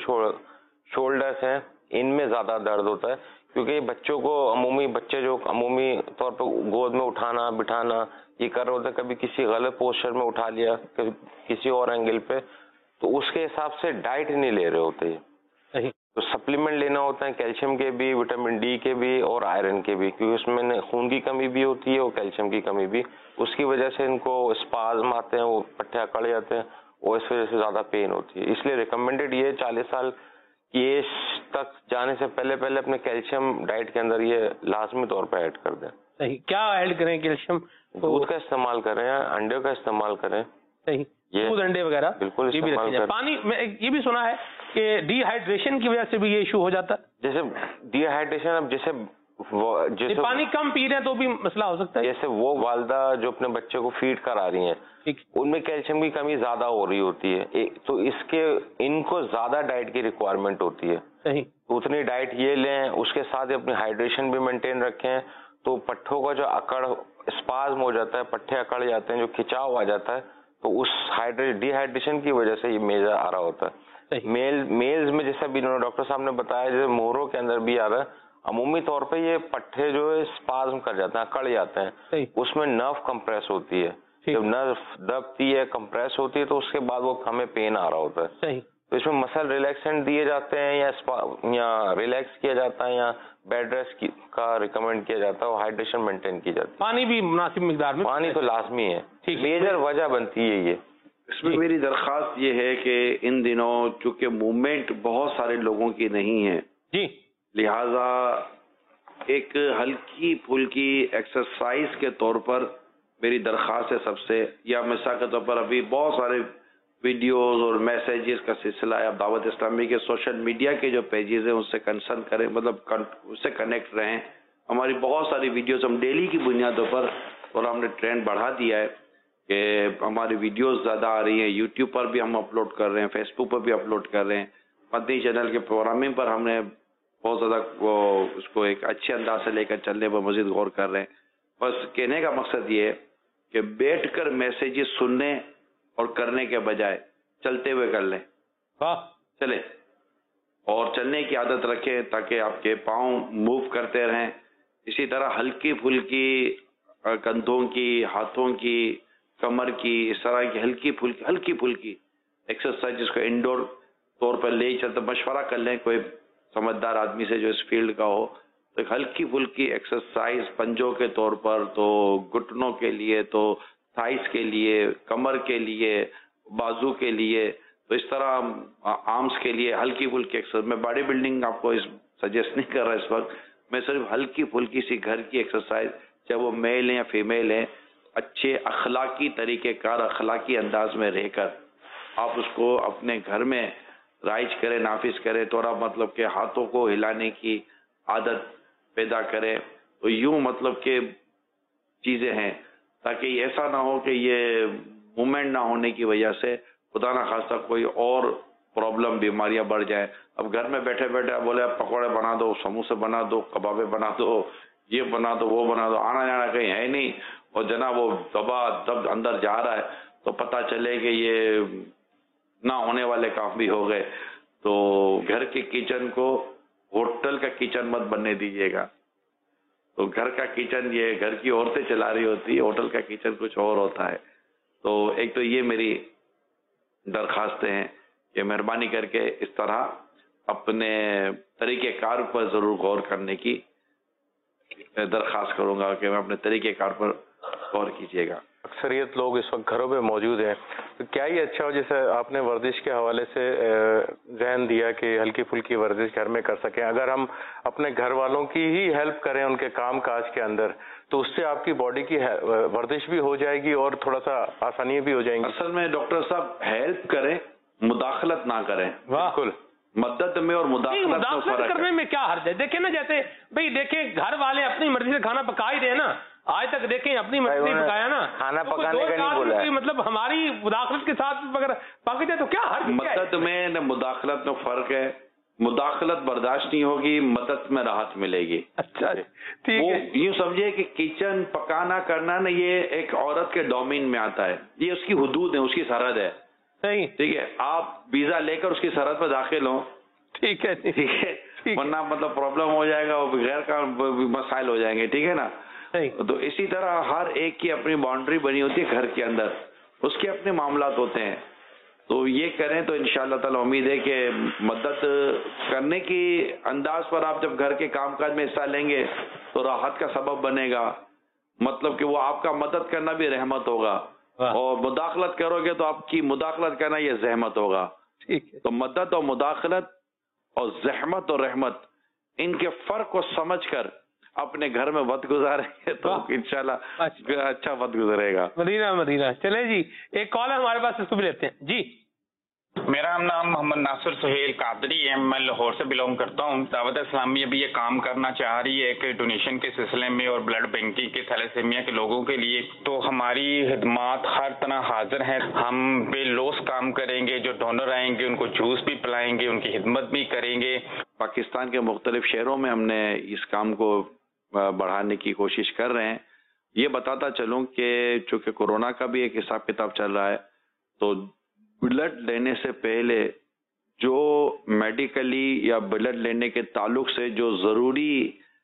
شولڈرس ہیں ان میں زیادہ درد ہوتا ہے, کیونکہ بچوں کو عمومی بچے جو عمومی طور پہ گود میں اٹھانا بٹھانا یہ کر رہے ہوتے ہیں, کبھی کسی غلط پوسچر میں اٹھا لیا کبھی کسی اور اینگل پہ, تو اس کے حساب سے ڈائٹ نہیں لے رہے ہوتے یہ. تو سپلیمنٹ لینا ہوتا ہے کیلشیم کے بھی, وٹامن ڈی کے بھی اور آئرن کے بھی, کیونکہ اس میں خون کی کمی بھی ہوتی ہے اور کیلشیم کی کمی بھی. اس کی وجہ سے ان کو اسپازم آتے ہیں, وہ پٹھے اکڑ جاتے ہیں اور اس وجہ سے زیادہ پین ہوتی ہے. اس لیے ریکمینڈیڈ یہ چالیس سال کی ایج تک جانے سے پہلے پہلے اپنے کیلشیم ڈائٹ کے اندر یہ لازمی طور پہ ایڈ کر دیں. صحیح. کیا ایڈ کریں کیلشیم؟ دودھ کا استعمال کریں, انڈے کا استعمال کریں. صحیح. دودھ انڈے وغیرہ بالکل یہ بھی استعمال کریں. پانی میں یہ بھی سنا ہے کہ ڈی ہائیڈریشن کی وجہ سے بھی یہ ایشو ہو جاتا ہے. جیسے ڈی ہائیڈریشن, اب جیسے جیسے پانی کم پی رہے ہیں تو بھی مسئلہ ہو سکتا ہے. جیسے وہ والدہ جو اپنے بچے کو فیڈ کرا رہی ہیں ان میں کیلشیم کی کمی زیادہ ہو رہی ہوتی ہے, تو اس کے ان کو زیادہ ڈائٹ کی ریکوائرمنٹ ہوتی ہے. صحیح. اتنی ڈائٹ یہ لیں, اس کے ساتھ اپنی ہائیڈریشن بھی مینٹین رکھیں, تو پٹھوں کا جو اکڑ اسپازم ہو جاتا ہے, پٹھے اکڑ جاتے ہیں, جو کھچاؤ آ جاتا ہے, تو اس ڈی ہائیڈریشن کی وجہ سے یہ میجر آ رہا ہوتا ہے. میل میلز میں جیسا بھی ڈاکٹر صاحب نے بتایا, جیسے مہروں کے اندر بھی آ رہا ہے, عمومی طور پہ یہ پٹھے جو ہے اسپازم کر جاتے ہیں, اکڑ جاتے ہیں, اس میں نرو کمپریس ہوتی ہے. جب نرو دبتی ہے کمپریس ہوتی ہے تو اس کے بعد وہ ہمیں پین آ رہا ہوتا ہے. تو اس میں مسل ریلیکسنٹ دیے جاتے ہیں یا یا ریلیکس کیا جاتا ہے یا بیڈ ریسٹ کا ریکمینڈ کیا جاتا ہے, اور ہائیڈریشن مینٹین کی جاتی ہے. پانی بھی مناسب مقدار میں, پانی تو لازمی ہے, میجر وجہ بنتی ہے یہ. اس میں میری درخواست یہ ہے کہ ان دنوں چونکہ موومنٹ بہت سارے لوگوں کی نہیں ہے جی, لہذا ایک ہلکی پھلکی ایکسرسائز کے طور پر میری درخواست ہے سب سے, یا مثال کے طور پر ابھی بہت سارے ویڈیوز اور میسیجز کا سلسلہ ہے, اب دعوت اسلامی کے سوشل میڈیا کے جو پیجز ہیں اس سے کنسرن کریں, مطلب اس سے کنیکٹ رہیں. ہماری بہت ساری ویڈیوز ہم ڈیلی کی بنیادوں پر, اور ہم نے ٹرینڈ بڑھا دیا ہے کہ ہماری ویڈیوز زیادہ آ رہی ہیں, یوٹیوب پر بھی ہم اپلوڈ کر رہے ہیں, فیس بک پر بھی اپلوڈ کر رہے ہیں, مدنی چینل کے پروگرامنگ پر ہم نے بہت زیادہ وہ اس کو ایک اچھے انداز سے لے کر چلنے پر مزید غور کر رہے ہیں. بس کہنے کا مقصد یہ ہے کہ بیٹھ کر میسیجز سننے اور کرنے کے بجائے چلتے ہوئے کر لیں, چلیں اور چلنے کی عادت رکھیں تاکہ آپ کے پاؤں موو کرتے رہیں. اسی طرح ہلکی پھلکی کندھوں کی, ہاتھوں کی, کمر کی, اس طرح کی ہلکی پھلکی ہلکی پھلکی ایکسرسائز جس کو انڈور طور پر لے چلتے مشورہ کر لیں کوئی سمجھدار آدمی سے جو اس فیلڈ کا ہو, تو ایک ہلکی پھلکی ایکسرسائز پنجوں کے طور پر, تو گھٹنوں کے لیے, تو تھائس کے لیے, کمر کے لیے, بازو کے لیے, تو اس طرح آرمز کے لیے ہلکی پھلکی ایکسرسائز. میں باڈی بلڈنگ آپ کو اس سجیسٹ نہیں کر رہا اس وقت, میں صرف ہلکی پھلکی سی گھر کی ایکسرسائز, چاہے وہ میل ہیں یا فیمیل ہیں, اچھے اخلاقی طریقہ کار اخلاقی انداز میں رہ کر آپ اس کو اپنے گھر میں رائج کریں, نافذ کریں. تھوڑا مطلب کہ ہاتھوں کو ہلانے کی عادت پیدا کریں, تو یوں مطلب کہ چیزیں ہیں تاکہ ایسا نہ ہو کہ یہ موومنٹ نہ ہونے کی وجہ سے خدا نہ خواستہ کوئی اور پرابلم بیماریاں بڑھ جائیں. اب گھر میں بیٹھے بیٹھے بولے پکوڑے بنا دو, سموسے بنا دو, کبابیں بنا دو, یہ بنا دو, وہ بنا دو, آنا جانا کہیں ہے نہیں, اور جناب وہ دبا دب اندر جا رہا ہے, تو پتہ چلے کہ یہ نہ ہونے والے کام بھی ہو گئے. تو گھر کے کچن کو ہوٹل کا کچن مت بننے دیجیے گا. تو گھر کا کچن یہ گھر کی عورتیں چلا رہی ہوتی ہے, ہوٹل کا کچن کچھ اور ہوتا ہے. تو ایک تو یہ میری درخواستیں ہیں کہ مہربانی کر کے اس طرح اپنے طریقہ کار پر ضرور غور کرنے کی درخواست کروں گا کہ میں اپنے طریقہ کار پر غور کیجیے گا. اکثریت لوگ اس وقت گھروں پہ موجود ہیں, تو کیا یہ اچھا ہو جیسے آپ نے ورزش کے حوالے سے ذہن دیا کہ ہلکی پھلکی ورزش گھر میں کر سکیں, اگر ہم اپنے گھر والوں کی ہی ہیلپ کریں ان کے کام کاج کے اندر, تو اس سے آپ کی باڈی کی ورزش بھی ہو جائے گی اور تھوڑا سا آسانیاں بھی ہو جائیں گی. اصل میں ڈاکٹر صاحب ہیلپ کریں, مداخلت نہ کریں. بالکل, مدد میں اور مداخلت میں مداخلت کرنے میں کیا حرج ہے؟ دیکھیں نا, جیسے بھائی دیکھیں گھر والے اپنی مرضی سے کھانا پکا ہی رہے نا, آج تک دیکھیں اپنی مرضی سے پکایا نا, کھانا پکانے کا نہیں بولا ہے, مطلب ہماری مداخلت کے ساتھ اگر پک جائے تو کیا حرج ہے؟ مدد میں مداخلت میں فرق ہے. मुदाखलत बर्दाश्त नहीं होगी, मदद में राहत मिलेगी। अच्छा ठीक वो है। यूं समझिए कि किचन पकाना करना ना ये एक औरत के डोमेन में आता है, ये उसकी हुदूद है, उसकी सरहद है। सही, ठीक है, आप वीजा लेकर उसकी सरहद पर दाखिल हो, ठीक है ठीक है, वरना मतलब प्रॉब्लम हो जाएगा, वो गैर का मसाइल हो जाएंगे, ठीक है ना। तो इसी तरह हर एक की अपनी बाउंड्री बनी होती है घर के अंदर, उसके अपने मामलात होते हैं। तो ये करें तो इंशाअल्लाह ताला उम्मीद है कि मदद करने की अंदाज पर आप जब घर के कामकाज में हिस्सा लेंगे तो राहत का सबब बनेगा, मतलब कि वो आपका मदद करना भी रहमत होगा, और मुदाखलत करोगे तो आपकी मुदाखलत करना ये जहमत होगा। ठीक है। तो मदद और मुदाखलत और जहमत और रहमत, इनके फर्क को समझकर अपने घर में वक्त गुजारेंगे तो इंशाल्लाह अच्छा वक्त गुजरेगा। मदीना मदीना। चले जी, एक कॉल है हमारे पास, इसको भी लेते हैं जी। मेरा नाम मोहम्मद नासिर सुहेल कादरी है, मैं लाहौर से बिलोंग करता हूँ। दावत इस्लामी अभी ये काम करना चाह रही है कि डोनेशन के सिलसिले में और ब्लड बैंकिंग के थैलेसीमिया के लोगों के लिए, तो हमारी खिदमात हर तरह हाजिर हैं। हम बेलौस काम करेंगे, जो डोनर आएंगे उनको जूस भी पिलाएंगे, उनकी खिदमत भी करेंगे। पाकिस्तान के मुख्तलिफ शहरों में हमने इस काम को बढ़ाने की कोशिश कर रहे हैं। ये बताता चलूं कि चूंकि कोरोना का भी एक हिसाब किताब चल रहा है, तो ब्लड लेने से पहले जो मेडिकली या ब्लड लेने के ताल्लुक से जो ज़रूरी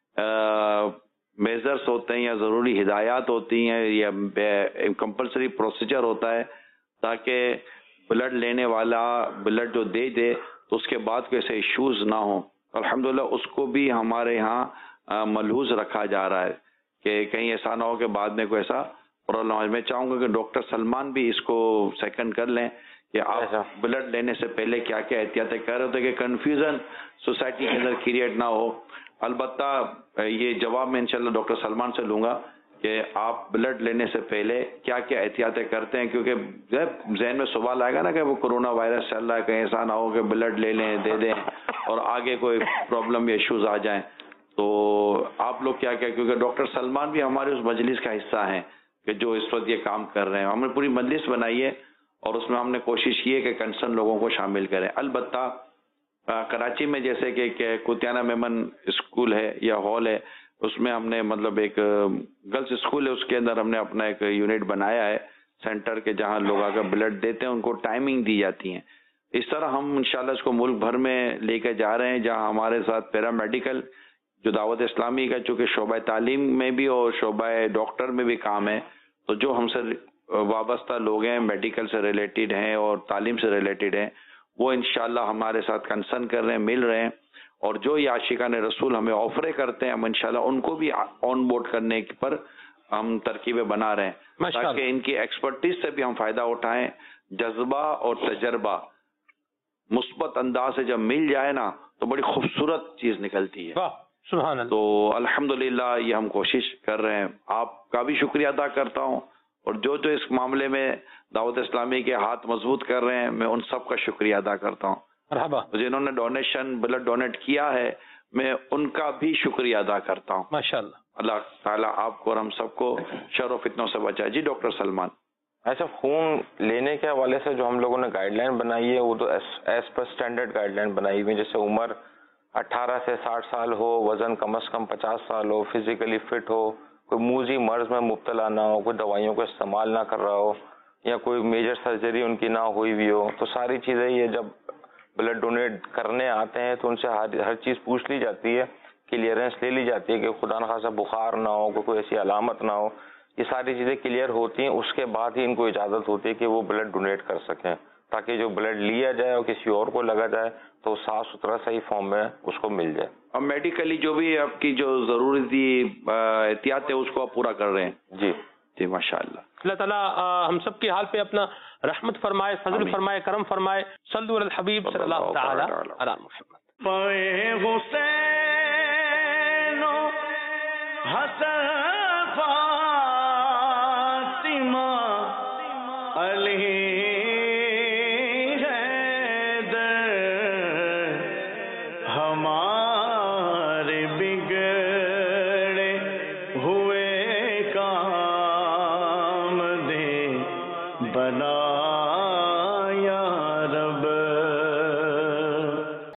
मेजर्स होते हैं या ज़रूरी हिदायत होती हैं या कंपलसरी प्रोसीजर होता है, ताकि ब्लड लेने वाला ब्लड जो दे दे तो उसके बाद कोई ऐसे इश्यूज़ ना हो, अल्हम्दुलिल्लाह उसको भी हमारे यहाँ मलहूज रखा जा रहा है कि कहीं ऐसा ना हो कि बाद में कोई ऐसा प्रॉब्लम हो। मैं चाहूँगा कि डॉक्टर सलमान भी इसको सेकंड कर लें कि आप ब्लड लेने से पहले क्या क्या एहतियातें कर रहे होते कि कन्फ्यूज़न सोसाइटी के अंदर क्रिएट ना हो। अलबत्ता ये जवाब मैं इंशाल्लाह डॉक्टर सलमान से लूँगा कि आप ब्लड लेने से पहले क्या क्या एहतियातें करते हैं, क्योंकि जहन में सवाल आएगा ना कि वो कोरोना वायरस चल रहा है, कहीं ऐसा ना हो कि ब्लड ले लें दे दें और आगे कोई प्रॉब्लम या इश्यूज आ जाएं। तो आप लोग क्या क्या, क्योंकि डॉक्टर सलमान भी हमारे उस मजलिस का हिस्सा हैं कि जो इस वक्त ये काम कर रहे हैं। हमने पूरी मजलिस बनाई है और उसमें हमने कोशिश की है कि कंसर्न लोगों को शामिल करें। अलबत्ता कराची में जैसे कि, कि कुतियाना मेमन स्कूल है या हॉल है, उसमें हमने मतलब एक गर्ल्स स्कूल है, उसके अंदर हमने अपना एक यूनिट बनाया है सेंटर के, जहां लोग आकर ब्लड देते हैं, उनको टाइमिंग दी जाती है। इस तरह हम इंशाल्लाह इसको मुल्क भर में लेकर जा रहे हैं, जहां हमारे साथ पैरामेडिकल जो दावत इस्लामी का चूँकि शोबा तालीम में भी और शोबा डॉक्टर में भी काम है, तो जो हमसे वाबस्ता लोग हैं, मेडिकल से रिलेटेड हैं और तालीम से रिलेटेड हैं, वो इंशाल्लाह हमारे साथ कंसर्न कर रहे हैं, मिल रहे हैं। और जो ये आशिकान रसूल हमें ऑफरे करते हैं, हम इंशाल्लाह उनको भी ऑन बोर्ड करने पर हम तरकीबें बना रहे हैं, ताकि इनकी एक्सपर्टीज से भी हम फायदा उठाएं। जज्बा और तजर्बा मुस्बत अंदाज से जब मिल जाए ना, तो बड़ी खूबसूरत चीज निकलती है। सुभान अल्लाह। तो अल्हम्दुलिल्लाह ये हम कोशिश कर रहे हैं। आपका भी शुक्रिया अदा करता हूँ, और जो जो इस मामले में दावत इस्लामी के हाथ मजबूत कर रहे हैं, मैं उन सब का शुक्रिया अदा करता हूँ। तो जिन्होंने डोनेशन ब्लड डोनेट किया है, मैं उनका भी शुक्रिया अदा करता हूँ। माशाअल्लाह। अल्लाह ताला आपको और हम सबको शर और फितनों से बचाए। जी डॉक्टर सलमान। अच्छा, खून लेने के हवाले से जो हम लोगों ने गाइडलाइन बनाई है, वो तो एज पर स्टैंडर्ड गाइडलाइन बनाई हुई है। जैसे उम्र अठारह से साठ साल हो, वजन कम से कम पचास साल हो, फिजिकली फिट हो, कोई मूजी मर्ज में मुब्तला ना हो, कोई दवाइयों का इस्तेमाल ना कर रहा हो, या कोई मेजर सर्जरी उनकी ना हुई भी हो, तो सारी चीज़ें ये जब ब्लड डोनेट करने आते हैं तो उनसे हर हर चीज़ पूछ ली जाती है, क्लियरेंस ले ली जाती है कि खुदा न खासा बुखार ना हो, कोई कोई ऐसी अलामत ना हो। ये सारी चीज़ें क्लियर होती हैं, उसके बाद ही इनको इजाज़त होती है कि वो ब्लड डोनेट कर सकें, ताकि जो ब्लड लिया जाए और किसी और को लगा जाए तो साफ सुथरा सही फॉर्म में उसको मिल जाए। और मेडिकली जो भी आपकी जो ज़रूरी एहतियात है उसको आप पूरा कर रहे हैं। जी जी माशाअल्लाह। अल्लाह ताला हम सब के हाल पे अपना रहमत फरमाए, फजल फरमाए, करम फरमाए। सल्लु अलल हबीब सल्लल्लाहु तआला अला मुहम्मद। हुसैन हसन फातिमा अली हमारे बिगड़े हुए का